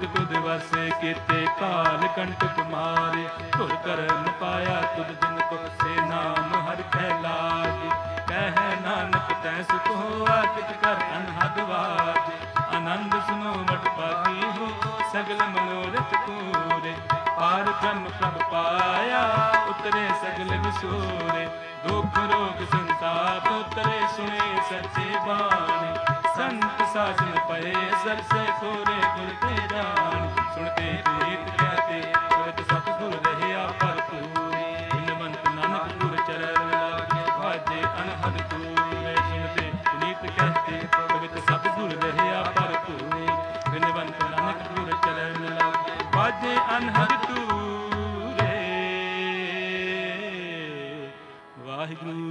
[SPEAKER 1] ਭੂਤ ਤੁਧ ਵਾਸੇ ਕੀਤੇ ਕਾਲ ਕੰਟਕ ਮਾਰੇ ਧੁਰ ਕਰਮ ਪਾਇਆ ਤੁਧ ਜਿਨ ਕੋ ਸੇ ਨਾਮ ਹਰ ਕੈ ਲਾਜ ਕਹਿ ਨਾਨਕ ਤੈ ਸੁਖ ਹੋਆ ਕਿਤ ਕਰ ਅਨਹਦ ਵਾਜ ਆਨੰਦ ਸੁਨੋ ਮਟ ਪਾਤੀ ਹੋ ਸਗਲ ਮਨੋਰਥ ਪੂਰੇ ਪਾਰ ਬ੍ਰਹਮ ਪ੍ਰਭ ਪਾਇਆ ਉਤਰੇ ਸਗਲ ਵਿਸੂਰੇ ਦੁਖ ਰੋਗ ਸੰਤਾਪ ਉਤਰੇ ਸੁਣੇ ਸੱਚੇ ਬਾਣੀ ਸੰਤ ਸਾਜਨ ਪਏ ਸਰਸੇ ਕੋਰੇ ਗੁਰ ਤੇ ਜਾਣ ਸੁਣਤੇ ਪ੍ਰੀਤ ਕਹਤੇ ਸਤ ਸਤਿਗੁਰ ਰਹਿਆ ਭਰਪੂਰੀ ਬਿਨਵੰਤ ਨਾਨਕ ਗੁਰ ਚਰਨ ਲਾਗੇ ਵਾਜੇ ਅਨਹਦ ਤੂਰੇ ਸੁਣਤੇ ਪ੍ਰੀਤ ਕਹਤੇ ਸਤ ਸਤਿਗੁਰ ਰਹਿਆ ਭਰਪੂਰੀ ਬਿਨਵੰਤ ਨਾਨਕ ਗੁਰ ਚਰਨ ਲਾਗੇ ਵਾਜੇ ਅਨਹਦ ਤੂਰੇ ਵਾਹਿਗੁਰੂ।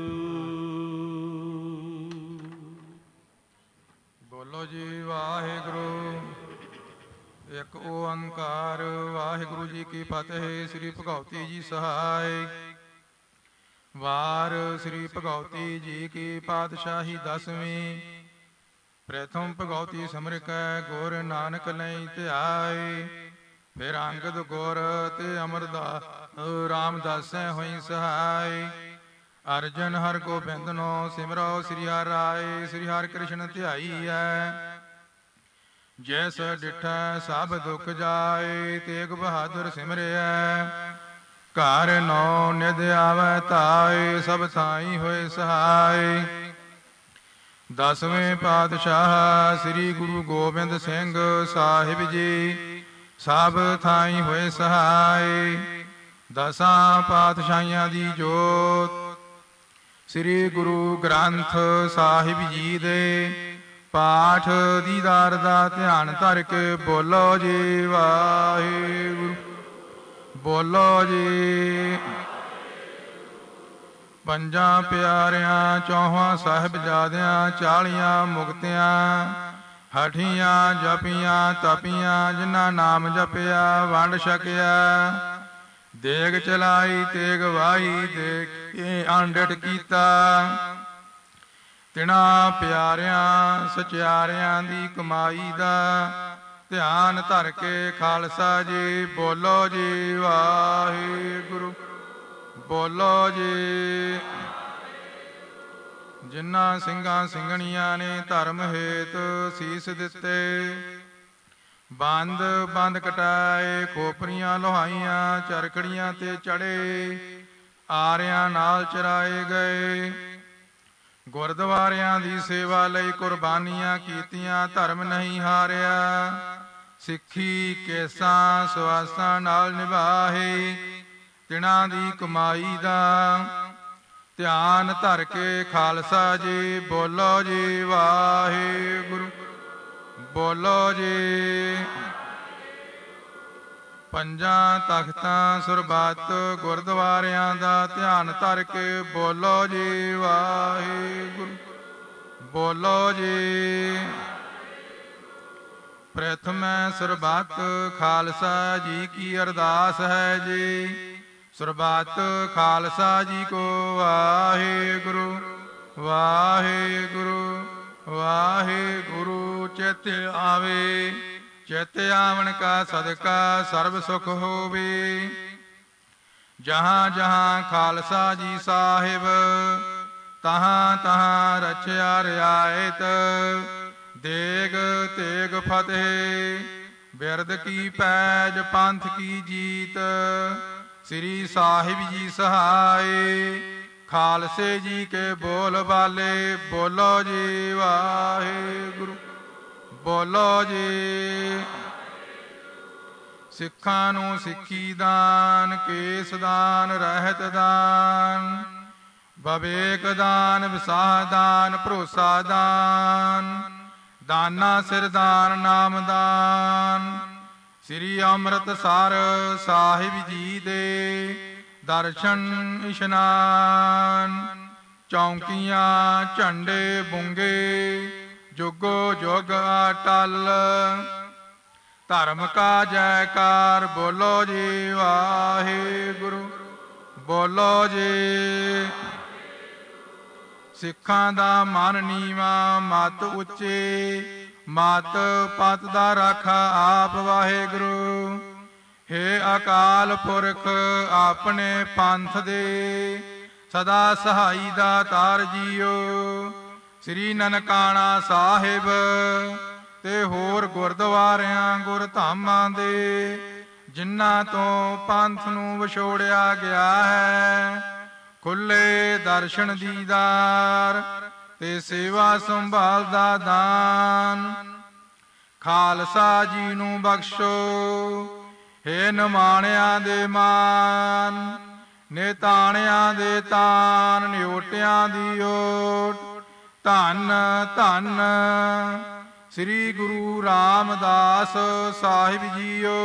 [SPEAKER 16] ਬੋਲੋ ਜੀ ਵਾਹਿਗੁਰੂ। ਇੱਕ ਓੰਕਾਰ ਵਾਹਿਗੁਰੂ ਜੀ ਕੀ ਫਤਿਹ। ਸ੍ਰੀ ਭਗਉਤੀ ਜੀ ਸਹਾਇ। ਵਾਰ ਸ੍ਰੀ ਭਗਉਤੀ ਜੀ ਕੀ ਪਾਤਸ਼ਾਹੀ ਦਸਵੀਂ। ਪ੍ਰਥਮ ਭਗਉਤੀ ਸਿਮਰਿਕੈ ਗੁਰ ਨਾਨਕ ਲਈ ਧਿਆਏ। ਫਿਰ ਅੰਗਦ ਗੁਰ ਤੇ ਅਮਰਦਾ ਰਾਮਦਾਸੈ ਹੋਈ ਸਹਾਇ। ਅਰਜਨ ਹਰਿ ਗੋਬਿੰਦਨੋ ਸਿਮਰੋ ਸ੍ਰੀ ਹਰਿ ਰਾਏ। ਸ੍ਰੀ ਹਰਿ ਕ੍ਰਿਸ਼ਨ ਧਿਆਈਐ ਜੈਸ ਡਿਠੈ ਸਭ ਦੁਖ ਜਾਏ। ਤੇਗ ਬਹਾਦਰ ਸਿਮਰਿਐ ਘਰ ਨੌ ਨਿਧ ਆਵੈ ਤਾਏ। ਸਭ ਥਾਈ ਹੋਏ ਸਹਾਈ। ਦਸਵੇਂ ਪਾਤਸ਼ਾਹ ਸ੍ਰੀ ਗੁਰੂ ਗੋਬਿੰਦ ਸਿੰਘ ਸਾਹਿਬ ਜੀ ਸਭ ਥਾਈ ਹੋਏ ਸਹਾਈ। ਦਸਾਂ ਪਾਤਸ਼ਾਹੀਆਂ ਦੀ ਜੋਤ ਸ੍ਰੀ ਗੁਰੂ ਗ੍ਰੰਥ ਸਾਹਿਬ ਜੀ ਦੇ ਪਾਠ ਦੀਦਾਰ ਦਾ ਧਿਆਨ ਧਰ ਕੇ ਬੋਲੋ ਜੀ ਵਾਹਿਗੁਰੂ। ਬੋਲੋ ਜੀ। ਪੰਜਾਂ ਪਿਆਰਿਆਂ ਚੌਹਾਂ ਸਾਹਿਬਜ਼ਾਦਿਆਂ ਚਾਲੀਆਂ ਮੁਕਤਿਆਂ ਹਠੀਆਂ ਜਪੀਆਂ ਤਪੀਆਂ ਜਿਨ੍ਹਾਂ ਨਾਮ ਜਪਿਆ ਵੰਡ ਛਕਿਆ। ਦੇਗ ਚਲਾਈ ਤੇਗ ਵਾਈ ਦੇਖ ਕੇ ਆਂਡਟ ਕੀਤਾ। ਤਿਨਾਂ ਪਿਆਰਿਆਂ ਸਚਿਆਰਿਆਂ ਦੀ ਕਮਾਈ ਦਾ ਧਿਆਨ ਧਰ ਕੇ ਖਾਲਸਾ ਜੀ ਬੋਲੋ ਜੀ ਵਾਹਿਗੁਰੂ। ਬੋਲੋ ਜੀ। ਜਿਨ੍ਹਾਂ ਸਿੰਘਾਂ ਸਿੰਘਣੀਆਂ ਨੇ ਧਰਮ ਹੇਤ ਸੀਸ ਦਿੱਤੇ ਬੰਦ ਬੰਦ ਕਟਾਏ ਖੋਪਰੀਆਂ ਲੋਹਾਈਆਂ ਚਰਖੜੀਆਂ ਤੇ ਚੜੇ ਆਰਿਆਂ ਨਾਲ ਚਰਾਏ ਗਏ। ਗੁਰਦੁਆਰਿਆਂ ਦੀ ਸੇਵਾ ਲਈ ਕੁਰਬਾਨੀਆਂ ਕੀਤੀਆਂ ਧਰਮ ਨਹੀਂ ਹਾਰਿਆ। ਸਿੱਖੀ ਕੇਸਾਂ ਸੁਆਸਾਂ ਨਾਲ ਨਿਭਾਹੇ ਤਿਨਾਂ ਦੀ ਕਮਾਈ ਦਾ ਧਿਆਨ ਧਰ ਕੇ ਖਾਲਸਾ ਜੀ ਬੋਲੋ ਜੀ ਵਾਹਿਗੁਰੂ। ਬੋਲੋ ਜੀ। ਪੰਜਾਂ ਤਖਤਾਂ ਸੁਰਬੱਤ ਗੁਰਦੁਆਰਿਆਂ ਦਾ ਧਿਆਨ ਧਰ ਕੇ ਬੋਲੋ ਜੀ ਵਾਹਿਗੁਰੂ। ਬੋਲੋ ਜੀ। ਪ੍ਰਥਮੈ ਸੁਰਬੱਤ ਖਾਲਸਾ ਜੀ ਕੀ ਅਰਦਾਸ ਹੈ ਜੀ। ਸੁਰਬੱਤ ਖਾਲਸਾ ਜੀ ਕੋ ਵਾਹਿਗੁਰੂ ਵਾਹਿਗੁਰੂ ਵਾਹਿਗੁਰੂ। ਚਿਤ ਆਵੇ ਚਿਤ ਆਵਣ ਕਾ ਸਦਕਾ ਸਰਬ ਸੁਖ ਹੋਵੇ। ਜਹਾਂ ਜਹਾਂ ਖਾਲਸਾ ਜੀ ਸਾਹਿਬ ਤਹਾਂ ਤਹਾਂ ਰਚਿਆ ਰਿਆਇਤ। ਦੇਗ ਤੇਗ ਫਤਿਹ ਬਿਰਦ ਕੀ ਪੈਜ ਪੰਥ ਕੀ ਜੀਤ। ਸ੍ਰੀ ਸਾਹਿਬ ਜੀ ਸਹਾਏ ਖਾਲਸੇ ਜੀ ਕੇ ਬੋਲ ਬਾਲੇ ਬੋਲੋ ਜੀ ਵਾਹਿਗੁਰੂ। ਬੋਲੋ ਜੀ। ਸਿੱਖਾਂ ਨੂੰ ਸਿੱਖੀ ਦਾਨ ਕੇਸ ਦਾਨ ਰਹਿਤ ਦਾਨ ਵਿਵੇਕ ਦਾਨ ਵਿਸਾਹ ਦਾਨ ਭਰੋਸਾ ਦਾਨ ਦਾਨਾ ਸਿਰ ਦਾਨ ਨਾਮ ਦਾਨ। ਸ੍ਰੀ ਅੰਮ੍ਰਿਤਸਰ ਸਾਹਿਬ ਜੀ ਦੇ ਦਰਸ਼ਨ ਇਸ਼ਨਾਨ ਚੌਂਕੀਆਂ ਝੰਡੇ ਬੁੰਗੇ ਜੁਗੋ ਜੁਗ ਅਟਲ। ਧਰਮ ਕਾ ਜੈਕਾਰ ਬੋਲੋ ਜੀ ਵਾਹਿਗੁਰੂ। ਬੋਲੋ ਜੀ। ਸਿੱਖਾਂ ਦਾ ਮਨ ਨੀਵਾਂ ਮਤ ਉੱਚੇ ਮਤ ਪਤ ਦਾ ਰਾਖਾ ਆਪ ਵਾਹਿਗੁਰੂ। ਹੇ ਅਕਾਲ ਪੁਰਖ ਆਪਣੇ ਪੰਥ ਦੇ ਸਦਾ ਸਹਾਈ ਦਾਤਾਰ ਜੀਓ। ਸ੍ਰੀ ਨਨਕਾਣਾ ਸਾਹਿਬ ਤੇ ਹੋਰ ਗੁਰਦੁਆਰਿਆਂ ਗੁਰਧਾਮਾਂ ਦੇ ਜਿਨ੍ਹਾਂ ਤੋਂ ਪੰਥ ਨੂੰ ਵਿਛੋੜਿਆ ਗਿਆ ਹੈ, ਖੁੱਲੇ ਦਰਸ਼ਨ ਦੀਦਾਰ ਤੇ ਸੇਵਾ ਸੰਭਾਲ ਦਾ ਦਾਨ ਖਾਲਸਾ ਜੀ ਨੂੰ ਬਖਸ਼ੋ। ਹੇ ਨਿਮਾਣਿਆਂ ਦੇ ਮਾਨ, ਨਿਤਾਣਿਆਂ ਦੇ ਤਾਨ, ਨਿਓਟਿਆਂ ਦੀ ਓਟ, ਧੰਨ ਧੰਨ ਸ੍ਰੀ ਗੁਰੂ ਰਾਮਦਾਸ ਸਾਹਿਬ ਜੀਓ।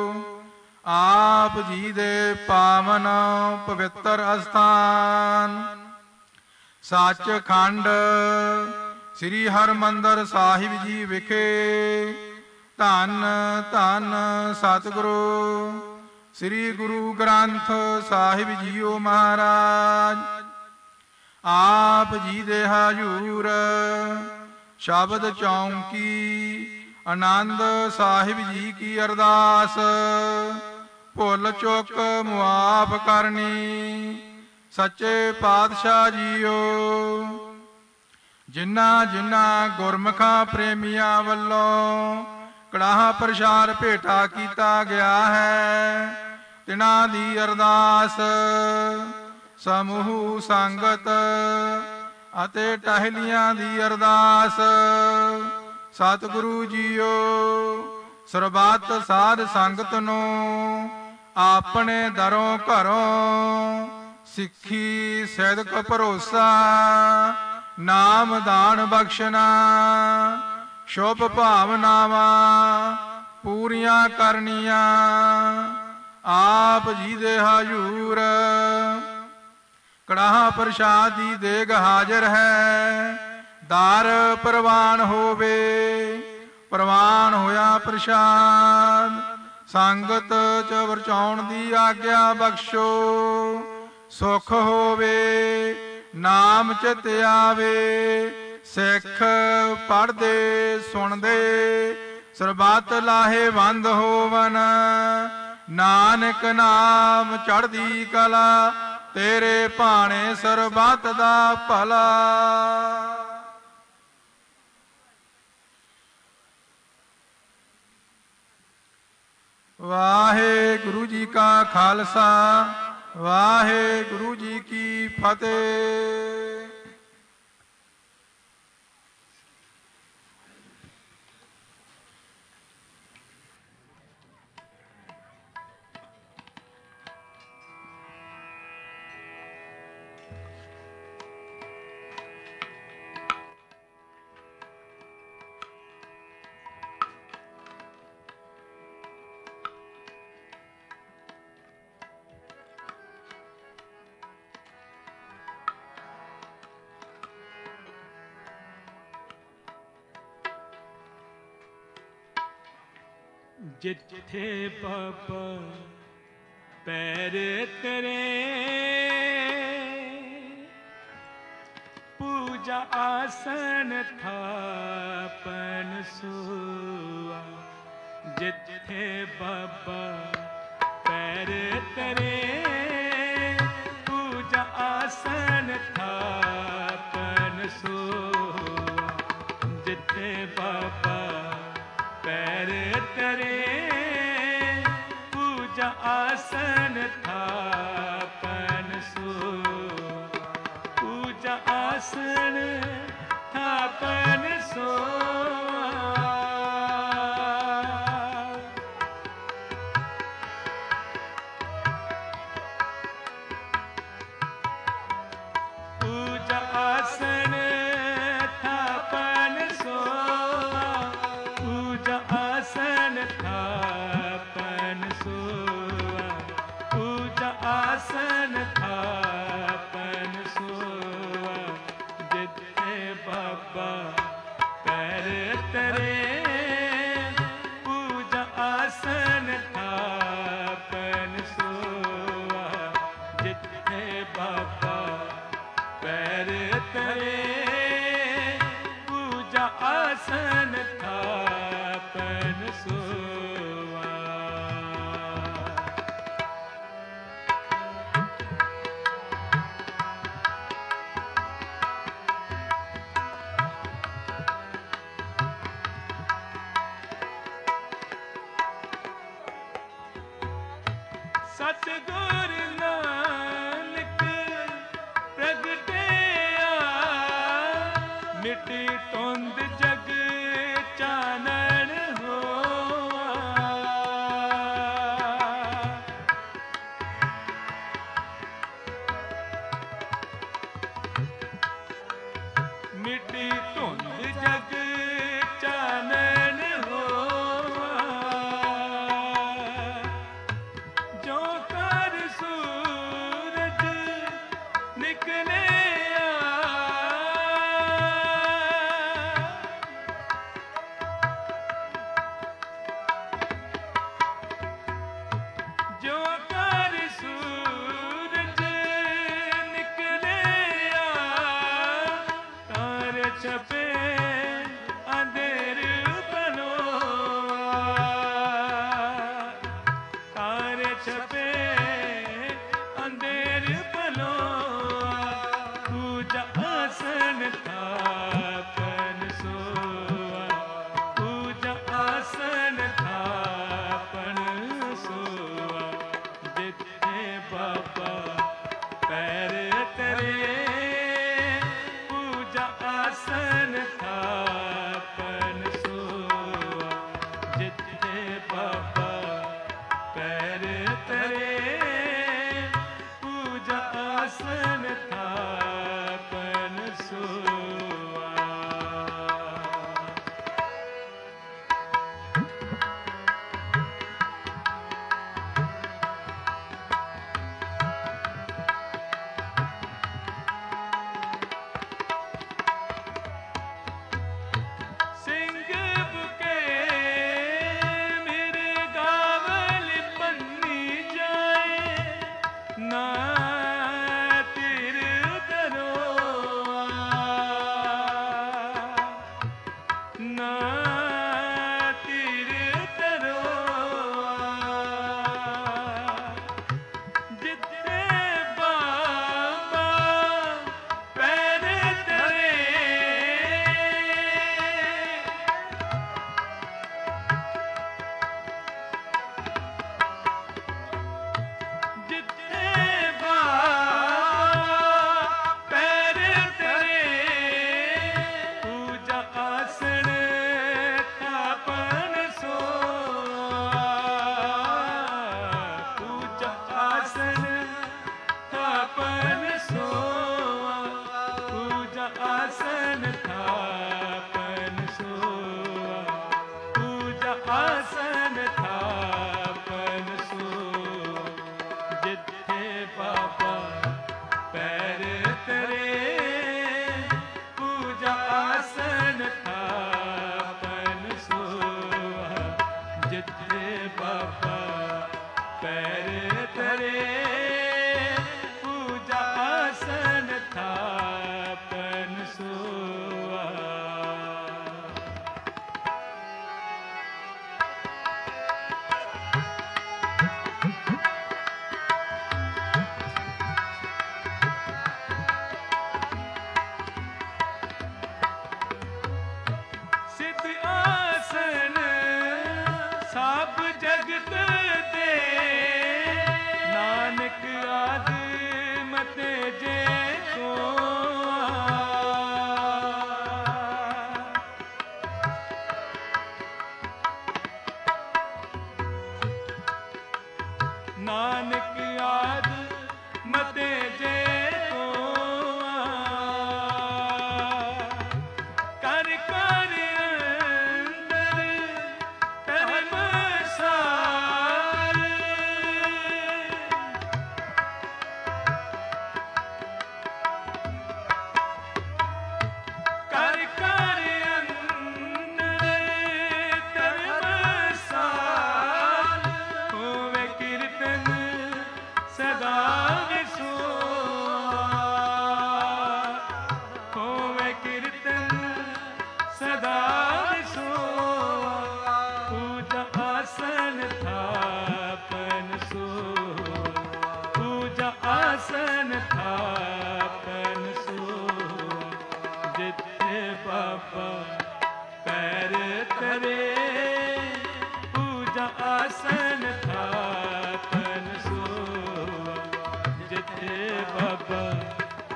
[SPEAKER 16] ਆਪ ਜੀ ਦੇ ਪਾਵਨ ਪਵਿੱਤਰ ਅਸਥਾਨ ਸੱਚਖੰਡ ਸ੍ਰੀ ਹਰਿਮੰਦਰ ਸਾਹਿਬ ਜੀ ਵਿਖੇ ਧੰਨ ਧੰਨ ਸਤਿਗੁਰੂ ਸ੍ਰੀ ਗੁਰੂ ਗ੍ਰੰਥ ਸਾਹਿਬ ਜੀਓ ਮਹਾਰਾਜ। ਆਪ ਜੀ ਦੇ ਹਜ਼ੂਰ ਸ਼ਬਦ ਚੌਂਕੀ ਆਨੰਦ ਸਾਹਿਬ ਜੀ ਕੀ ਅਰਦਾਸ ਭੁੱਲ ਚੁੱਕ ਮੁਆਫ ਕਰਨੀ। ਸੱਚੇ ਪਾਤਸ਼ਾਹ ਜੀਓ, ਜਿਨ੍ਹਾਂ ਜਿਨ੍ਹਾਂ ਗੁਰਮੁਖਾਂ ਪ੍ਰੇਮੀਆਂ ਵੱਲੋਂ ਕੜਾਹ ਪ੍ਰਸ਼ਾਦ ਭੇਟਾ ਕੀਤਾ ਗਿਆ ਹੈ, ਤਿਨਾਂ ਦੀ ਅਰਦਾਸ ਸਮੂਹ ਸੰਗਤ ਅਤੇ ਟਹਿਲੀਆਂ ਦੀ ਅਰਦਾਸ। ਸਤਿਗੁਰੂ ਜੀਓ, ਸਰਬੱਤ ਸਾਧ ਸੰਗਤ ਨੂੰ ਆਪਣੇ ਦਰੋਂ ਘਰੋਂ ਸਿੱਖੀ ਸਿਦਕ ਭਰੋਸਾ ਨਾਮ ਦਾਨ ਬਖਸ਼ਣਾ, ਸ਼ੁਭ ਭਾਵਨਾਵਾਂ ਪੂਰੀਆਂ ਕਰਨੀਆਂ। ਆਪ ਜੀ ਦੇ ਹਜ਼ੂਰ ਕੜਾਹ ਪ੍ਰਸ਼ਾਦ ਦੀ ਦੇਗ ਹਾਜ਼ਰ ਹੈ, ਦਰ ਪ੍ਰਵਾਨ ਹੋਵੇ। ਪ੍ਰਵਾਨ ਹੋਇਆ ਪ੍ਰਸ਼ਾਦ ਸੰਗਤ ਚ ਵਰਚਾਉਣ ਦੀ ਆਗਿਆ ਬਖਸ਼ੋ। ਸੁਖ ਹੋਵੇ, ਨਾਮ ਚਿਤ ਆਵੇ, ਸਿੱਖ ਪੜ੍ਹਦੇ ਸੁਣਦੇ ਸਰਬੱਤ ਲਾਹੇਵੰਦ ਹੋਵਨ। ਨਾਨਕ ਨਾਮ ਚੜ੍ਹਦੀ ਕਲਾ, ਤੇਰੇ ਭਾਣੇ ਸਰਬੱਤ ਦਾ ਭਲਾ। ਵਾਹਿਗੁਰੂ ਜੀ ਕਾ ਖਾਲਸਾ, ਵਾਹਿਗੁਰੂ ਜੀ ਕੀ ਫਤਿਹ।
[SPEAKER 1] ਜਿੱਥੇ ਬਾਬਾ ਪੈਰ ਤੇਰੇ, ਪੂਜਾ ਆਸਨ ਥਾਪਨ ਸੋਆ। ਜਿੱਥੇ ਬਾਬਾ ਪੈਰ ਤੇਰੇ, ਪੂਜਾ ਆਸਨ ਥਾਪਨ ਸੋਆ। ਜਿੱਥੇ ਬਾਬਾ ਪੈਰ ਤੇਰੇ, ਪੂਜਾ ਆਸਨ ਥਾਪਨ ਸੋਆ। ਪੂਜਾ ਆਸਨ ਥਾਪਨ ਸੋਆ। ਪੂਜਾ ਆਸਨ ਥਾਪਨ ਸੋਆ। ਪੂਜਾ ਆਸਨ ਥਾਪਨ ਸੋਆ। ਪੂਜਾ ਆਸਨ ਥਾਪਨ ਸੋਆ। ਜਿੱਥੇ ਬਾਬਾ ਪੈਰ ਤੇਰੇ, ਪੂਜਾ ਆਸਨ ਥਾਪਨ ਸੋਆ। ਜਿੱਥੇ ਬਾਬਾ ਪੈਰ ਤੇਰੇ, ਪੂਜਾ ਆਸਨ ਥਾਪਨ ਸੋਆ। ਸਤਿਗੁਰ ਨਾਨਕ ਪ੍ਰਗਟਿਆ, ਮਿਟੀ ਧੁੰਦ ਜਗ ਚਾਨਣ ਹੋਆ। ਮਿਟੀ ਧੁੰਦ ਜਗ ਚਾਨਣ ਹੋਆ। ਜੋ ਕਰ ਸੂਰਜ ਨਿਕਲਿਆ, ਜੋ ਕਰ ਸੂਰਜ ਨਿਕਲਿਆ, ਤਾਰੇ ਛਪੇ ਅੰਧੇਰ ਬਣੋਆ। ਤਾਰੇ ਛਪੇ ਅੰਧੇਰ ਬਣੋਆ। ਪੂਜਾ ਆਸਨ ਥਾਪਨ ਸੋਆ। ਪੂਜਾ ਆਸਨ ਥਾਪਨ ਸੋਆ। ਜਿੱਥੇ ਬਾਬਾ ਪੈਰ ਤਰੇ, ਪੂਜਾ ਆਸਨ ਥਾਪਨ ਸੋਆ। ਜਿੱਥੇ ਬਾਬਾ ਪੈਰ ਤਰੇ, ਪੂਜਾ ਆਸਨ ਥਾਪਨ ਸੋਆ। ਸਿੰਘ ਬੁਕੇ ਮੇਰੇ ਗਾਵਲ ਪੰਨੀ ਜਾਏ, ਨਾਤ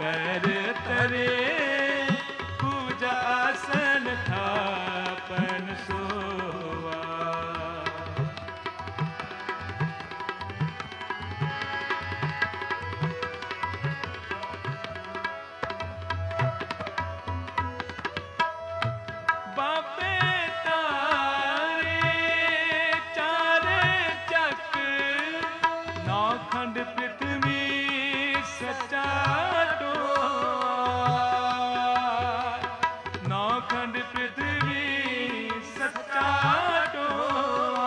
[SPEAKER 1] ਪੈਰ ਤਰੇ ਪੂਜਾ ਆਸਨ ਥਾਪਨ ਸੋਵਾ। ਬਾਬੇ ਤਾਰੇ ਚਾਰੇ ਚੱਕ ਨੌ ਖੰਡ ਪ੍ਰਿਥਵੀ ਸੱਚਾ ਨੌ ਖੰਡ ਪ੍ਰਿਥਵੀ ਸੱਚਾ ਟੋਆ।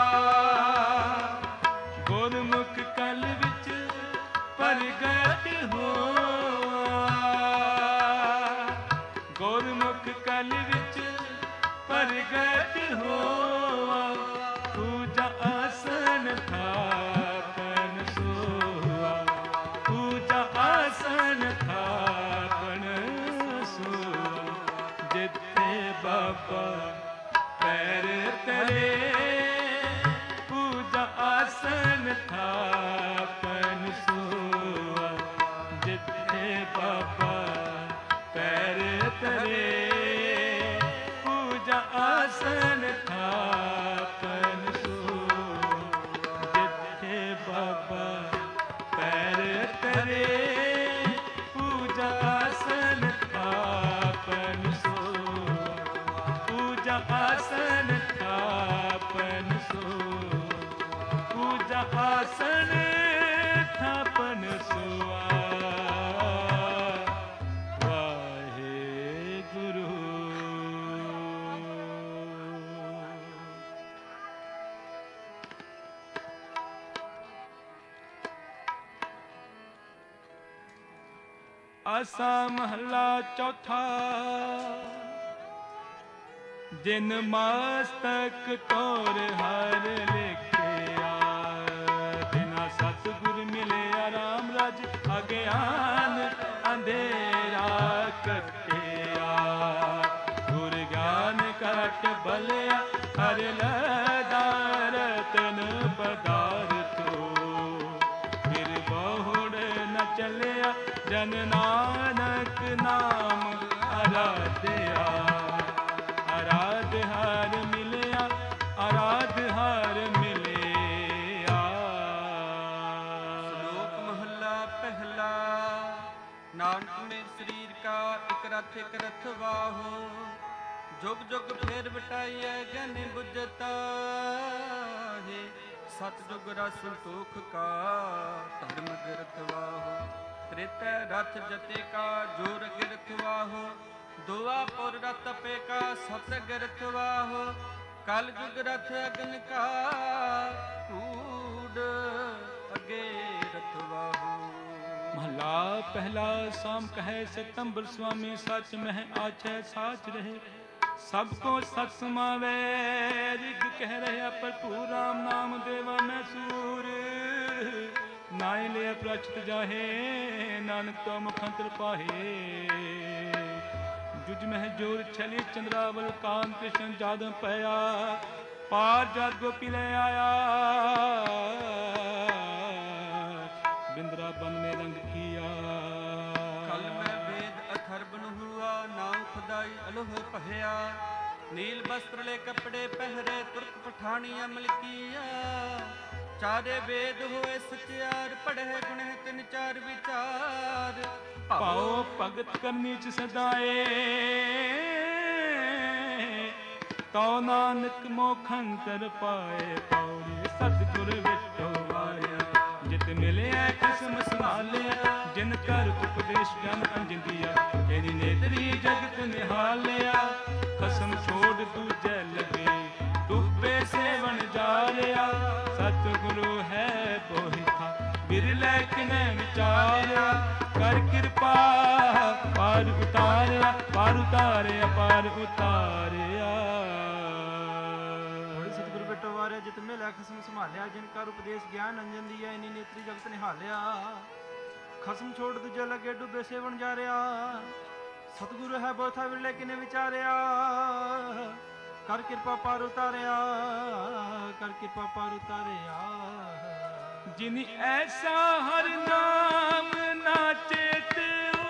[SPEAKER 1] ਗੁਰਮੁਖ ਕਲ ਵਿੱਚ ਪ੍ਰਗਟ ਹੋਆ। ਗੁਰਮੁਖ ਕਲ ਵਿੱਚ ਪ੍ਰਗਟ ਹੋਆ। ਪੂਜਾ ਆਸਨ ਥਾਪਨ ਸੋਆ। ਪੂਜਾ ਆਸਨ ਥਾਪਨ ਸੋਆ। ਜਿੱਥੇ ਬਾਬਾ ਪੈਰ ਤਰੇ ਪੂਜਾ ਆਸਨ ਥਾਪਨ ਸੋਆ। ਜਿੱਥੇ ਬਾਬਾ ਪੈਰ ਤਰੇ ਪੂਜਾ ਆਸਨ ਥਾਪਨ ਸੋਆ। ਜਿੱਥੇ ਬਾਬਾ ਪੈਰ ਤਰੇ ਪੂਜਾ ਆਸਨ ਥਾਪਨ ਸੋਆ। ਪੂਜਾ ਆਸਨ ਥਾਪਨ ਸੋਆ। ਪੂਜਾ ਆਸਨ ਥਾਪਨ ਸੋਆ। ਆਸਾ ਮਹਲਾ ਚੌਥਾ। ਜਿਨ ਮਸਤਕ ਤੋਰ ਹਰ ਲਿਖਿਆ। ਬਿਨਾ ਸਤਿਗੁਰ ਮਿਲਿਆ ਰਾਮ ਰਾਜ ਅਗਿਆਨ ਅੰਧੇਰਾ ਕੱਟਿਆ। ਗੁਰ ਗਿਆਨ ਕਟ ਬਲਿਆ ਹਰ ਲਦਾ ਰਤਨ ਪਦਾਰਥੋ। ਫਿਰ ਬਹੁੜ ਨ ਚੱਲਿਆ ਜਨ ਨਾਨਕ ਨਾਮ ਅਰਾਧਿਆ। ਅਰਾਧ ਹਰ ਮਿਲਿਆ ਅਰਾਧ ਹਰ ਮਿਲਿਆ।
[SPEAKER 2] ਸ਼ਲੋਕ ਮਹੱਲਾ ਪਹਿਲਾ। ਨਾਨਕ ਮੇਰ ਸਰੀਰ ਕਾ ਇਕ ਰਥ ਇਕ ਰਥ ਵਾਹੋ। ਜੁਗ ਜੁਗ ਫੇਰ ਵਟਾਈਐ ਗਿਆਨੀ ਬੁਝਤਾ ਹੈ। ਸਤਿਜੁਗ ਰਸ ਸੰਤੋਖ ਕਾ ਧਰਮ ਗਿਰਤ ਵਾਹੋ। ਤ੍ਰੇਤੈ ਰਥ ਜਤੇ ਕਾ ਜੋਰ ਗਿਰਥ ਵਾਹੋ। ਦੁਆਪੁਰ ਰਥ ਪੇ ਕਾ ਸਤ ਗਿਰਥ ਵਾਹੋ। ਕਲ ਜੁਗ ਰਥ ਅਗਨ ਕਾ ਕੂੜ ਅਗੇ ਰਥ ਵਾਹੋ।
[SPEAKER 1] ਮਹਲਾ ਪਹਿਲਾ। ਸਾਮ ਕਹੈ ਸਤੰਬਰ ਸੁਆਮੀ ਸਚ ਮਹਿ ਆਛੈ ਸਾਚ ਰਹੇ। ਸਭ ਕੋ ਸਤ ਸਮਾਵੈ ਰਿਗ ਕਹਿ ਰਿਹਾ ਭਰਪੂਰ ਰਾਮ ਨਾਮ ਦੇਵਾ ਮੈਂ ਸੂਰ। ਨਾਇ ਲਿਆ ਪ੍ਰਚਤ ਜਾਹੇ ਨਾਨਕ ਤੋ ਮੁਖੰਤਰ ਪਾਹੇ। ਜੁਜ ਮਹਿ ਜੋਰ ਛਲੀ ਚੰਦਰਾਵਲ ਕਾਨ ਕ੍ਰਿਸ਼ਨ ਜਾਦਵ ਪਇਆ। ਪਾਰ ਜਦ ਗੋਪੀ ਲੈ ਆਇਆ। ਬਿੰਦਰਾ ਬਨ ਮੇ ਰੰਗ ਕੀਆ।
[SPEAKER 2] ਕਲ ਮੈਂ ਵੇਦ ਅਥਰਬਨ ਹੁਆ। ਨਾਮ ਖੁਦਾਈ ਅਲੋਹ ਪਹਿਆ। ਨੀਲ ਬਸਤਰ ਲੈ ਕੱਪੜੇ ਪਹਿਰੇ ਤੁਰਕ ਪਠਾਣੀ ਅਮਲ ਕੀਆ। ਚਾਰੇ ਵੇਦ ਹੋਏ ਸਚਿਆਰ ਪੜ੍ਹੇ ਗੁਣੇ ਤਿੰਨ ਚਾਰ ਵਿਚਾਰ।
[SPEAKER 1] ਭਾਉ ਭਗਤ ਕਰਨੀ ਚ ਸਦਾਏ। ਤਉ ਨਾਨਕ ਮੋਖੰਤਰ ਪਾਏ। ਪੌੜੀ ਸਤਿਗੁਰ ਵਿਟੋ ਵਾਰਿਆ। ਜਿਤ ਮਿਲਿਆ ਕਿਸਮ ਸੰਭਾਲਿਆ। ਜਿਨ ਕਰ ਉਪਦੇਸ਼ ਜਨ ਅੰਜਨ ਦੀਆ। ਤੇਰੀ ਨੇਤਰੀ ਜਗਤ ਨਿਹਾਲਿਆ। ਖਸਮ ਛੋੜ ਦੂਜੈ ਲਗੇ ਡੁੱਬੇ ਸੇਵਨ ਜਾਰਿਆ। ਸਤਿਗੁਰੂ ਹੈ ਬੋਹਿਥਾ ਬਿਰਲੇ ਕਿਨੇ ਵਿਚਾਰਿਆ। ਕਰ ਕਿਰਪਾ ਪਾਰ ਉਤਾਰਿਆ। ਪਾਰ ਉਤਾਰਿਆ ਪਾਰ ਉਤਾਰਿਆ।
[SPEAKER 3] ਸਤਿਗੁਰੂ ਬਿਟੋ ਵਾਰਿਆ। ਜਿਤ ਮਿਲਿਆ ਖਸਮ ਸੰਭਾਲਿਆ। ਜਿਨ ਕਰ ਉਪਦੇਸ਼ ਗਿਆਨ ਅੰਜਨ ਦੀਆ। ਇਨੀ ਨੇਤਰੀ ਜਗਤ ਨਿਹਾਲਿਆ। ਖਸਮ ਛੋੜ ਦੂਜੇ ਲੱਗੇ ਡੁੱਬੇ ਸੇਵਨ ਜਾਰਿਆ। ਸਤਿਗੁਰੂ ਹੈ ਬੋਥਾ ਵਿਰਲੇ ਕਿਨੇ ਵਿਚਾਰਿਆ। ਕਰ ਕਿਰਪਾ ਪਾਰ ਉਤਾਰਿਆ। ਕਰ ਕਿਰਪਾ ਪਾਰ ਉਤਾਰਿਆ।
[SPEAKER 1] ਜਿਨ ਐਸਾ ਹਰ ਨਾਮ ਨਾ ਚੇਤ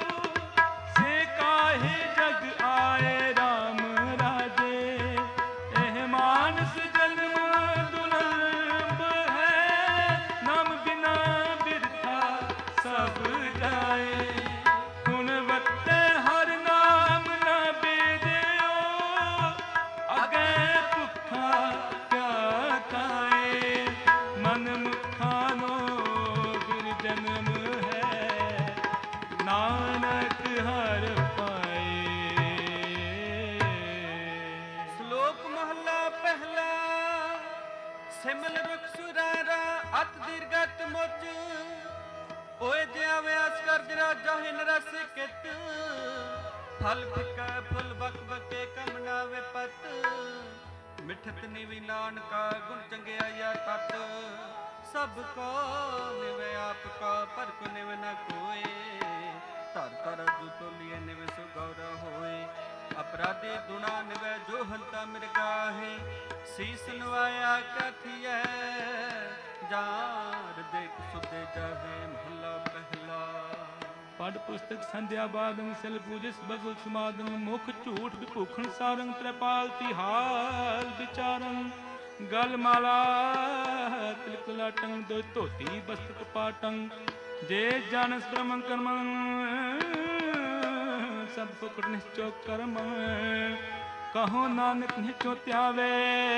[SPEAKER 2] ਜਹਿਨ ਰਸ ਕਿਤ ਫਲ ਫਿਕੈ ਫੁੱਲ ਬਕ ਬਕੇ ਕਮ ਨਾ ਵਿਪਤ ਮਿਠਤ ਨਿਵੀ ਨਾਨਕਾ ਗੁਣ ਚੰਗਿਆਈਆ ਤਤ ਸਭ ਕੋ ਨਿਵੈ ਆਪ ਕਾ ਪਰ ਕੋ ਨਿਵ ਨ ਕੋਏ ਧਰ ਧਰ ਜੁ ਤੋਲੀਏ ਨਿਵ ਸੁ ਗੌਰ ਹੋਏ ਅਪਰਾਧੀ ਦੁਨਾ ਨਿਵੈ ਜੋ ਹੰਤਾ ਮਿਰਗਾਹੇ ਸੀਸ ਨਵਾਇਆ ਕਥੀਐ ਜਾਰ ਦੇਖ ਸੁਦੇ ਜਾਹੇ ਮਹੱਲਾ ਪਹਿਲਾ
[SPEAKER 1] ਪੜ ਪੁਸਤਕ ਸੰਧਿਆ ਬਾਦੰ ਸਿਲ ਪੂਜਿਸ ਬਗੁਲ ਸਮਾਦੰ ਮੁਖ ਝੂਠ ਵਿਭੂਖਣ ਸਾਰੰਗ ਤ੍ਰਿਪਾਲ ਤਿਹਾਲ ਵਿਚਾਰੰ ਗਲ ਮਾਲਾ ਤਿਲਕ ਲਾਟੰ ਦੋ ਧੋਤੀ ਬਸਤਕ ਪਾਟੰ ਜੇ ਜਨਸ ਬ੍ਰਹਮ ਕਰਮੰ ਸਭ ਫੁਕਟ ਨਿਸ਼ਚੋ ਕਰਮ ਕਹੋ ਨਾਨਕ ਨਿਚੋ ਧਿਆਵੇ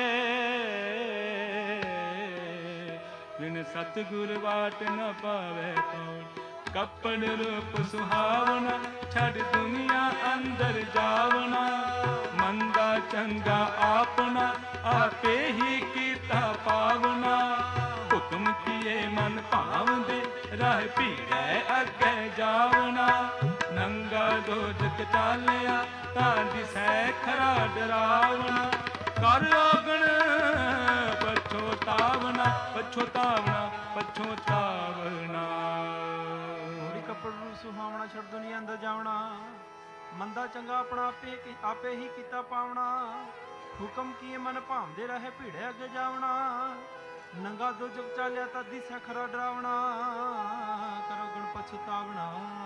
[SPEAKER 1] ਬਿਨ ਸਤਿਗੁਰ ਵਾਟ ਨ ਪਾਵੇ ਕੌਣ ਕੱਪੜ ਰੂਪ ਸੁਹਾਵਣਾ ਛੱਡ ਦੁਨੀਆ ਅੰਦਰ ਜਾਵਣਾ ਮੰਦਾ ਚੰਗਾ ਆਪਣਾ ਆਪੇ ਹੀ ਕੀਤਾ ਪਾਵਣਾ ਹੁਕਮ ਕੀਏ ਮਨ ਭਾਵਦੇ ਰਾਹ ਭੀੜੈ ਅੱਗੇ ਜਾਵਣਾ ਨੰਗਾ ਦੋਜਕ ਚਾਲਿਆ ਤਾਂ ਦਿਸੈ ਖਰਾ ਡਰਾਵਣਾ ਕਰ ਔਗਣ ਪਛੋਤਾਵਣਾ ਪਛੋਤਾਵਣਾ ਪਛੋਤਾਵਣਾ
[SPEAKER 3] ਕੱਪੜ ਨੂੰ ਸੁਹਾਵਣਾ ਛੱਡ ਦੁਨੀਆ ਅੰਦਰ ਜਾਵਣਾ ਮੰਦਾ ਚੰਗਾ ਆਪਣਾ ਆਪੇ ਆਪੇ ਹੀ ਕੀਤਾ ਪਾਵਣਾ ਹੁਕਮ ਕੀਏ ਮਨ ਭਾਵਦੇ ਰਹੇ ਭੀੜੇ ਅੱਗੇ ਜਾਵਣਾ ਨੰਗਾ ਦੋ ਜੁਗ ਚਾਲਿਆ ਤਾਂ ਦਿਸੈ ਖਰਾ ਡਰਾਵਣਾ ਕਰੋ ਗੁਣ ਪਛਤਾਵਣਾ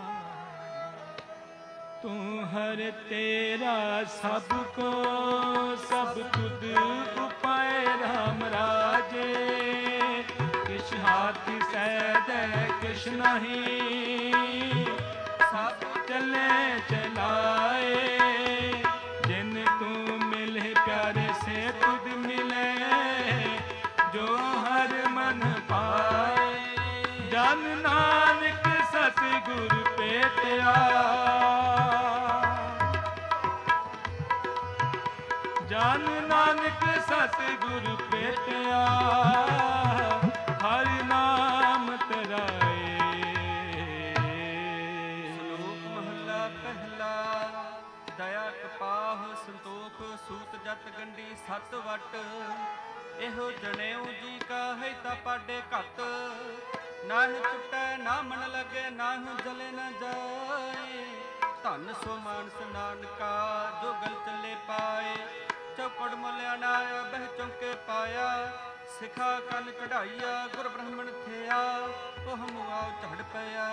[SPEAKER 1] ਤੂੰ ਹਰ ਤੇਰਾ ਸਭ ਕੋ ਸਭ ਤੁਧ ਉਪਾਏ ਰਾਮ ਰਾਜੇ ਕਿਛ ਹਾਥ ਸਹਿਦੈ ਕਿਛ ਨਹੀਂ ਸਭ ਚਲੇ ਚਲਾਏ ਜਿਨ ਤੂੰ ਮਿਲੇ ਪਿਆਰੇ ਸੇ ਤੁਧ ਮਿਲੇ ਜੋ ਹਰ ਮਨ ਪਾਏ ਜਨ ਨਾਨਕ ਸਤਿਗੁਰ ਭੇਟਿਆ ਜਨ ਨਾਨਕ ਸਤਿਗੁਰ ਭੇਟਿਆ ਹਰਿ ਨਾਮ ਤਰਾਏ
[SPEAKER 2] ਸ਼ਲੋਕ ਮਹਲਾ ਪਹਿਲਾ ਦਇਆ ਕਪਾਹ ਸੰਤੋਖ ਸੂਤ ਜਤ ਗੰਢੀ ਸਤ ਵਟ ਇਹੋ ਜਣੇਊ ਜੀ ਕਾ ਹੈ ਤਾ ਪਾਡੇ ਘਟ ਨਾਹਿ ਟੁੱਟੈ ਨਾ ਮਨ ਲਗੇ ਨਾਹਿ ਜਲੇ ਨ ਜਾਏ ਧਨ ਸੋ ਮਾਨਸ ਨਾਨਕਾ ਜੋ ਗਲ ਚੱਲੇ ਪਾਏ ਚੌਕੜ ਮੁਲਿਆ ਨਾ ਬਹਿ ਚੌਂਕੇ ਪਾਇਆ ਸਿਖਾ ਕੰਨ ਕਢਾਈਆ ਗੁਰ ਬ੍ਰਾਹਮਣ ਥਿਆ ਉਹ ਮੁਆਉ ਝੜ ਪਿਆ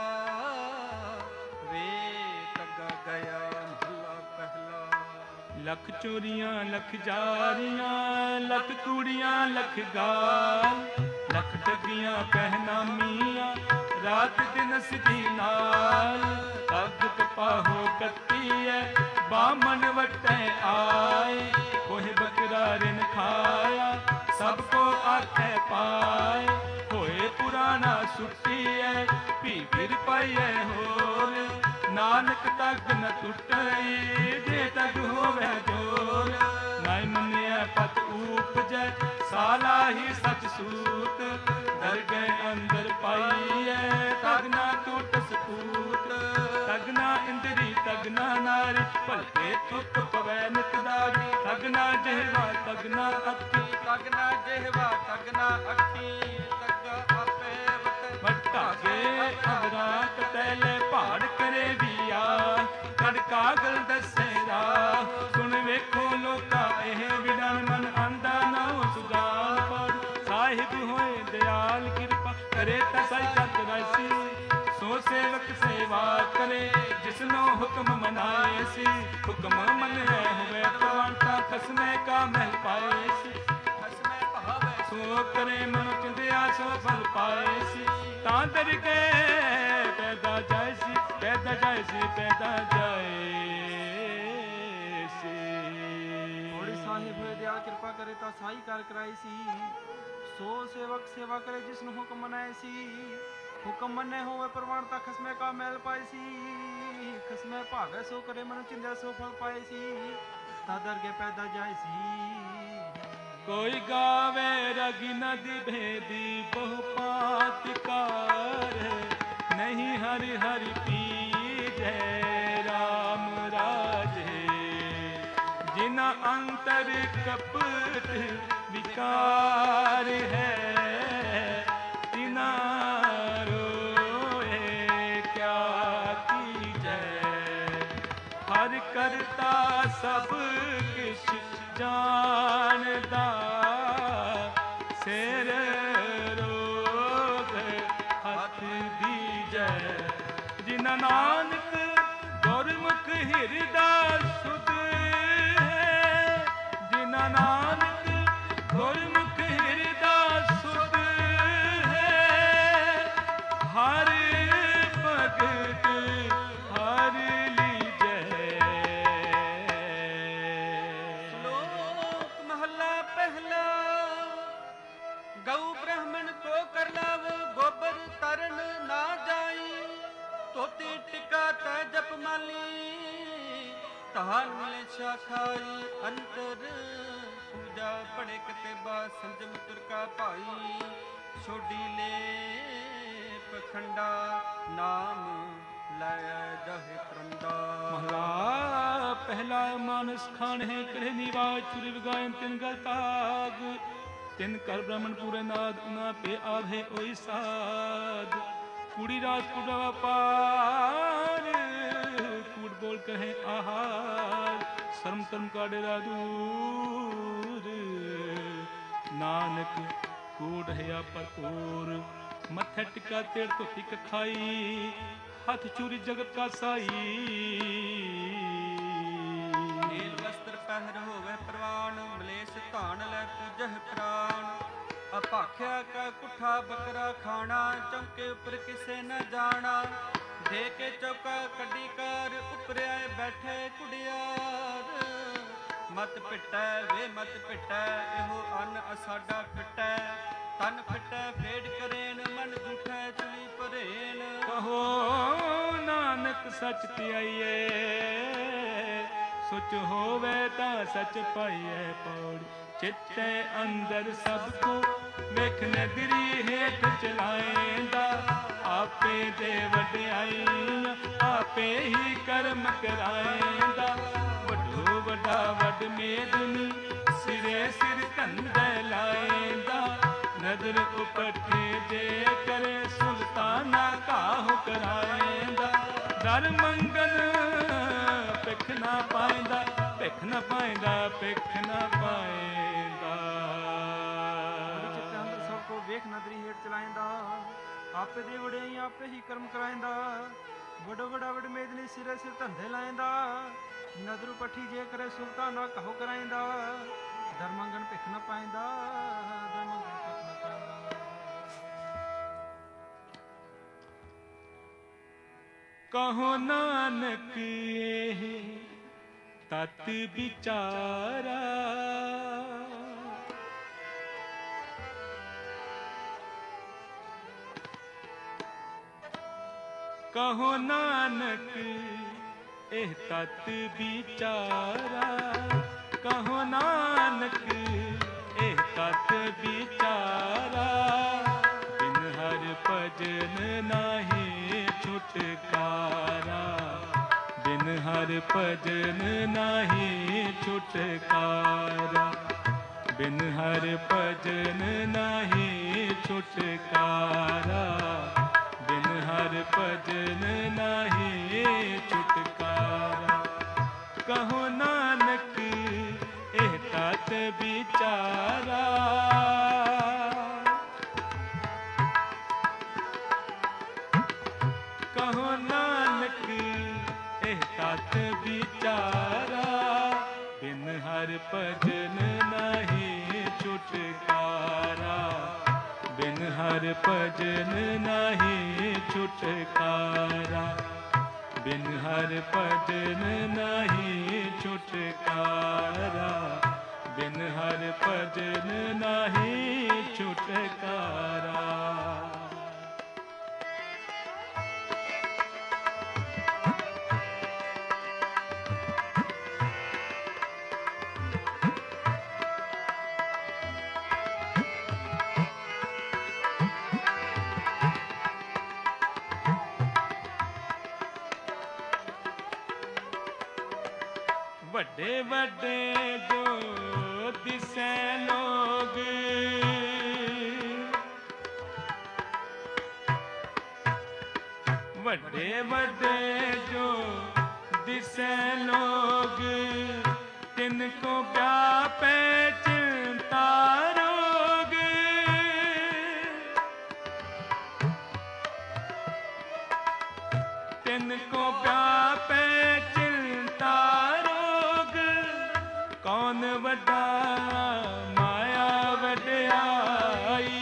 [SPEAKER 2] ਵੇ ਤੱਗਾ ਗਿਆ ਮਹਲਾ ਪਹਿਲਾ
[SPEAKER 1] ਲੱਖ ਚੋਰੀਆਂ ਲੱਖ ਜਾਰੀਆਂ ਲੱਖ ਕੂੜੀਆਂ ਲੱਖ ਗਾਲ ਲੱਖ ਠੱਗੀਆਂ ਪਹਿਨਾਮੀਆਂ ਰਾਤ ਦਿਨ ਸਦੀ ਨਾਲ ਪੱਗ ਕਪਾਹੋ ਕੱਤੀ ਐ ਬਾਮਣ ਵਟੈ ਆਏ ਕੋਹ ਬਕਰਾ ਰਿਨ ਖਾਇਆ ਸਭ ਕੋ ਆਖੇ ਪਾਏ ਹੋਏ ਪੁਰਾਣਾ ਸੁੱਟੀ ਐ ਭੀ ਫਿਰ ਪਾਈਐ ਹੋਰ ਨਾਨਕ ਤੱਕ ਨ ਟੁੱਟਈ ਜੇ ਤੱਕ ਹੋਵੇ ਜੋਰ ਨਾਇ ਮੰਨਿਆ ਪਤ ਊਪਜੈ ਸਾਲਾ ਹੀ ਸਚ ਸੂਤ ਦਰਗਹਿ ਅੰਦਰ ਪਾਈਐ ਤਗ ਨਾ ਟੁੱਟ ਸਪੂਤ ਤਗ ਨਾ ਇੰਦਰੀ ਤਗ ਨਾ ਨਾਰੀ ਭਲਕੇ ਤੁਕ ਪਵੈ ਨਿਤਦਾਰੀ ਤਗ ਨਾ ਜਿਹਵਾ ਤਗ ਨਾ ਅੱਖੀ
[SPEAKER 2] ਤਗ ਨਾ ਜਿਹਵਾ ਤਗ ਨਾ ਅੱਖੀ ਤਗ ਆਪੇ ਵਟ
[SPEAKER 1] ਧਾਗੇ ਅਗਰਾ ਕਤੈਲੇ ਪਹਾੜ ਕਰੇ ਵੀ ਆ ਕੜ ਕਾਗਲ ਦੱਸੇਰਾ ਸੁਣ ਵੇਖੋ ਲੋਕਾ ਇਹ ਵਿਡਨ ਮਨ ਆਂਦਾ ਨਾ ਸੁਜਾਨ ਪੜ ਸਾਹਿਬ ਹੋਏ ਦਿਆਲ ਕਿਰਪਾ ਕਰੇ ਤਾਂ ਸਾਈ ਤਤ ਰਾਸੀ ਸੋ ਸੇਵਕ ਸੇਵਾ ਕਰੇ ਜਿਸਨੋ ਹੁਕਮ ਮਨਾਏ ਸੀ ਹੁਕਮ ਮੰਨੈ ਹੋਵੇ ਪ੍ਰਵਾਨਤਾ ਖਸਮੇ ਕਾ ਮਹਿਲ ਪਾਏ ਸੀ
[SPEAKER 2] ਖਸਮੇ ਭਾਵੇ
[SPEAKER 1] ਸੋ ਕਰੇ ਮਨ ਚਿੰਦਿਆ ਸੋ ਫਲ ਪਾਏ ਸੀ ਤਾਂ ਦਰ ਕੇ ਪੈਦਾ ਜਾਏ ਸੀ ਪੈਦਾ ਜਾਏ ਸੀ ਪੈਦਾ ਜਾਏ ਸੀ
[SPEAKER 3] ਹੋੜੀ ਸਾਹਿਬ ਹੋਏ ਦਿਆਲ ਕਿਰਪਾ ਕਰੇ ਤਾਂ ਸਾਈ ਕਰ ਕਰਾਈ ਸੀ ਸੋ ਸੇਵਕ ਸੇਵਾ ਕਰੇ ਜਿਸ ਨੂੰ ਹੁਕਮ ਮਨਾਏ ਸੀ ਹੁਕਮ ਮੰਨੇ ਹੋਵੇ ਪ੍ਰਵਾਨਤਾ ਖਸਮੇ ਕਾ ਮੈਲ ਪਾਏ ਸੀ ਖਸਮੇ ਭਾਵੇ ਸੋ ਕਰੇ ਮਨ ਚਿੰਦਿਆ ਸੋ ਫਲ ਪਾਏ ਸੀ ਤਾਂ ਦਰਗੇ ਪੈਦਾ ਜਾਏ ਸੀ
[SPEAKER 1] ਕੋਈ ਗਾਵੇ ਰਗੀ ਨਦੀ ਭੇਦੀ ਬਹੁ ਪਾਤਕਾਰ ਨਹੀਂ ਹਰਿ ਹਰਿ ਪੀ जय राम राजे जिना अंतर कपट विकार है तिना रोए क्या कीजै हर करता सब किछ जानदा सिर रोग हथ दीजै जिना नानक गुरमुख हिरदा सुध है जिना नानक गुरमुख हिरदा सुध है हर भगत हर लीजै।
[SPEAKER 2] श्लोक महला पहला गौ ब्राह्मण को कर लाव गोबर तरन ना जाई तोती टिका तै जप माली तहान मिले शाखाई अंतर पूजा पड़े कते बा संजम तुरका भाई छोड़ी ले पखंडा नाम लाया जाहे परंदा।
[SPEAKER 1] महला पहला मानस खान है करे निवाज चुरी विगायन तिन गल ताग तिन कर ब्राह्मण पूरे नाद उना पे आभे ओई साध कूड़ी रात कुड़ा पार कूड़ बोल कहे आहार शर्म कर्म का डेरा दूर नानक कूड़ है परपूर मथे टिका तेड़ तो तिक खाई हाथ चूरी जगत का साई
[SPEAKER 2] नील वस्त्र पहर होवे प्रवान मलेस धान लै पूजह प्राण अपाख्या का कुठा बकरा खाना चौके उपर किसे न जाना दे के चौका कड्डी कार उपर आए बैठे कुड़ियार मत पिटै वे मत पिटै एहो अन असाडा फिटै तन फिटै फेड़ करेन मन झूठै चुली परेन
[SPEAKER 1] कहो नानक सच त्याइए सुच होवे तां सच पाइए पौड़ी चित्ते अंदर सबको वेख नगरी हेठ चलाएंदा आपे दे वड्याइयां आपे ही कर्म कराएंदा वड्डो वड्डा वड मेदनी सिरे सिर कंधे लाएंदा नदर उपठे जे करे सुल्ताना काहू कराएंदा दर मंगन पिख ना पाएंदा पिख ना पाएंदा पिख ना पाएंदा
[SPEAKER 3] चित्ते अंदर सबको वेख नदरी हेठ चलाएंदा आपे दे वड़ियाई आपे ही कर्म कराएंदा वडो वडा वड मेदनी सिरे सिर धंधे लाएंदा नदरू पठी जे करे सुल्ताना कहो कराएंदा धर्मंगन भिख न पाएंदा धर्मंगन भिख न पाएंदा।
[SPEAKER 1] कहो नानक ये तत विचारा कहो नानक एह तत विचारा कहो नानक एह तत विचारा बिन हर भजन नाहि छुटकारा बिन हर भजन नाहि छुटकारा बिन हर भजन नाहि छुटकारा बिन हर भजन नाहि छुटकारा कहो नानक एह तत विचारा कहो नानक एह तत विचारा बिन हर भजन नाहि छुटकारा बिन हर भजन नाहि छुटकारा बिन हर भजन नाहि छुटकारा बिन हर भजन नाहि छुटकारा। ਵੱਡੇ ਵੱਡੇ ਜੋ ਦਿਸੈ ਲੋਗ, ਵੱਡੇ ਵੱਡੇ ਜੋ ਦਿਸੈ ਲੋਗ, ਤਿਨ ਕੋ ਵਿਆਪੈ ਚਿੰਤਾ ਰੋਗ। ਤਿਨ ਕੋ ਵਿਆਪੈ ਚਿੰਤਾ ਰੋਗ, ਕੌਣ ਵੱਡਾ ਮਾਇਆ ਵਡਿਆਈ।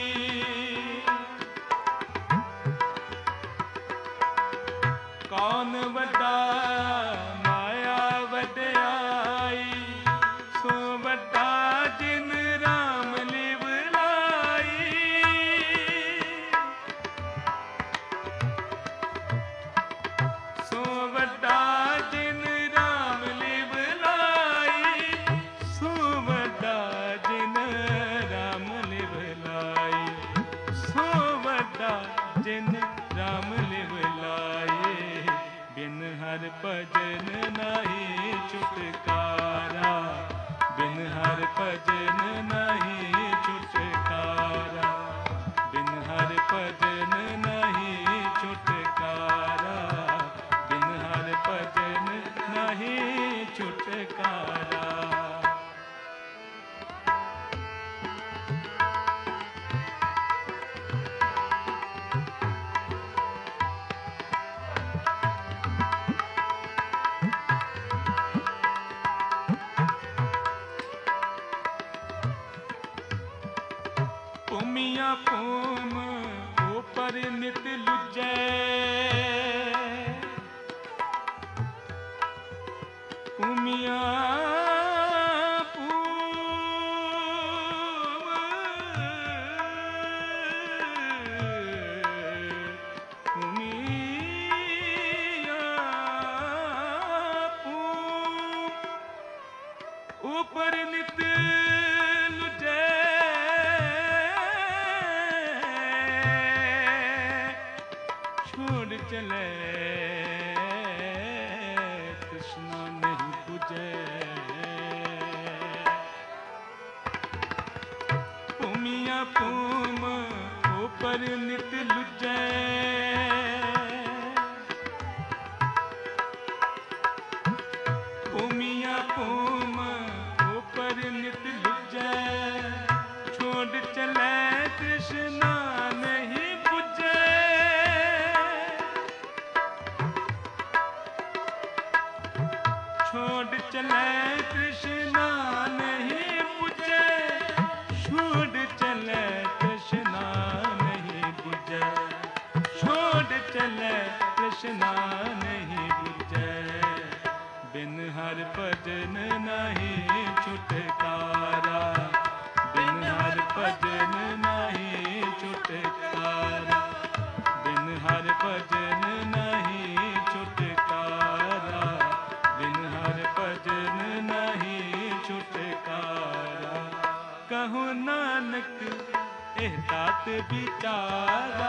[SPEAKER 1] ਕੌਣ ਵੱਡਾ ਮਾਇਆ ਵਡਿਆਈ, ਸੋ ਵੱਡਾ ਜਿਨ ਰਾਮ ਲਿਵ ਲਾਈ। ਸੋ ਵੱਡਾ ਜਿਨ ਰਾਮ ਲਿਵ ਲਾਈ, ਸੋ ਵੱਡਾ ਜਿਨ ਰਾਮ ਲਿਵ ਲਾਈ, ਸੋ ਵੱਡਾ ਜਿਨ ਰਾਮ ਲਿਵ ਲਾਈ। ਬਿਨ ਹਰ ਭਜਨ ਨਹੀਂ ਛੁਟਕਾਰਾ, ਬਿਨ ਹਰ ਭਜਨ ਨਹੀਂ ਛੁਟਕਾਰਾ, ਬਿਨ ਹਰ ਭਜਨ ਨਹੀਂ ਛੁਟਕਾਰਾ, ਬਿਨ ਹਰ ਭਜਨ ਨਹੀਂ ਛੁਟਕਾਰਾ। ਭੂਮੀਆਂ ਭੂਮ ਉਪਰ ਨਿਤ ਲੁਜੈ, ਭੂਮੀਆਂ ਭੂਮ ਭੂਮੀਆਂ ਭੂਮ ਉਪਰ ਨਿਤ ਲੁਜੈ। ਛੋੜ ਚਲੇ ਤ੍ਰਿਸ਼ਨਾ ਨਹੀਂ ਬੁਝੈ, ਭੂਮੀਆਂ ਭੂਮ ਉਪਰ ਨਿਤ ਲੁਜੈ। ਭੂਮੀਆਂ ਭੂਮ ਉਪਰ ਨਿਤ ਲੁਜੈ, ਛੋੜ ਚਲੇ ਤ੍ਰਿਸ਼ਨਾ ਨਹੀਂ ਬੁਝੈ। ਛੋੜ ਚਲੇ ਤ੍ਰਿਸ਼ਨਾ ਨਹੀਂ ਬੁਝੈ, ਛੋੜ ਚਲੇ ਤ੍ਰਿਸ਼ਨਾ ਨਹੀਂ ਬੁਝੈ, ਛੋੜ ਚਲੇ ਤ੍ਰਿਸ਼ਨਾ ਨਹੀਂ ਬੁਝੈ। ਬਿਨ ਹਰ ਭਜਨ ਨਹੀਂ ਛੁਟਕਾਰਾ, ਬਿਨ ਹਰ ਭਜਨ ਨਹੀਂ ਛੁਟਕਾਰਾ, ਬਿਨ ਹਰ ਭਜਨ ਨਹੀਂ ਛੁਟਕਾਰਾ, ਬਿਨ ਹਰ ਭਜਨ ਨਹੀਂ ਛੁਟਕਾਰਾ। ਕਹੋ ਨਾਨਕ ਇਹ ਤਤ ਵਿਚਾਰਾ,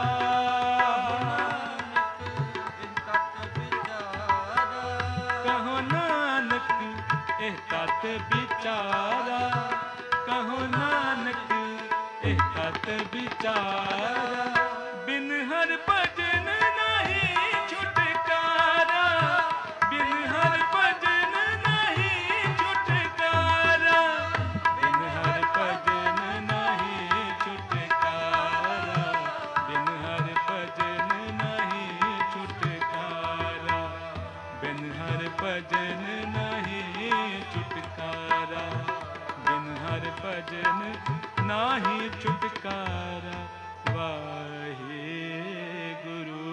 [SPEAKER 1] ਕਹੋ ਨਾਨਕ ਇਹ ਤਤ ਵਿਚਾਰਾ, ਕਹੋ ਨਾਨਕ ਇਹ ਤਤ ਵਿਚਾਰਾ। ਬਿਨ ਹਰ ਭਜਨ ਨਹੀਂ ਛੁਟਕਾਰਾ, ਬਿਨ ਹਰ ਭਜਨ ਨਹੀਂ ਛੁਟਕਾਰਾ, ਬਿਨ ਹਰ ਭਜਨ ਨਹੀਂ ਛੁਟਕਾਰਾ, ਬਿਨ ਹਰ ਭਜਨ ਨਹੀਂ ਛੁਟਕਾਰਾ, ਬਿਨ ਹਰ ਭਜਨ ਨਹੀਂ ਛੁਟਕਾਰਾ, ਬਿਨ ਹਰ ਭਜਨ ਨਾਹੀ ਛੁਟਕਾਰਾ। ਵਾਹਿਗੁਰੂ।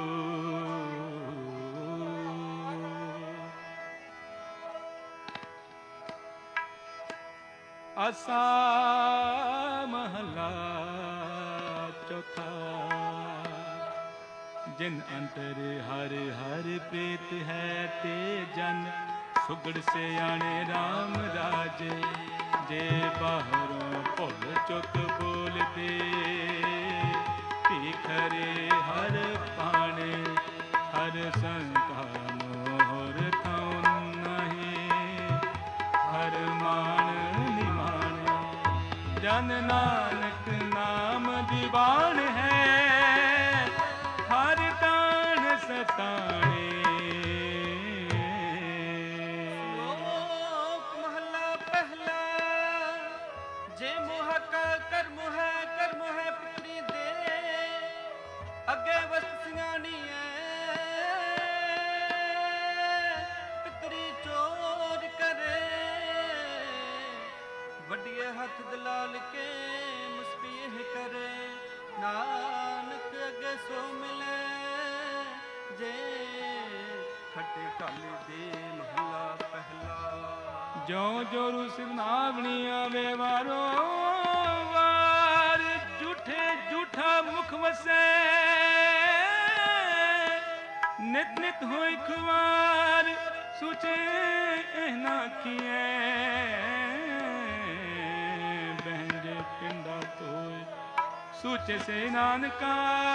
[SPEAKER 1] ਆਸਾ ਮਹਲਾ ਚੌਥਾ। ਜਿਨ ਅੰਤਰ ਹਰ ਹਰ ਪ੍ਰੀਤ ਹੈ ਤੇ ਜਨ ਸੁਗੜ ਸਿਆਣੇ RAM ਰਾਜੇ। ਜੇ ਬਾਹਰੋਂ ਭੁੱਲ ਚੁੱਕ ਬੋਲਦੇ ਭੀਖਰੇ ਹਰ ਪਾਣੇ। ਹਰ ਸੰਕਾ ਮੋਹਰ ਥਾਉ ਨਹੀਂ ਜਨ ਨਾਨਕ ਨਾਮ ਦੀ ਬਾਣ ਹੈ, ਹਰ ਤਾਣ ਸਤਾਣੇ।
[SPEAKER 2] ਸ਼ਲੋਕ ਮਹਲਾ ਪਹਿਲਾ। ਜੇ ਮੋਹ ਕਾ ਕਰਮ ਹੈ, ਕਰਮ ਹੈ ਪਿਤਰੀ ਦੇ, ਅੱਗੇ ਵਸਤ ਸਿਆਣੀ ਹੈ। ਪਿਤਰੀ ਚੋਰ ਕਰੇ, ਵੱਡੀਏ ਹੱਥ ਦਲਾਲ ਕੇ ਮੁਸਪੀਹ ਕਰੇ। ਨਾਨਕ ਅੱਗੇ ਸੋ ਮਿਲੇ, ਜੇ ਖੱਟੇ ਢਾਲੇ ਦੇ ਮਹੱਲਾ ਪਹਿਲਾ।
[SPEAKER 1] ਜੋ ਜੋ ਰੁਸ ਨਾਵਣੀ ਆਵੇ ਵਾਰੋ ਵਾਰ, ਝੂਠੇ ਝੂਠਾ ਮੁਖ ਵਸੈ, ਨਿਤ ਨਿਤ ਹੋਇ ਖੁਆਰ, ਸੂਚੇ ਇਹਨਾਂ ਕੀਏ। ਬਹਿੰਦੇ ਪਿੰਡਾ ਤੋਏ, ਸੂਚੇ ਸੇ ਨਾਨਕਾ,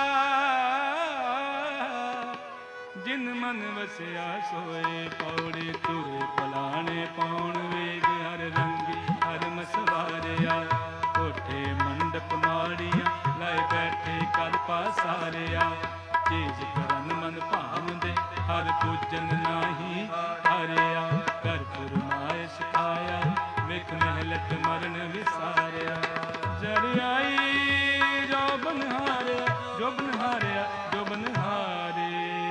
[SPEAKER 1] ਜਿਨ ਮਨ ਵਸਿਆ ਸੋਏ। ਪੌੜੀ ਤੁਰੇ ਪਲਾਣੇ ਪਾਉਣ ਵੇਗ, ਹਰ ਰੰਗੀ ਹਰ ਮਸਵਾਰਿਆ। ਕੋਠੇ ਮੰਡਪ ਮਾੜੀਆਂ ਲਾਏ ਬੈਠੇ ਕਰ ਪਾਸਾਰਿਆ। ਚੀਜ਼ ਕਰਨ ਮਨ ਭਾਵਦੇ, ਹਰ ਪੂਜਨ ਨਾਹੀ ਹਾਰਿਆ। ਕਰ ਫਰਮਾਏ ਸਿਖਾਇਆ, ਵੇਖ ਮਹਿਲਤ ਮਰਨ ਵਿਸਾਰਿਆ। ਜਰਿਆਈ ਜੋ ਬਨਹਾਰਿਆ, ਜੋ ਬਨਹਾਰਿਆ, ਜੋ ਬਨਹਾਰਿਆ।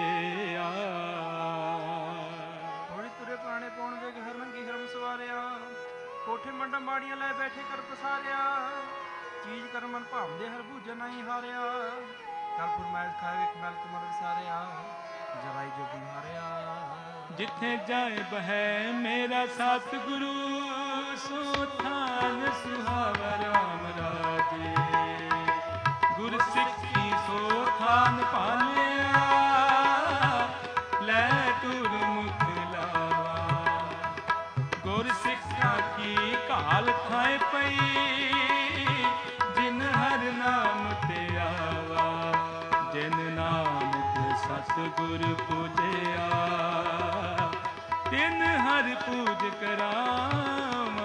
[SPEAKER 3] ਥੋੜੀ ਤੁਰੇ ਪੁਰਾਣੇ ਪਾਉਣ ਵੇਗ, ਹਰ ਰੰਗੀ ਹਰਮ ਸਵਾਰਿਆ। ਕੋਠੇ ਮੰਡਾ ਮਾੜੀਆਂ ਲੈ ਬੈਠੇ ਕਰ ਪਸਾਰਿਆ। ਚੀਜ਼ ਕਰ ਮਨ ਭਾਵਦੇ, ਹਰ ਭੂਜਨ ਨਹੀਂ ਹਾਰਿਆ। ਕਰ ਫਰਮਾਇਸ਼ ਖਾਏ, ਵੇਖ ਮਹਿਲਤ ਮਰਨ ਵਿਸਾਰਿਆ। ਜਰਾਈ ਜੋ ਬਨਹਾਰਿਆ।
[SPEAKER 1] ਜਿੱਥੇ ਜਾਏ ਬਹਿ ਮੇਰਾ ਸਤਿਗੁਰੂ, ਸੋ ਥਾਨ ਸੁਹਾਵਾ ਰਾਮ ਰਾਜੇ। ਗੁਰ ਸਿੱਖੀ ਸੋ ਥਾਨ ਪਾਲਿਆ, ਲੈ ਤੁਰ ਮੁਖ ਲਾਵਾ। ਗੁਰ ਸਿੱਖਾ ਕੀ ਘਾਲ ਖਾਏ ਪਈ, ਜਿਨ ਹਰ ਨਾਮ ਤੇ ਆਵਾ। ਜਿਨ ਨਾਨਕ ਸਤਿਗੁਰ ਪੂਜਿਆ, ਤਿਨ ਹਰ ਪੂਜ ਕਰਾਵਾ।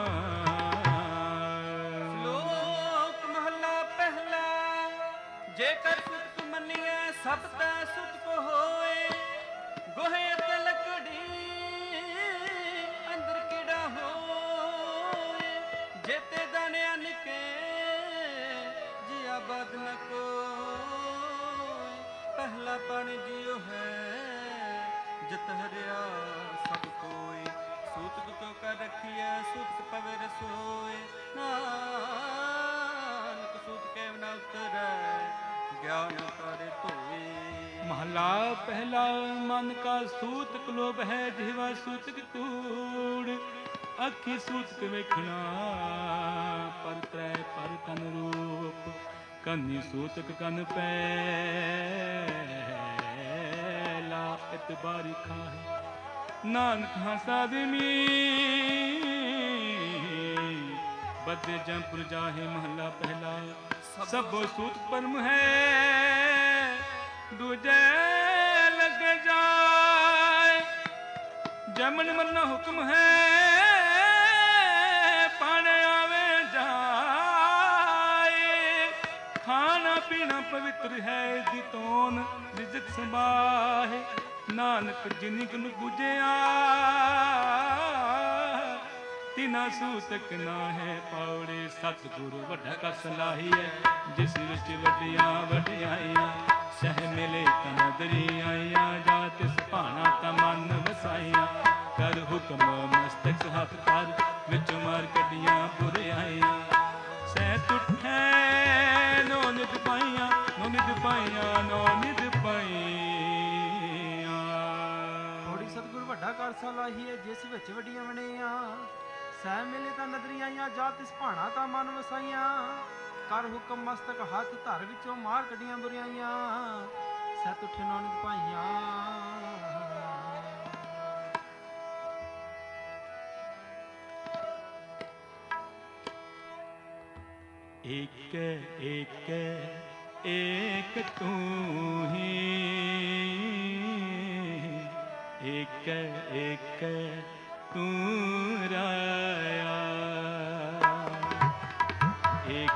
[SPEAKER 2] ਸ਼ਲੋਕ ਮਹਲਾ ਪਹਿਲਾ। ਜੇਕਰ ਸੁਤ ਮੰਨੀਐ, ਸਭ ਤੈ ਸੁਤ ਕੋ ਹੋਏ। ਗੋਹੇ ਅਤੇ ਲੱਕੜੀ ਅੰਦਰ ਕਿਹੜਾ ਹੋਏ। ਜੇਤੇ ਦਾਣਿਆ ਨਿਕੇ, ਜੀ ਆਬਾਦ ਨ ਕੋਇ। ਪਹਿਲਾ ਪਣ ਜਿਉ ਹੈ, ਜਿਤ ਹਰਿਆ ਸਭ ਕੋਈ। ਸੂਤਕ ਕੋ ਕਰ ਰਖੀਐ, ਸੂਤਕ ਪਵੇ ਰਸੋਏ। ਨਾਨਕ ਸੂਤ ਕੇ ਨ ਉਤਰੈ, ਗਿਆਨ ਕਰੇ ਧੋਏ।
[SPEAKER 1] ਮਹਲਾ ਪਹਿਲਾ। ਮਨ ਕਾ ਸੂਤਕ ਲੋਭ ਹੈ, ਜਿਵਾ ਸੂਤਕ ਕੂੜ। ਅੱਖੀ ਸੂਤਕ ਵੇਖਣਾ, ਪਰ ਤ੍ਰੈ ਪਰ ਤਨ ਰੂਪ। ਕੰਨੀ ਸੂਤਕ ਕਨ ਪਹਿਲਾ, ਇਤਬਾਰੀ ਖਾਹੇ। ਨਾਨਕ ਹੰਸ ਆਦਮੀ, ਬਦੇ ਜੰਪੁਰ ਜਾਹੇ। ਮਹਲਾ ਪਹਿਲਾ। ਸਭੋ ਸੂਤ ਪਰਮ ਹੈ, ਦੂਜੇ ਲਗ ਜਾਏ। ਜਮਨ ਮਰਨਾ ਹੁਕਮ ਹੈ, ਪਾਣ ਆਵੇ ਜਾਏ। ਖਾਣਾ ਪੀਣਾ ਪਵਿੱਤਰ ਹੈ, ਦੀ ਤੋਨ ਰਿਜਕ ਸੰਭਾਹੇ। ਨਾਨਕ ਜਿਨਿ ਗੁਣ ਬੁਝਿਆ, ਤਿਨਾ ਸੂਤਕ ਨਾ ਹੈ। ਪੌੜੇ ਸਤਿਗੁਰੂ ਵੱਡਾ ਕਾ ਸਲਾਹੀ ਹੈ, ਜਿਸ ਵਿੱਚ ਵੱਡੀਆਂ ਵਡਿਆਈਆਂ। ਸਹਿ ਮਿਲੇ ਤਨਦਰੀ ਆਈਆਂ, ਜਾ ਤਿਸ ਭਾਣਾ ਤਾ ਮਨ ਵਸਾਈਆਂ। ਕਰ ਹੁਕਮ ਮਸਤਕ ਹੱਥ ਕਰ, ਵਿੱਚ ਮਾਰ ਕੱਢੀਆਂ ਬੁਰਿਆਈਆਂ। ਸਹਿ ਤੁਠੈ ਨੋ ਨਿਤ ਪਾਈਆਂ, ਨੋ ਨਿਤ ਪਾਈਆਂ, ਨੋ ਨਿਤ ਪਾਈਆਂ।
[SPEAKER 3] ਥੋੜੀ ਸਤਿਗੁਰ ਵੱਡਾ ਕਰ ਸਲਾਹੀ ਹੈ, ਜਿਸ ਵਿੱਚ ਵੱਡੀਆਂ ਵਡਿਆਈਆਂ। ਸਹਿ ਮਿਲੇ ਤਾਂ ਨਦਰੀ ਆਈਆਂ, ਜਾ ਤਿਸ ਭਾਣਾ ਤਾਂ ਮਨ ਵਸਾਈਆਂ। ਕਰ ਹੁਕਮ ਮਸਤਕ ਹੱਥ ਧਰ, ਵਿੱਚੋਂ ਮਾਰ ਕੱਢੀਆਂ ਬੁਰਿਆਈਆਂ। ਸਹਿ ਤੁਠੇ ਨੋ ਨਿਤ ਪਾਈਆਂ।
[SPEAKER 1] ਏਕ ਏਕ ਏਕ ਤੂੰ ਹੀ, ਏਕ ਏਕ ਤੂੰ ਰਾਇਆ।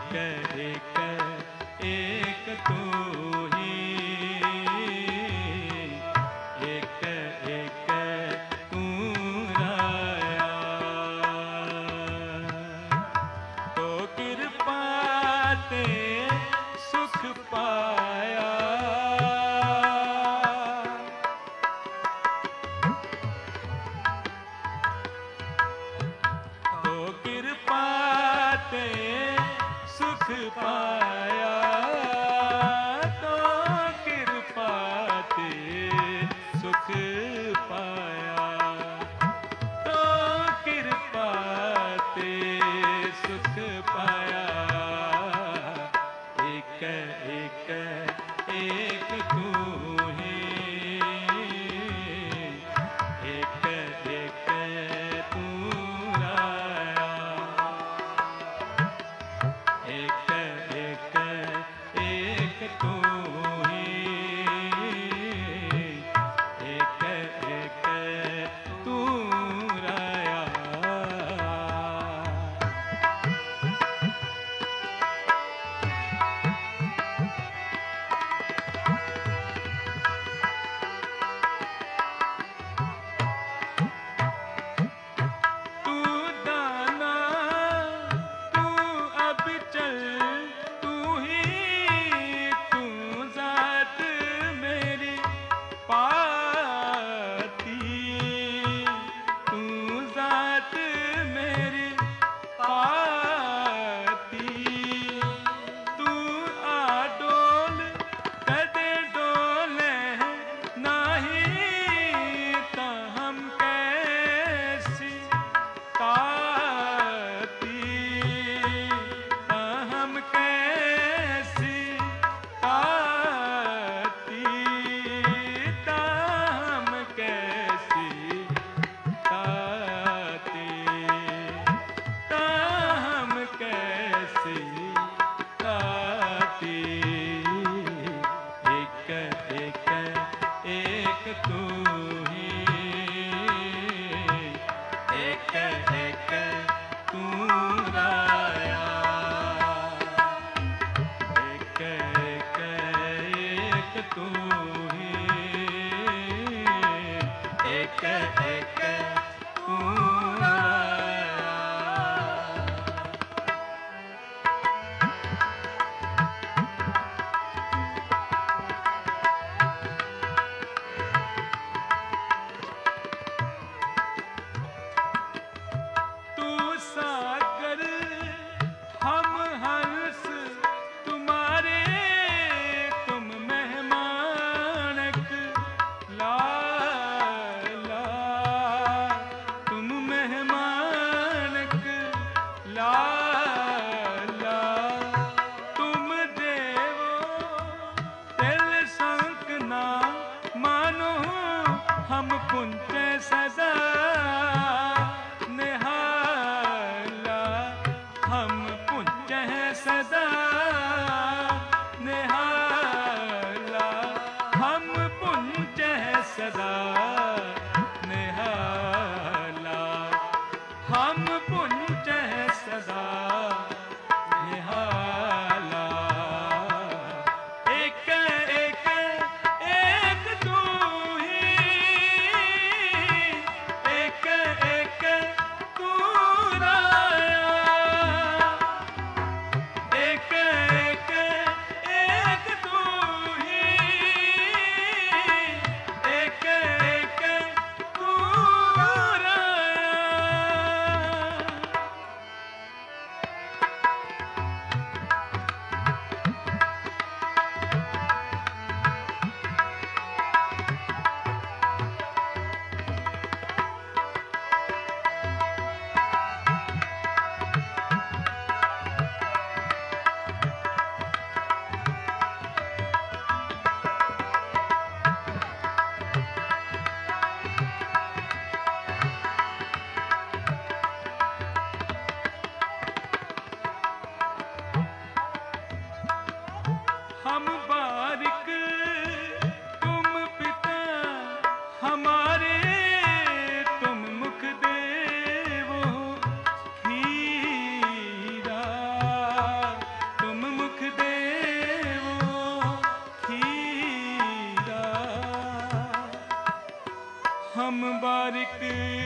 [SPEAKER 1] हम बारिक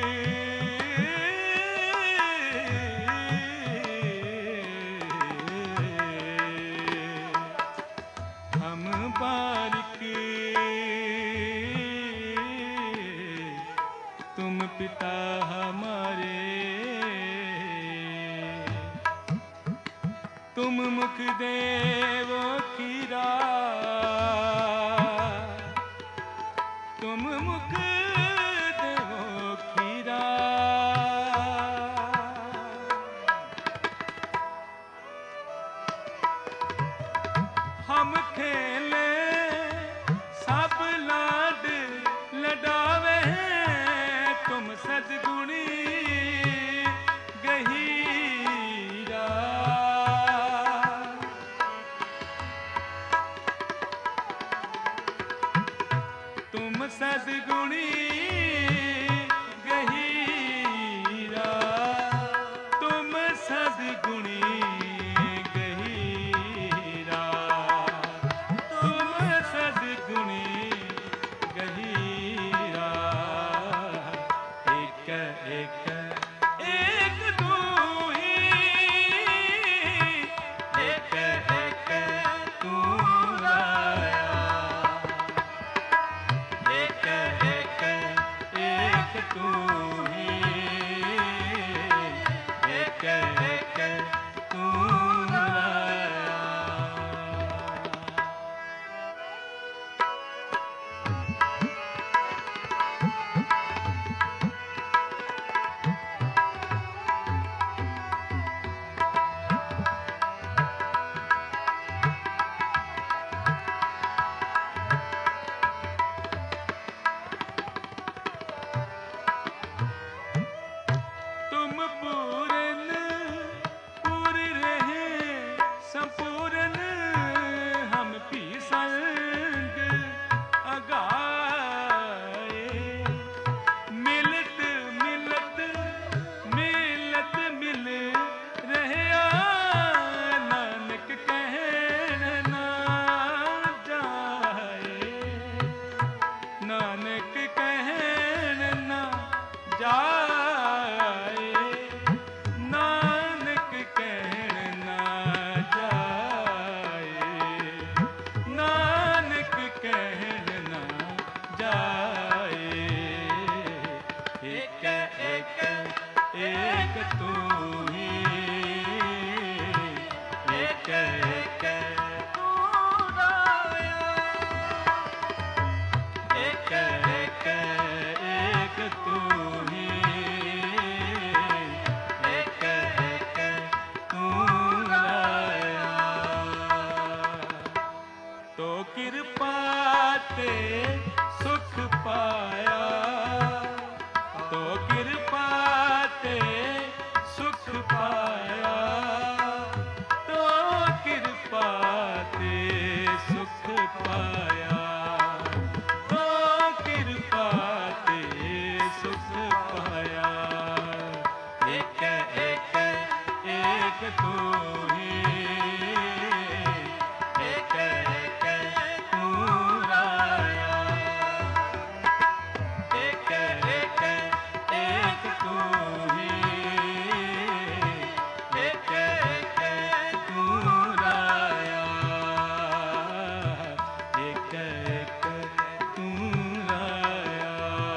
[SPEAKER 1] हम बारिक तुम पिता हमारे, तुम मुख देवो खीरा, तुम मुख देवो खीरा। हम खेले सब लाड लडावे, तुम सदगुणी गहीरा। तुम सदगुणी गहीरा, तुम सदगुणी गहीरा, तुम सदगुणी गहीरा। एक एक एक तू ही, एक एक तू लाया, एक एक एक तू ही, एक एक तू लाया। तुम पूरन पूर रहे संपूर्ण, हम भी संग अगाए। मिलत मिलत मिलत मिल रहे, नानक कहन ना जाए, नानक कहन ना जाए, नानक कहन ना जाए, नानक कहन ना जाए। एक एक एक तू ही, एक एक तू लाया, एक एक एक तू ही, एक एक तू लाया। तो कृपा ते सुख पाया, तो कृपा ते सुख पाया, तो कृपा ते सुख पाया, तो कृपा ते सुख पाया। एक एक एक तू ही, एक एक तू लाया, एक एक एक तू ही, एक एक तू लाया, एक एक तू लाया,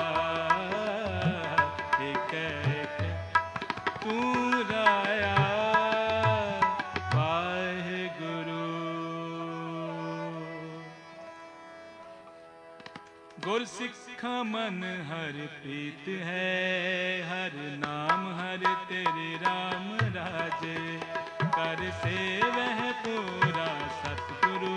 [SPEAKER 1] एक एक तू लाया। वाहिगुरु। गुर सिखा मन हर प्रीत है, हर नाम हर तेरे राम राज, कर सेवह पूरा सतगुरु।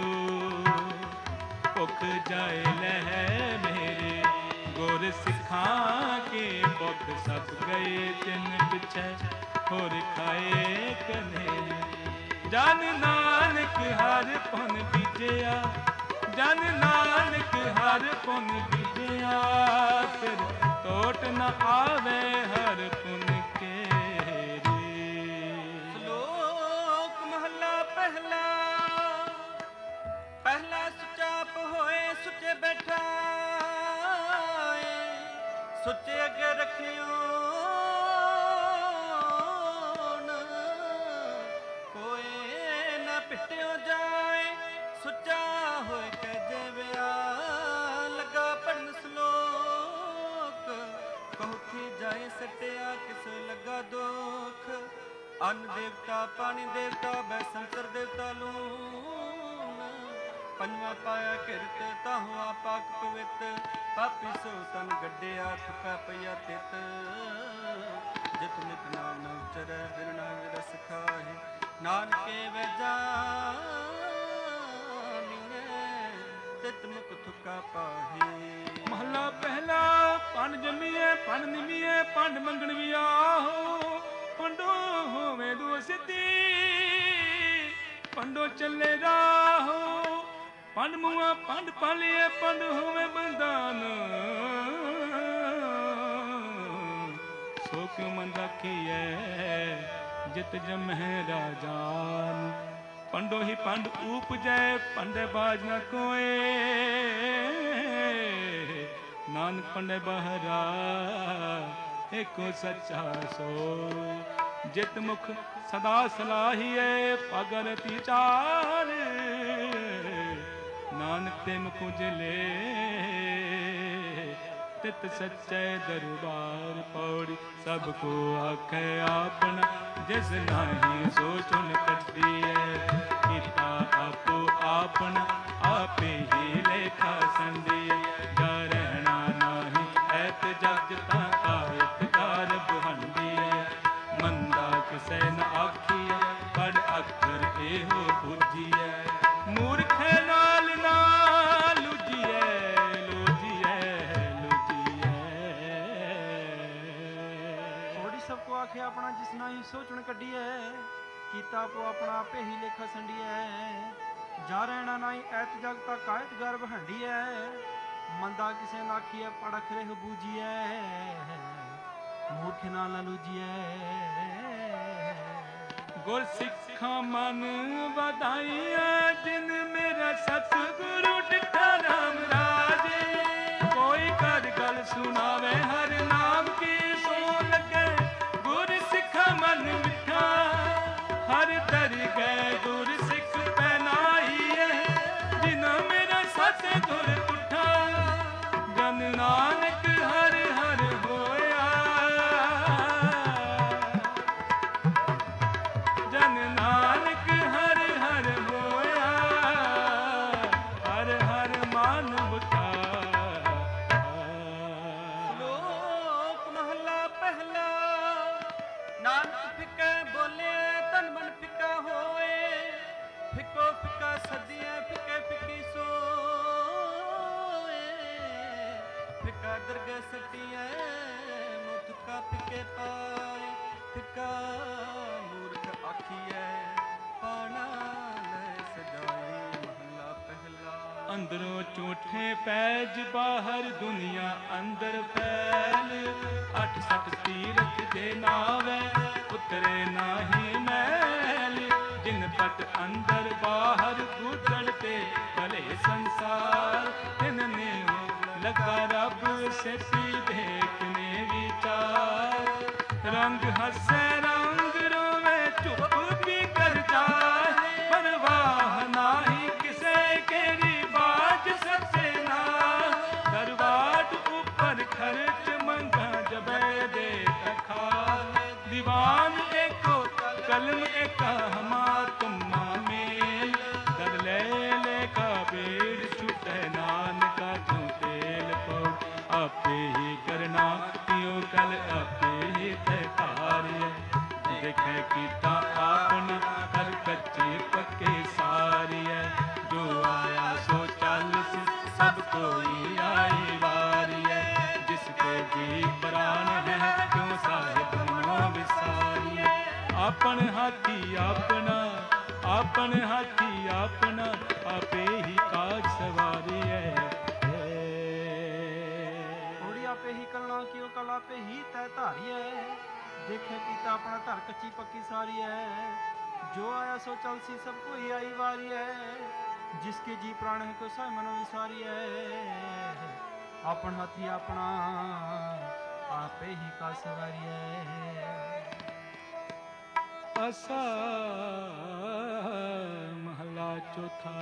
[SPEAKER 1] भुख जाए लह मेरे गुर सिखा के, भुख सब गए तिन पिछे होर खाए कन्हेरे। जन नानक हर पुन बीजया, जन नानक हर पुन बीजया, फिर टोट न आवे हर पुन के रे।
[SPEAKER 2] श्लोक महला पहला, पहला सुचाप होए सुचे बैठाए, ਸੁੱਚੇ ਅੱਗੇ ਰੱਖਿਓ ਕੋਏ ਨਾ ਪਿੱਟਿਓ ਜਾਏ, ਸੁੱਚਾ ਹੋਏ ਕਹਿ ਜੇਵਿਆ ਲੱਗਾ ਪੜਨ ਸਲੋਕ, ਕਹੁਥੀ ਜਾਏ ਸਟਿਆ ਕਿਸ ਲੱਗਾ ਦੁੱਖ, ਅੰਨ ਦੇਵਤਾ ਪਾਣੀ ਦੇਵਤਾ ਬੈ ਸੰਤਰ ਦੇਵਤਾ ਲੂਣ, ਪੰਜਵਾਂ ਪਾਇਆ ਕਿਰਤ ਤਾਹੁਆ ਪਾਕ ਪਵਿੱਤ, ਪਾਪੀ ਸੋ ਤਨ ਗੱਡਿਆ ਥੁਕਾ ਪਈਆ ਤਿਤ, ਜਿਤ ਨਿਤ ਨਾਮ ਨ ਉਚਰੈ ਬਿਰਣਾ ਵਿਰਸ ਖਾਹੇ, ਨਾਨਕੇ ਵੇ ਜਾਣੀਐ ਤਿਤ ਮੁਖ ਥੁਕਾ ਪਾਹੇ।
[SPEAKER 1] ਮਹਲਾ ਪਹਿਲਾ ਪੰਡ ਜੰਮੀਐ ਪੰਡ ਨਿਮੀਐ ਪੰਡ ਮੰਗਣ ਵੀ ਆਹੋ, ਪੰਡੋ ਹੋਵੇ ਦੋ ਸਿੱਧੀ ਪੰਡੋ ਚੱਲੇ ਰਾਹੋ, ਪੰਡ ਮੂਆ ਪੰਡ ਪਾਲੀਏ ਪੰਡ ਹੋਵੇ ਬੰਦਾਨ, ਸੋ ਕਿਉ ਮਨ ਰਾਖੀਐ ਜਿਤ ਜਮਹਿ ਰਾਜਾਨ, ਪੰਡੋ ਹੀ ਪੰਡ ਊਪਜੈ ਪੰਡੇ ਬਾਜ ਨ ਕੋਏ, ਨਾਨਕ ਪੰਡੇ ਬਹਰਾ ਏਕੋ ਸੱਚਾ ਸੋ, ਜਿਤ ਮੁਖ ਸਦਾ ਸਲਾਹੀਐ ਪਗਰ ਤਿਚਾਰ, ਨਾਨਕ ਤੇ ਮੁਖ ਉਜਲੇ ਤਿਤ ਸੱਚੇ ਦਰਬਾਰ, ਪੌੜੀ ਸਭ ਕੋ ਆਖੈ ਆਪਣਾ ਜਿਸ ਨਾਹੀ ਸੋ ਚੁਨ ਕੱਢੀਐ, ਕੀਤਾ ਆਪੋ ਆਪਣਾ ਆਪੇ ਹੀ ਲੇਖਾ ਸੰਦੀਐ, ਜਾ ਰਹਿਣਾ ਨਾਹੀ ਐਤ ਜਗ ਤਾਂ ਆਇਤ ਕਾਰ ਬਹੰਡੀਐ, ਮੰਦਾ ਕਿਸੈ ਨ ਆਖੀਐ ਪੜ ਅੱਖਰ ਇਹੋ ਬੁੱਝੀਐ, ਮੂਰਖੇ ਨਾਲ ਨਾ ਲੁਝੀਐ ਲੁਝੀਐ ਲੁਝੀਐ।
[SPEAKER 3] ਥੋੜੀ ਸਭ ਕੋ ਆਖਿਆ ਆਪਣਾ ਜਿਸ ਨਾ ਹੀ ਸੋਚਣ ਕੱਢੀਐ, ਕੀਤਾ ਆਪੋ ਆਪਣਾ ਆਪੇ ਹੀ ਲੇਖਾ ਸੰਡੀਐ, ਜਾ ਰਹਿਣਾ ਨਾਹੀ ਐਤ ਜਗ ਤਾਂ ਕਾਇਤ ਗਰ ਬਹੰਡੀਐ, ਮੰਦਾ ਕਿਸੇ ਨਾ ਆਖੀਐ ਪੜ ਅੱਖਰ ਇਹੋ ਬੂਝੀਐ, ਮੂਰਖ ਨਾਲ ਨਾ ਲੁਝੀਐ।
[SPEAKER 1] ਗੁਰ ਸਿੱਖਾਂ ਮਨ ਵਧਾਈਐ ਜਿਨ ਮੇਰਾ ਸਤਿਗੁਰੂ ਡਿਠਾ ਰਾਮ ਰਾਜੇ, ਕੋਈ ਕਰ ਗਲ ਸੁਣਾਵੇ ਹਰ ਨਾਮ ਕੀ ਸੋ ਲੱਗੇ, ਗੁਰ ਸਿੱਖਾਂ ਮਨ ਮਿੱਠਾ ਹਰ ਦਰ ਗਏ, ਗੁਰ ਸਿੱਖ ਪਹਿਨਾਈਐ ਜਿਨਾ ਮੇਰਾ ਸਤਿਗੁਰ ਪੁੱਠਾ, ਜਨ ਨਾਨਕ ਹਰ ਹਰ ਹੋਇਆ, ਜਨ ਨਾਨਕ ਹਰ ਹਰ ਹੋਇਆ, ਹਰ ਹਰ ਮਾਨਵਤਾ।
[SPEAKER 2] ਸ਼ਲੋਕ ਮਹਲਾ ਪਹਿਲਾ, ਨਾਨਕ ਫਿੱਕਾ ਬੋਲੇ ਤਨ ਮਨ ਫਿੱਕਾ ਹੋਏ, ਫਿੱਕੋ ਫਿੱਕਾ ਸਦੀਐ ਫਿੱਕੇ ਫਿੱਕੀ ਸੋਏ, ਫਿੱਕਾ ਦਰਗਹਿ ਸਟੀਐ ਮੁਥਕਾ ਫਿੱਕੇ ਪਾਏ, ਫਿੱਕਾ ਮੂਰਖ ਆਖੀਐ ਪਾਣਾ ਲੈ ਸਜਾਏ। ਮਹਲਾ ਪਹਿਲਾ,
[SPEAKER 1] ਅੰਦਰੋਂ ਝੂਠੇ ਪੈਜ ਬਾਹਰ ਦੁਨੀਆ ਅੰਦਰ ਫੈਲ, ਅੱਠ ਸੱਠ ਤੀਰਥ ਦੇ ਨਾਵੇ ਉਤਰੇ ਨਾਹੀ ਮੈਲ, ਜਿਨ ਪਟ ਅੰਦਰ ਬਾਹਰ ਗੁਦੜ ਤੇ ਭਲੇ ਸੰਸਾਰ, ਤਿਨ ਨੇ ਲਗਾ ਰੱਬ ਸੇਤੀ ਦੇਖਨੇ ਵਿਚਾਰ, ਰੰਗ ਹੱਸੇ ਰੰਗ ਰੋਵੇ ਚੁੱਪ ਵੀ ਕਰ ਜਾਏ, ਪਰਵਾਹ ਨਾਹੀ ਕਿਸੇ ਕਿਹੜੀ ਬਾਜ ਸੱਚੇ ਨਾਲ, ਦਰਬਾਰ ਉੱਪਰ ਖਰਚ ਮੰਗਾ ਜਬੈ ਦੇ ਤਖਾ, ਦੀਵਾਨ ਏਕੋ ਕਲਮ ਏਕਾ ਹਮਾ ਤੁਮਾ ਮੇਲ, ਕਰ ਲੈ ਲੈ ਕਾ ਬੇੜ ਛੁਟੈ ਨਾਨਕਾ ਤੂੰ ਤੇਲ ਪਉ, ਆਪੇ ਹੀ ਕਰਨਾ ਤਿਉ ਕਲ ਆਪੇ ਹੀ ਤੈ ਧਾਰਿਐ, ਦੇਖੈ ਕੀਤਾ ਆਪਣਾ ਕਰ ਕੱਚੇ ਪੱਕੇ ਸਾਰੀਐ, ਜੋ ਆਇਆ ਸੋ ਚੱਲ ਸਭ ਕੋਈ ਆਈ ਵਾਰੀਐ, ਜਿਸ ਤੇ ਜੀ ਪ੍ਰਾਨ ਹੈ ਕਿਉ ਸਾਹਿਬ ਮਨੋ ਵਿਸਾਰੀਐ, ਆਪਨ ਹਾਥੀ ਆਪਣਾ ਆਪਨ ਹਾਥੀ ਆਪਣਾ ਆਪੇ ਹੀ ਕਾਜ ਸਵਾਰੀਐ,
[SPEAKER 3] ਥੋੜੀ ਆਪੇ ਹੀ ਕਰਨਾ ਕਿਉ ਕਲ ਆਪੇ ਹੀ ਤੈ ਧਾਰੀਐ, ਦੇਖੇ ਕੀਤਾ ਆਪਣਾ ਧਰ ਕੱਚੀ ਪੱਕੀ ਸਾਰੀ ਹੈ, ਜੋ ਆਇਆ ਸੋ ਚਲ ਸੀ ਸਭ ਕੋਈ ਆਈ ਵਾਰੀ ਹੈ, जिसके जी प्राण है को सह मनो विसारी है, अपन हाथी अपना ਸਵਾਰੀਐ।
[SPEAKER 1] ਅਸਾ ਮਹਲਾ ਚੌਥਾ।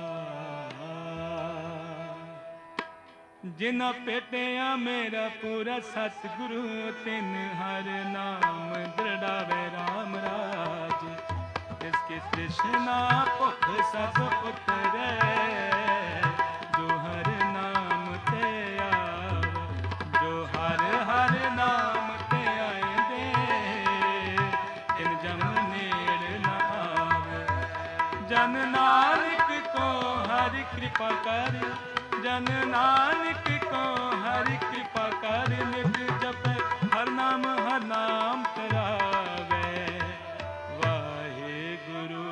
[SPEAKER 1] ਜਿਨਾ ਭੇਟਿਆ ਮੇਰਾ ਪੂਰਾ ਸਤਿਗੁਰੂ ਤਿਨ ਹਰ ਨਾਮ ਦ੍ਰਿੜਾਵੇ ਰਾਮ ਰਾਜ। ਇਸਕੇ ਤ੍ਰਿਸ਼ਨਾ ਭੁਖ ਸਭ ਉਤਰੈ ਜੋ ਹਰ ਨਾਮ ਤੇ ਆਵ। ਜੋ ਹਰ ਹਰ ਨਾਮ ਤੇ ਆਇਂਦੇ ਤਿਨ ਜਮ ਨੇੜ ਨਾ ਆਵੇ। ਜਨ ਨਾਨਕ ਕੋ ਹਰਿ ਕਿਰਪਾ ਕਰ। ਜਨ ਨਾਨਕ ਕੋ ਹਰਿ ਕਿਰਪਾ ਕਰ। ਨਿਤ ਜਪੈ ਹਰ ਨਾਮ ਹਰ ਨਾਮ ਧਿਆਵੈ। ਵਾਹਿਗੁਰੂ।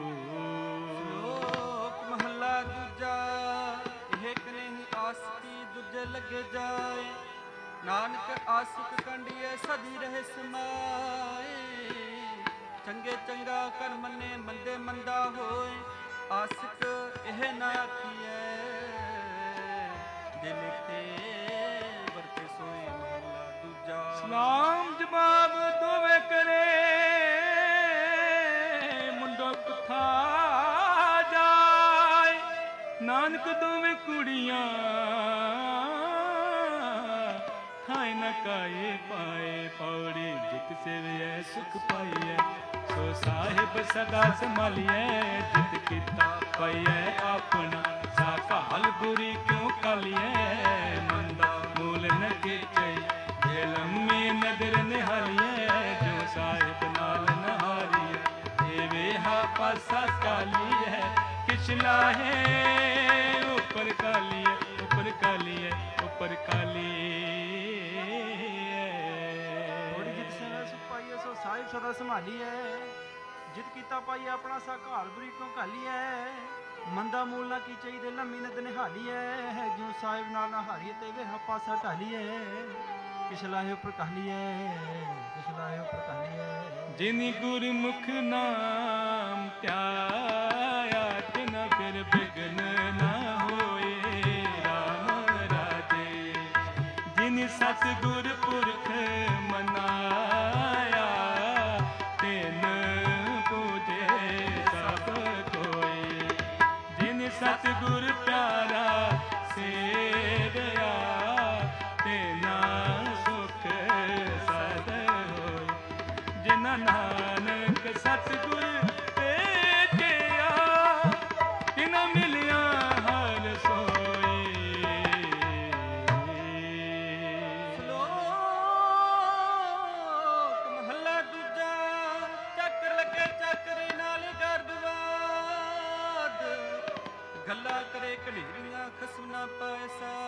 [SPEAKER 2] ਸ਼ਲੋਕ ਮਹਲਾ ਦੂਜਾ। ਇਹ ਕਨੇਹੀ ਆਸਕੀ ਦੂਜੇ ਲੱਗੇ ਜਾਏ। ਨਾਨਕ ਆਸਕ ਕੰਡੀਏ ਸਦੀ ਰਹੇ ਸਮਾਏ। ਚੰਗੇ ਚੰਗਾ ਕਰ ਮੰਨੇ ਮੰਦੇ ਮੰਦਾ ਹੋਏ। ਆਸਕ ਇਹ ਨਾ ਆਖੀਐ ਜੇ ਲਿਖੇ ਵਰਤੇ ਸੋਏ। ਮਹਲਾ ਦੂਜਾ।
[SPEAKER 1] ਸਲਾਮ ਜਵਾਬ ਦੋਵੇਂ ਕਰੇ ਮੁੰਡੋ ਕੁਥਾ ਜਾਏ। ਨਾਨਕ ਦੋਵੇਂ ਕੁੜੀਆਂ ਖਾਏ ਨਾ ਕਾਏ ਪਾਏ। ਪੌੜੀ ਜਿਤ ਸੇਵਿਐ ਸੁਖ ਪਾਈਐ। ਸੋ ਸਾਹਿਬ ਸਦਾ ਸੰਭਾਲੀਐ। ਜਿਤ ਕੀਤਾ ਪਾਈਐ ਆਪਣਾ ਸਾ ਕਾਲ ਬੁਰੀ ਕਿਉ ਕਾਲੀਐ। ਮੰਦਾ ਮੂਲ ਨ ਕੀਚੈ ਜੇ ਲੰਮੀ ਨਦਰ ਨਿਹਾਲੀਐ। ਜੋ ਸਾਹਿਬ ਨਾਲ ਨਹਾਰੀਐ ਏ ਵੇਹਾ ਪਾਸਾ ਕਾਲੀਐ। ਕਿਛ ਲਾਹੇ ਉਪਰ ਕਾਲੀਐ ਉਪਰ ਕਾਲੀਐ ਉਪਰ ਕਾਲੀਐ।
[SPEAKER 3] ਥੋੜੀ ਜਿਤ ਸੇਵਾ ਸੁਖ ਪਾਈਐ ਸੋ ਸਾਹਿਬ ਸਦਾ ਸੰਭਾਲੀਐ। ਜਿਤ ਕੀਤਾ ਪਾਈਐ ਆਪਣਾ ਸਾ ਘਾਲ ਬੁਰੀ ਕਿਉ ਘਾਲੀਐ। ਮੰਦਾ ਮੂਲ ਨਾ ਕੀ ਚਾਹੀਦੇ ਲੰਮੀ ਨਦ ਨਿਹਾਲੀਐ। ਜਿਉ ਸਾਹਿਬ ਨਾਲ ਨਹਾਰੀਏ ਤੇ ਵੇਹਾ ਪਾਸਾ ਢਾਲੀਐ। ਕਿਛ ਲਾਹੇ ਉਪਰ ਕਾਲੀਐ ਕਿਛ ਲਾਹੇ ਉਪਰ ਕਾਲੀਐ।
[SPEAKER 1] ਜਿਨੀ ਗੁਰਮੁਖ ਨਾਮ ਧਿਆਇਆ ਤਿਨ ਫਿਰ ਬਿਗਨ ਨਾ ਹੋਏ ਰਾਮ ਰਾਜੇ। ਜਿਨ ਸਤਿਗੁਰ ਪੁਰਖ ਮਨਾਇਆ ਤਿਨ ਪੂਜੇ ਸਭ ਕੋਏ। ਜਿਨ ਸਤਿਗੁਰ ਪਿਆਰਾ ਸੇਵਿਆ ਤਿਨਾ ਸੁਖ ਸਦ ਹੋਏ। ਜਿਨਾ ਨਾਨਕ ਸਤਿਗੁਰ ਭੇਟਿਆ ਤਿਨਾ ਮਿਲਿਆ ਹਰ ਸੋਈ।
[SPEAKER 2] ਸ਼ਲੋਕ ਮਹਲਾ ਦੂਜਾ। ਚੱਕਰ ਲੱਗੇ ਚੱਕਰੀ ਨਾਲ ਗਰਦਵਾਦ। ਗੱਲਾਂ ਕਰੇ ਘੜੀਰੀਆਂ ਖਸਮ ਨਾ ਪਾਏ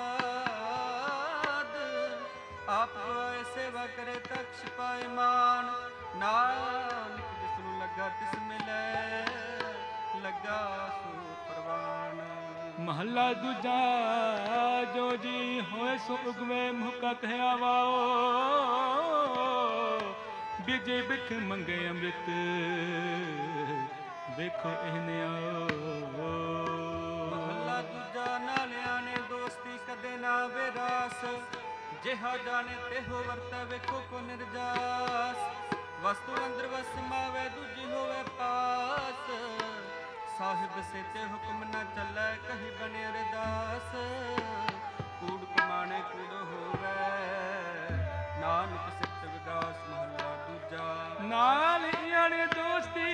[SPEAKER 2] ਸਾਧ। ਆਪ ਗਵਾਏ ਸੇਵਾ ਕਰੇ ਤਖਸ਼ ਪਾਏ ਮਾਨ। ਨਾਨਕ ਜਿਸ ਨੂੰ ਲੱਗਾ ਤਿਸ ਮਿਲੈ ਲੱਗਾ ਸੋ ਪ੍ਰਵਾਨ।
[SPEAKER 1] ਮਹੱਲਾ ਦੂਜਾ। ਜੋ ਜੀ ਹੋਏ ਸੋ ਉਗਵੇ ਮੁਕਾ ਕਹਿਆ ਵਾਓ। ਬਿਜੇ ਬਿਖ ਮੰਗੇ ਅੰਮ੍ਰਿਤ ਵੇਖੋ ਇਹਨੇ ਆਓ।
[SPEAKER 2] ਮਹੱਲਾ ਦੂਜਾ। ਨਾਲਿਆਂ ਨੇ ਦੋਸਤੀ ਕਦੇ ਨਾ ਵਿਰਾਸ। ਜਿਹਾ ਜਾਣੇ ਤਿਹੋ ਵਰਤੈ ਵੇਖੋ ਕੋ ਨਿਰਜਾਸ। ਵਸਤੂ ਅੰਦਰ ਵਸ ਸਮਾਵੇ ਦੂਜੀ ਹੋਵੇ ਪਾਸ। ਸਾਹਿਬ ਸੇਤੇ ਹੁਕਮ ਨਾ ਚੱਲੈ ਕਹੀ ਬਣੇ ਅਰਦਾਸ। ਕੂੜ ਕਮਾਣੇ ਕੂੜ ਹੋਵੇ ਨਾਨਕ ਸਿਫਤ ਵਿਗਾਸ। ਮਹੱਲਾ ਦੂਜਾ।
[SPEAKER 1] ਨਾਲ ਯਾਨੇ ਦੋਸਤੀ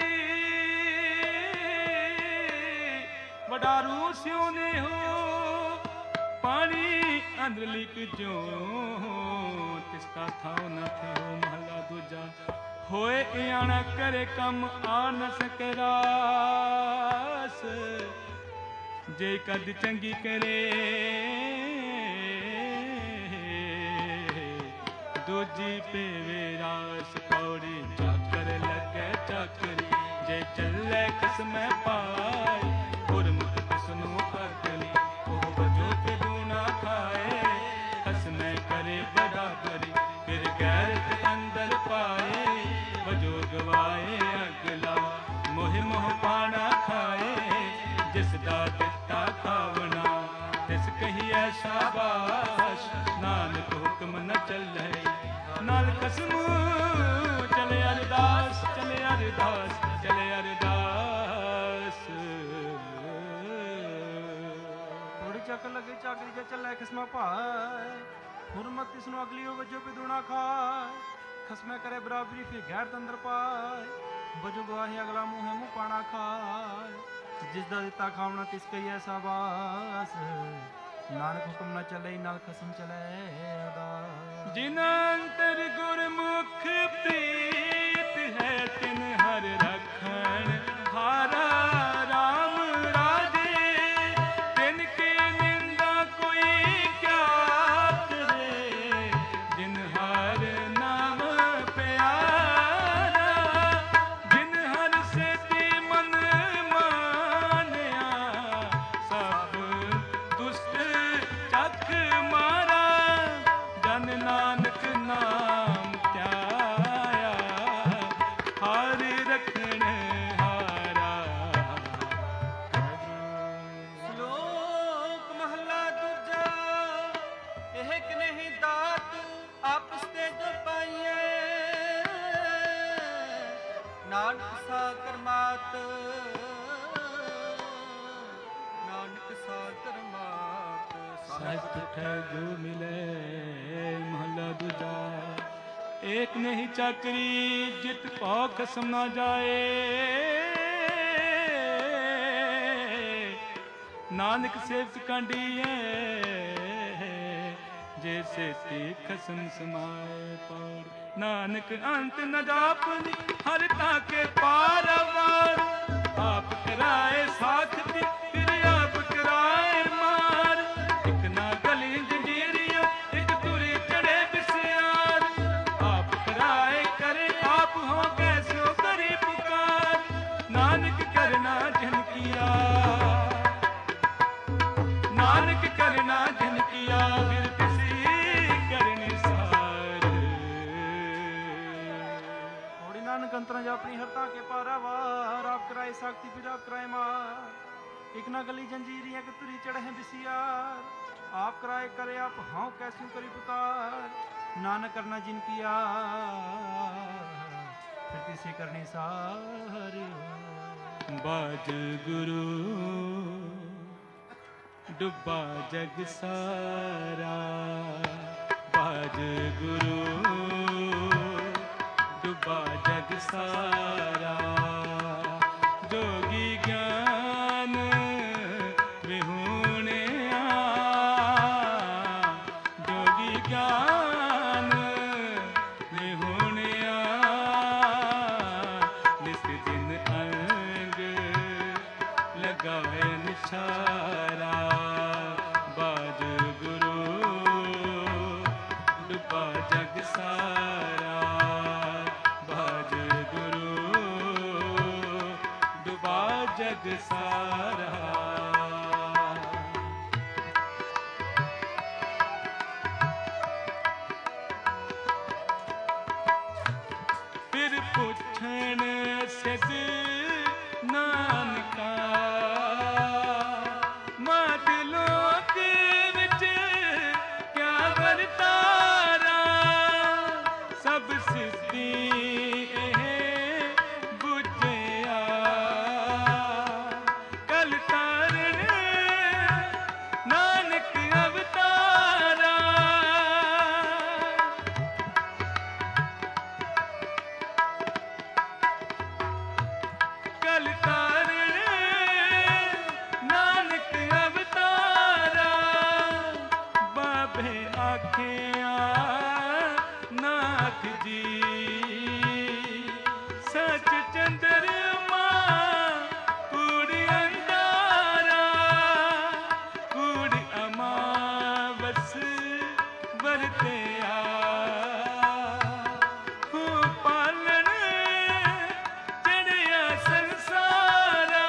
[SPEAKER 1] ਵਡਾਰੂ ਸਿਉ ਨੇ ਹੋ। ਪਾਣੀ ਅੰਦਰ ਲਿਕ ਜੋ ਤਿਸਕਾ ਥਾਉ ਨਾ ਥਿਓ। ਮਹੱਲਾ ਦੂਜਾ। ਹੋਏ ਇਆਣਾ ਕਰੇ ਕੰਮ ਆ ਨ ਸਕੇ ਰਾਸ। ਜੇ ਕਦ ਚੰਗੀ ਕਰੇ ਦੂਜੀ ਪੇਵੇ ਰਾਸ। ਪੌੜੀ ਚਾਕਰ ਲੱਗੇ ਚਾਕਰੀ ਜੇ ਚੱਲੇ ਕਿਸਮੈ ਪਾਈ। ਗੁਰਮੁਖ ਕਿਸਨੂੰ ਅਕਲੀ ਉਹ ਵਜੋ ਕੇ ਦੂਣਾ ਖਾਏ। ਕਸਮੈ ਕਰੇ ਬਰਾਬਰੀ ਫਿਰ ਗੈਰਤ ਅੰਦਰ ਪਾਏ। ਵਜੋ ਗਵਾਏ ਅਗਲਾ ਮੋਹਿ ਮੋਹ ਪਾਣਾ ਖਾਏ। ਜਿਸ ਦਾ ਦਿੱਤਾ ਖਾਵਣਾ ਕਹੀਐ ਸ਼ਾਬਾਸ਼ ਨਾਨਕ ਹੁਕਮ ਨ ਚੱਲੇ ਨਾਲ ਖਸਮੂ ਚਲੇ ਅਰਦਾਸ ਚਲੇ ਅਰਦਾਸ ਚਲੇ ਅਰਦਾਸ।
[SPEAKER 3] ਥੋੜੀ ਚੱਕ ਲੱਗੇ ਚਾਕਰੀ ਜੇ ਚੱਲੇ ਖਸਮਾ ਭਾਏ ਹੁਰਮਤ ਇਸ ਨੂੰ ਅਗਲੀ ਵਜੋ ਬਿਦੁਣਾ ਖਾਏ ਖਸਮੇ ਕਰੇ ਬਰਾਬਰੀ ਫਿਰ ਗੈਰ ਤੰਦਰ ਪਾਏ ਵਜੋ ਗਵਾਹੀ ਅਗਲਾ ਮੂੰਹ ਮੂੰਹ ਪਾਣਾ ਖਾਏ ਜਿਸ ਦਾ ਦਿੱਤਾ ਖਾਵਣਾ ਤਿਸ ਕਈ ਐਸਾ ਬਾਸ ਨਾਨਕ ਹੁਕਮ ਨਾ ਚੱਲੇ ਨਾਲ ਖਸਮ ਚਲੇ ਅਰਦਾਸ।
[SPEAKER 1] ਜਿਨ ਅੰਤਰ ਗੁਰਮੁਖ ਪ੍ਰੀਤ ਹੈ ਤਿਨ ਹਰ ਰਖਣ ਹਾਰਾ ਰਾਮ ਰਾਜੇ ਤਿਨ ਕੀ ਨਿੰਦਾ ਕੋਈ ਕਿਆ ਕਰੇ ਜਿਨ ਹਰ ਨਾਮ ਪਿਆਰਾ ਜਿਨ ਹਰ ਸੇਤੀ ਮਨ ਮਾਨਿਆ ਸਭ ਦੁਸ਼ਟ ਚੱਕ ਮਾਰਾ ਜਨ ਨਾਨਕ ਨਾਮ ਧਿਆਇਆ ਹਰ ਰਖਣ ਹਾਰਾ।
[SPEAKER 2] ਸ਼ਲੋਕ ਮਹਲਾ ਦੂਜਾ ਇੱਕ ਨਹੀਂ ਦਾਤ ਆਪਸ ਤੇ ਜੋ ਪਾਈਏ ਨਾਨਕ ਸਾ ਕਰਮਾਤ ਨਾਨਕ ਸਾ ਕਰਮਾਤ
[SPEAKER 1] ਸਤ ਠੈ ਜੋ ਮਿਲੇ ਮਹਲਾ ਦੂਜਾ ਏਕ ਨਹੀਂ ਚਾਕਰੀ ਜਿਤ ਭਉ ਖਸਮ ਨਾ ਜਾਏ ਨਾਨਕ ਸੇਵਕ ਕਾਂਡੀਏ ਜੇ ਸੇਤੀ ਖਸਮ ਸਮਾਏ ਪੌੜ ਨਾਨਕ ਅੰਤ ਨ ਜਾਪਨੀ ਹਰ ਤਾਕੇ ਪਾਰਵਾਰ ਆਪ ਕਰਾਏ ਸਾਖਤੀ ਫਿਰ ਆਪ ਕਰਾਏ ਮਾਰ ਇੱਕ ਨਾ ਗਲੀ ਜੰਜੀਰੀਆਂ ਇੱਕ ਤੁਰੀ ਚੜੇ ਬਿਸਿਆਰ ਆਪ ਕਰਾਏ ਕਰੇ ਆਪ ਹੋ ਕੈਸੋ ਕਰੀ ਪੁਕਾਰ ਨਾਨਕ ਕਰਨਾ ਜਨ ਕੀਆ ਨਾਨਕ ਕਰਨਾ ਜਨ ਕੀਆ ਫਿਰ ਕਿਸੀ ਕਰਨੀ ਸਾਰ।
[SPEAKER 3] ਥੋੜੀ ਨਾਨਕ ਅੰਤਰਾਂ ਜਾ ਆਪਣੀ ਹਰਤਾ ਕੇ ਪਾਰਾਵਾਰ ਆਪ ਕਰਾਏ ਸਾਖਤੀ ਫਿਰ ਆਪ ਕਰਾਏ ਮਾਰ ਇੱਕ ਨਾ ਗਲੀ ਜੰਜੀਰੀਆਂ ਕਿ ਤੁਰੀ ਚੜ੍ਹੇ ਬਿਸਿਆਰ ਆਪ ਕਰਾਏ करे आप हाँ कैसू करी पुकार नानक करना जिन किया फिर किसी करनी सार।
[SPEAKER 1] बाज गुरु डुबा जग सारा बाज गुरु डुबा जग सारा जोगी ज्ञान विहूणिया जोगी ज्ञान विहूणिया निस दिन अंग लगावे निछारा बाज गुरु डुबा जग सारा बाज गुरु डुबा जग सारा। फिर पुछण सिद नानका मात लोक विच क्या वरतारा सब सिद्धि ਇਹ ਬੁਝਿਆ ਕਲ ਤਾਰਨ ਨਾਨਕ ਅਵਤਾਰਾ ਕਲ ਤਾਰਨ ਨਾਨਕ ਅਵਤਾਰਾ ਬਾਬੇ ਆਖਿਆ ਨਾਥ ਜੀ ਸਚ ਚੰਦਰਮਾ ਕੂੜ ਅੰਧਾਰਾ ਕੂੜ ਅਮਾਵਸ ਵਰਤਿਆ ਹੋ ਪਾਲਣ ਚੜਿਆ ਸੰਸਾਰਾ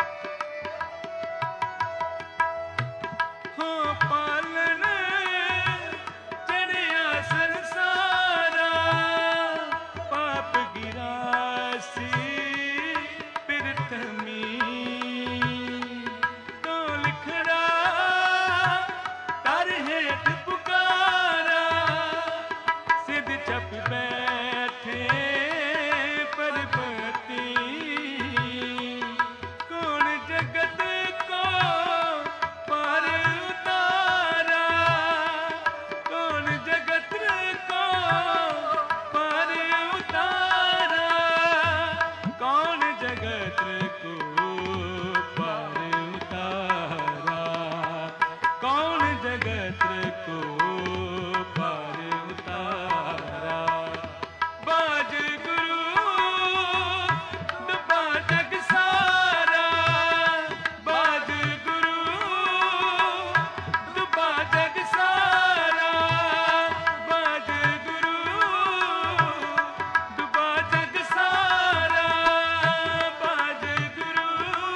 [SPEAKER 1] ਹੋ ਪਾਲਣ कौन जगत को पार उतारा। बाज गुरु डुबा जग सारा, बाज गुरु डुबा जग सारा, बाज गुरु डुबा जग सारा, बाज गुरु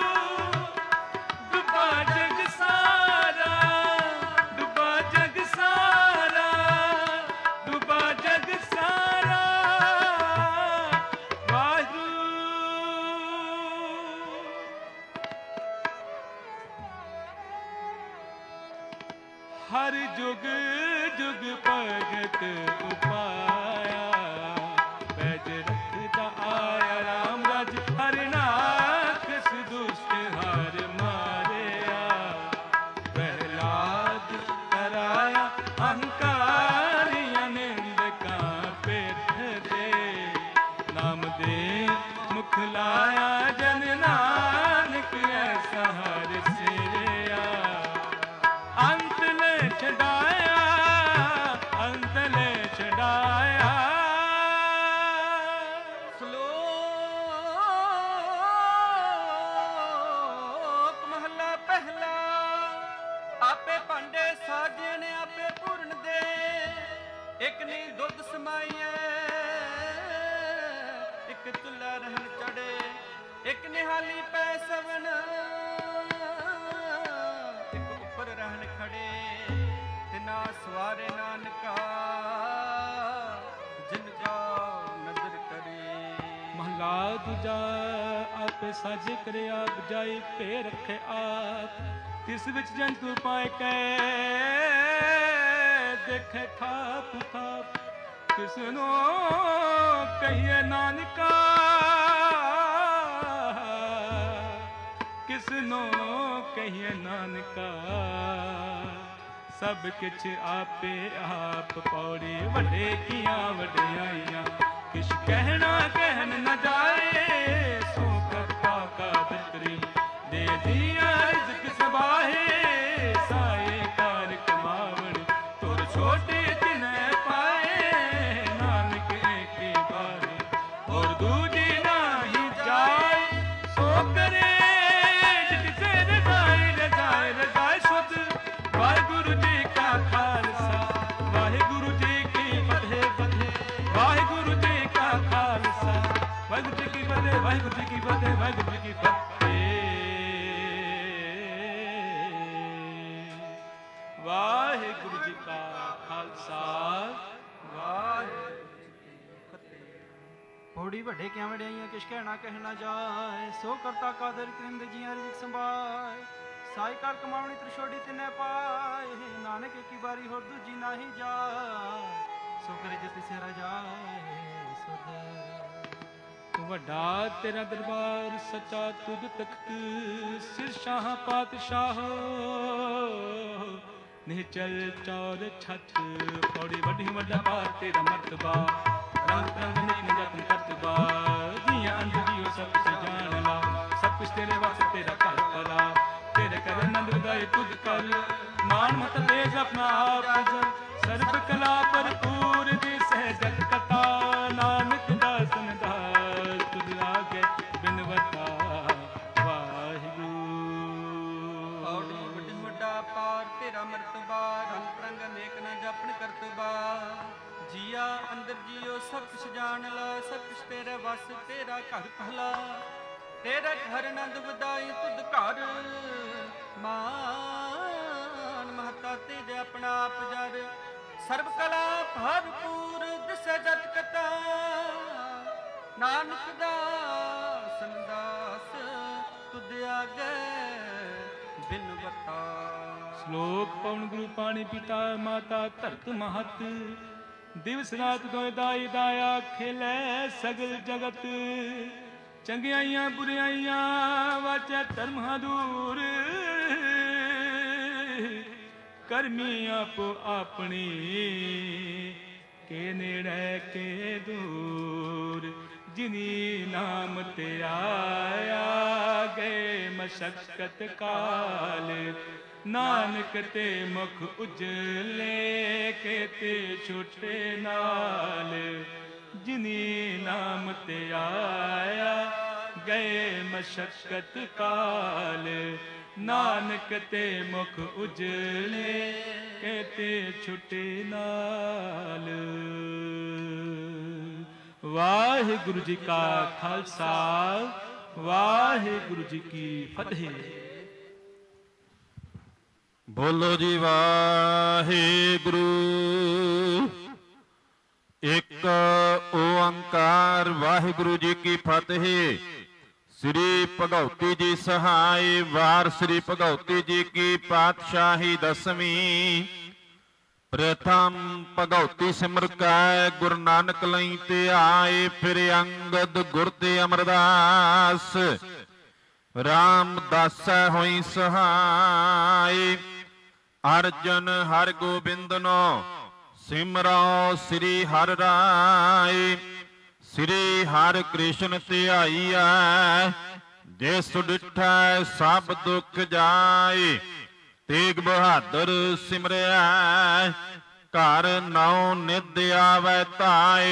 [SPEAKER 1] डुबा जग सारा, डुबा जग सारा, डुबा जग सारा। वाहिगुरू हर जुग जुग भगत उपाया, पैज रखदा आया राम राज हर नाखस दुष्ट हर मारिया। प्रहलाद कराया अहंकारी अनिंद का पेट दे, नाम दे मुख लाया जन नानक ऐसा हर सिरया। अंत ले छड़ाया, अंत ले छड़ाया।
[SPEAKER 2] ਸ਼ਲੋਕ ਮਹਲਾ ਪਹਿਲਾ। ਆਪੇ ਭਾਂਡੇ ਸਾਜਣ ਆਪੇ ਪੂਰਨ ਦੇ, ਇੱਕ ਨੀ ਦੁੱਧ ਸਮਾਈਐ, ਇੱਕ ਚੁੱਲ੍ਹਾ ਰਹਿਣ ਚੜੇ, ਇੱਕ ਨਿਹਾਲੀ ਪੈ ਸਵਣ, ਇੱਕ ਉੱਪਰ ਰਹਿਣ ਖੜੇ, ਤਿਨਾ ਸਵਾਰੇ ਨਾਨਕਾ ਜਿਨ ਜਾ ਨਜ਼ਰ ਕਰੇ।
[SPEAKER 1] महला दूजा आपे साजे करे आप जाई पे रखे आप, तिस विच जंतु पाए कै देखे खाप खाप। किसनो कहिए नानका, किसनो कहिए नानका। सब किछ आपे आप पौड़ी, वड्डे किया वड्डियाइयां किश कहना कहन न जाए। सो करता का बकरी दे दिया रिज़्क़ सबाहे, साए कार कमावण तुर छोटे तिन्ह पाए। नानक एके बारे और दूजी नाही जाए, सो करे जिसे रजाए रजाए रजाए शुद्ध। वाहिगुरू जी का खालसा, वाहिगुरू जी की फतेह फतेह, वाहिगुरू जी का खालसा, वाहिगुरू जी की फतेह, वाहिगुरू जी की फतेह, वाहिगुरू जी की फतेह। वाहिगुरू जी का खालसा, वाहिगुरू जी की फतेह।
[SPEAKER 3] ਹੋੜੀ ਵੱਡੇ ਕਿਆਂ ਵਡਿਆਈਆਂ ਕਿਛ ਕਹਿਣਾ ਕਹਿਣਾ ਜਾਏ, ਸੋ ਕਰਤਾ ਕਾਦਰ ਕਰਿੰਦ ਜੀਆਂ ਰਿਜ਼ਕ ਸੰਭਾਏ। ਸਾਈ ਕਰ ਕਮਾਵਣੀ ਤ੍ਰਿਸ਼ੋੜੀ ਤਿਨੇ ਪਾਏ, ਨਾਨਕ ਕੀ ਬਾਰੀ ਹੋਰ ਦੂਜੀ ਨਾਹੀ ਜਾਏ। ਸੋ ਕਰੇ ਜਿ ਤਿਸੇ ਰਜਾਏ ਸੁਧ।
[SPEAKER 1] ਵੱਡਾ ਤੇਰਾ ਦਰਬਾਰ ਸੱਚਾ ਤੁਧ ਤਖਤ, ਸਿਰ ਸ਼ਾਹ ਪਾਤਸ਼ਾਹ ਨਿਹਚਲ ਚੌਰ ਛੱਤ। ਪੌੜੀ ਵੱਡੀ ਵੱਡਾ ਬਾਰ ਤੇਰਾ ਮਰਤਬਾ, ਰੰਗ ਰੰਗ ਨਿਕ ਜਤਨ ਕਰਤਬਾ। ਜੀਆਂ ਅੰਧ ਜੀਓ ਸਭ ਕੁਛ ਜਾਣ ਲਾ, ਸਭ ਕੁਛ ਤੇਰੇ ਵਾਸਤੇ ਤੇਰਾ ਘਰ ਭਲਾ। तेरे कर नंद उदय तुझ कर, मान मत तेज अपना आप जर। सर्व कला भरपूर दिसै जग कथा, नानक दासन दास तुझ आगे बिनवता। वाहिगुरू
[SPEAKER 2] ਔੜੀ ਵੱਡੀ ਵੱਡਾ ਪਾਰ ਤੇਰਾ ਮਰਤਬਾ, ਰੰਗ ਰੰਗ ਅਨੇਕ ਨਾ ਜਪਣ ਕਰਤਬਾ। ਜੀਆ ਅੰਦਰ ਜੀਓ ਸਭ ਕੁਛ ਜਾਣ ਲਾ, ਸਭ ਕੁਛ ਤੇਰੇ ਵਸ ਤੇਰਾ ਘਰ ਭਲਾ। ਤੇਰਾ ਘਰ ਨੰਦ ਵਧਾਈ ਤੁਧ ਘਰ, ਮਾਨ ਮਹਤਾ ਤੇਜ ਆਪਣਾ ਆਪ ਜਰ। ਸਰਬ ਕਲਾ ਭਰਪੂਰ ਦਿਸੈ ਜਤ ਕਤਾ, ਨਾਨਕ ਦਾਸਨ ਦਾਸ ਤੁਧ ਆਗੇ ਬਿਨਵਤਾ।
[SPEAKER 1] ਸ਼ਲੋਕ ਪਵਨ ਗੁਰੂ ਪਾਣੀ ਪਿਤਾ ਮਾਤਾ ਧਰਤ ਮਹਤ। ਦਿਵਸ ਰਾਤ ਦੋਇ ਦਾਈ ਦਾਇਆ ਖੇਲੇ ਸਗਲ ਜਗਤ। ਚੰਗਿਆਈਆਂ ਬੁਰਿਆਈਆਂ ਵਾਚੈ ਧਰਮਾਂ ਦੂਰ, ਕਰਮੀ ਆਪੋ ਆਪਣੀ ਕੇ ਨੇੜੇ ਕੇ ਦੂਰ। ਜਿਨੀ ਨਾਮ ਤੇ ਆਇਆ ਗਏ ਮਸ਼ਕਤ ਕਾਲ, ਨਾਨਕ ਤੇ ਮੁਖ ਉਜਲੇ ਕੇਤੇ ਛੁਟੇ ਨਾਲ ਜਿਨੀ ਨਾਮ ਤੇ ਆਇਆ ਗਏ ਮਸ਼ਕਤ ਕਾਲ ਨਾਨਕ ਤੇ ਮੁਖ ਉਜਲੇ ਕੇਤੇ ਛੁਟੇ ਨਾਲ। ਵਾਹਿਗੁਰੂ ਜੀ ਕਾ ਖਾਲਸਾ ਵਾਹਿਗੁਰੂ ਜੀ ਕੀ ਫਤਿਹ।
[SPEAKER 17] ਬੋਲੋ ਜੀ ਵਾਹਿਗੁਰੂ। ਇੱਕ ਓੰਕਾਰ ਵਾਹਿਗੁਰੂ ਜੀ ਕੀ ਫਤਿਹ। ਸ੍ਰੀ ਭਗਉਤੀ ਜੀ ਸਹਾਈ ਵਾਰ ਸ੍ਰੀ ਭਗਉਤੀ ਜੀ ਕੀ ਪਾਤਸ਼ਾਹੀ ਦਸਵੀਂ। ਪ੍ਰਥਮ ਭਗਉਤੀ ਸਿਮਰ ਕੈ ਗੁਰੂ ਨਾਨਕ ਲਈ ਤੇ ਆਏ ਫਿਰ ਅੰਗਦ ਗੁਰ ਤੇ ਅਮਰਦਾਸ ਰਾਮਦਾਸੈ ਹੋਈ ਸਹਾਈ। ਅਰਜਨ ਹਰਿ ਗੋਬਿੰਦ ਨੋ ਸਿਮਰੋ ਸ੍ਰੀ ਹਰਿ ਰਾਏ। ਸ੍ਰੀ ਹਰਿ ਕ੍ਰਿਸ਼ਨ ਧਿਆਈਐ ਜਿਸ ਡਿਠੈ ਸਭ ਦੁਖ ਜਾਏ। ਤੇਗ ਬਹਾਦਰ ਸਿਮਰਿਆ ਘਰ ਨੌ ਨਿਧ ਆਵੈ ਧਾਏ।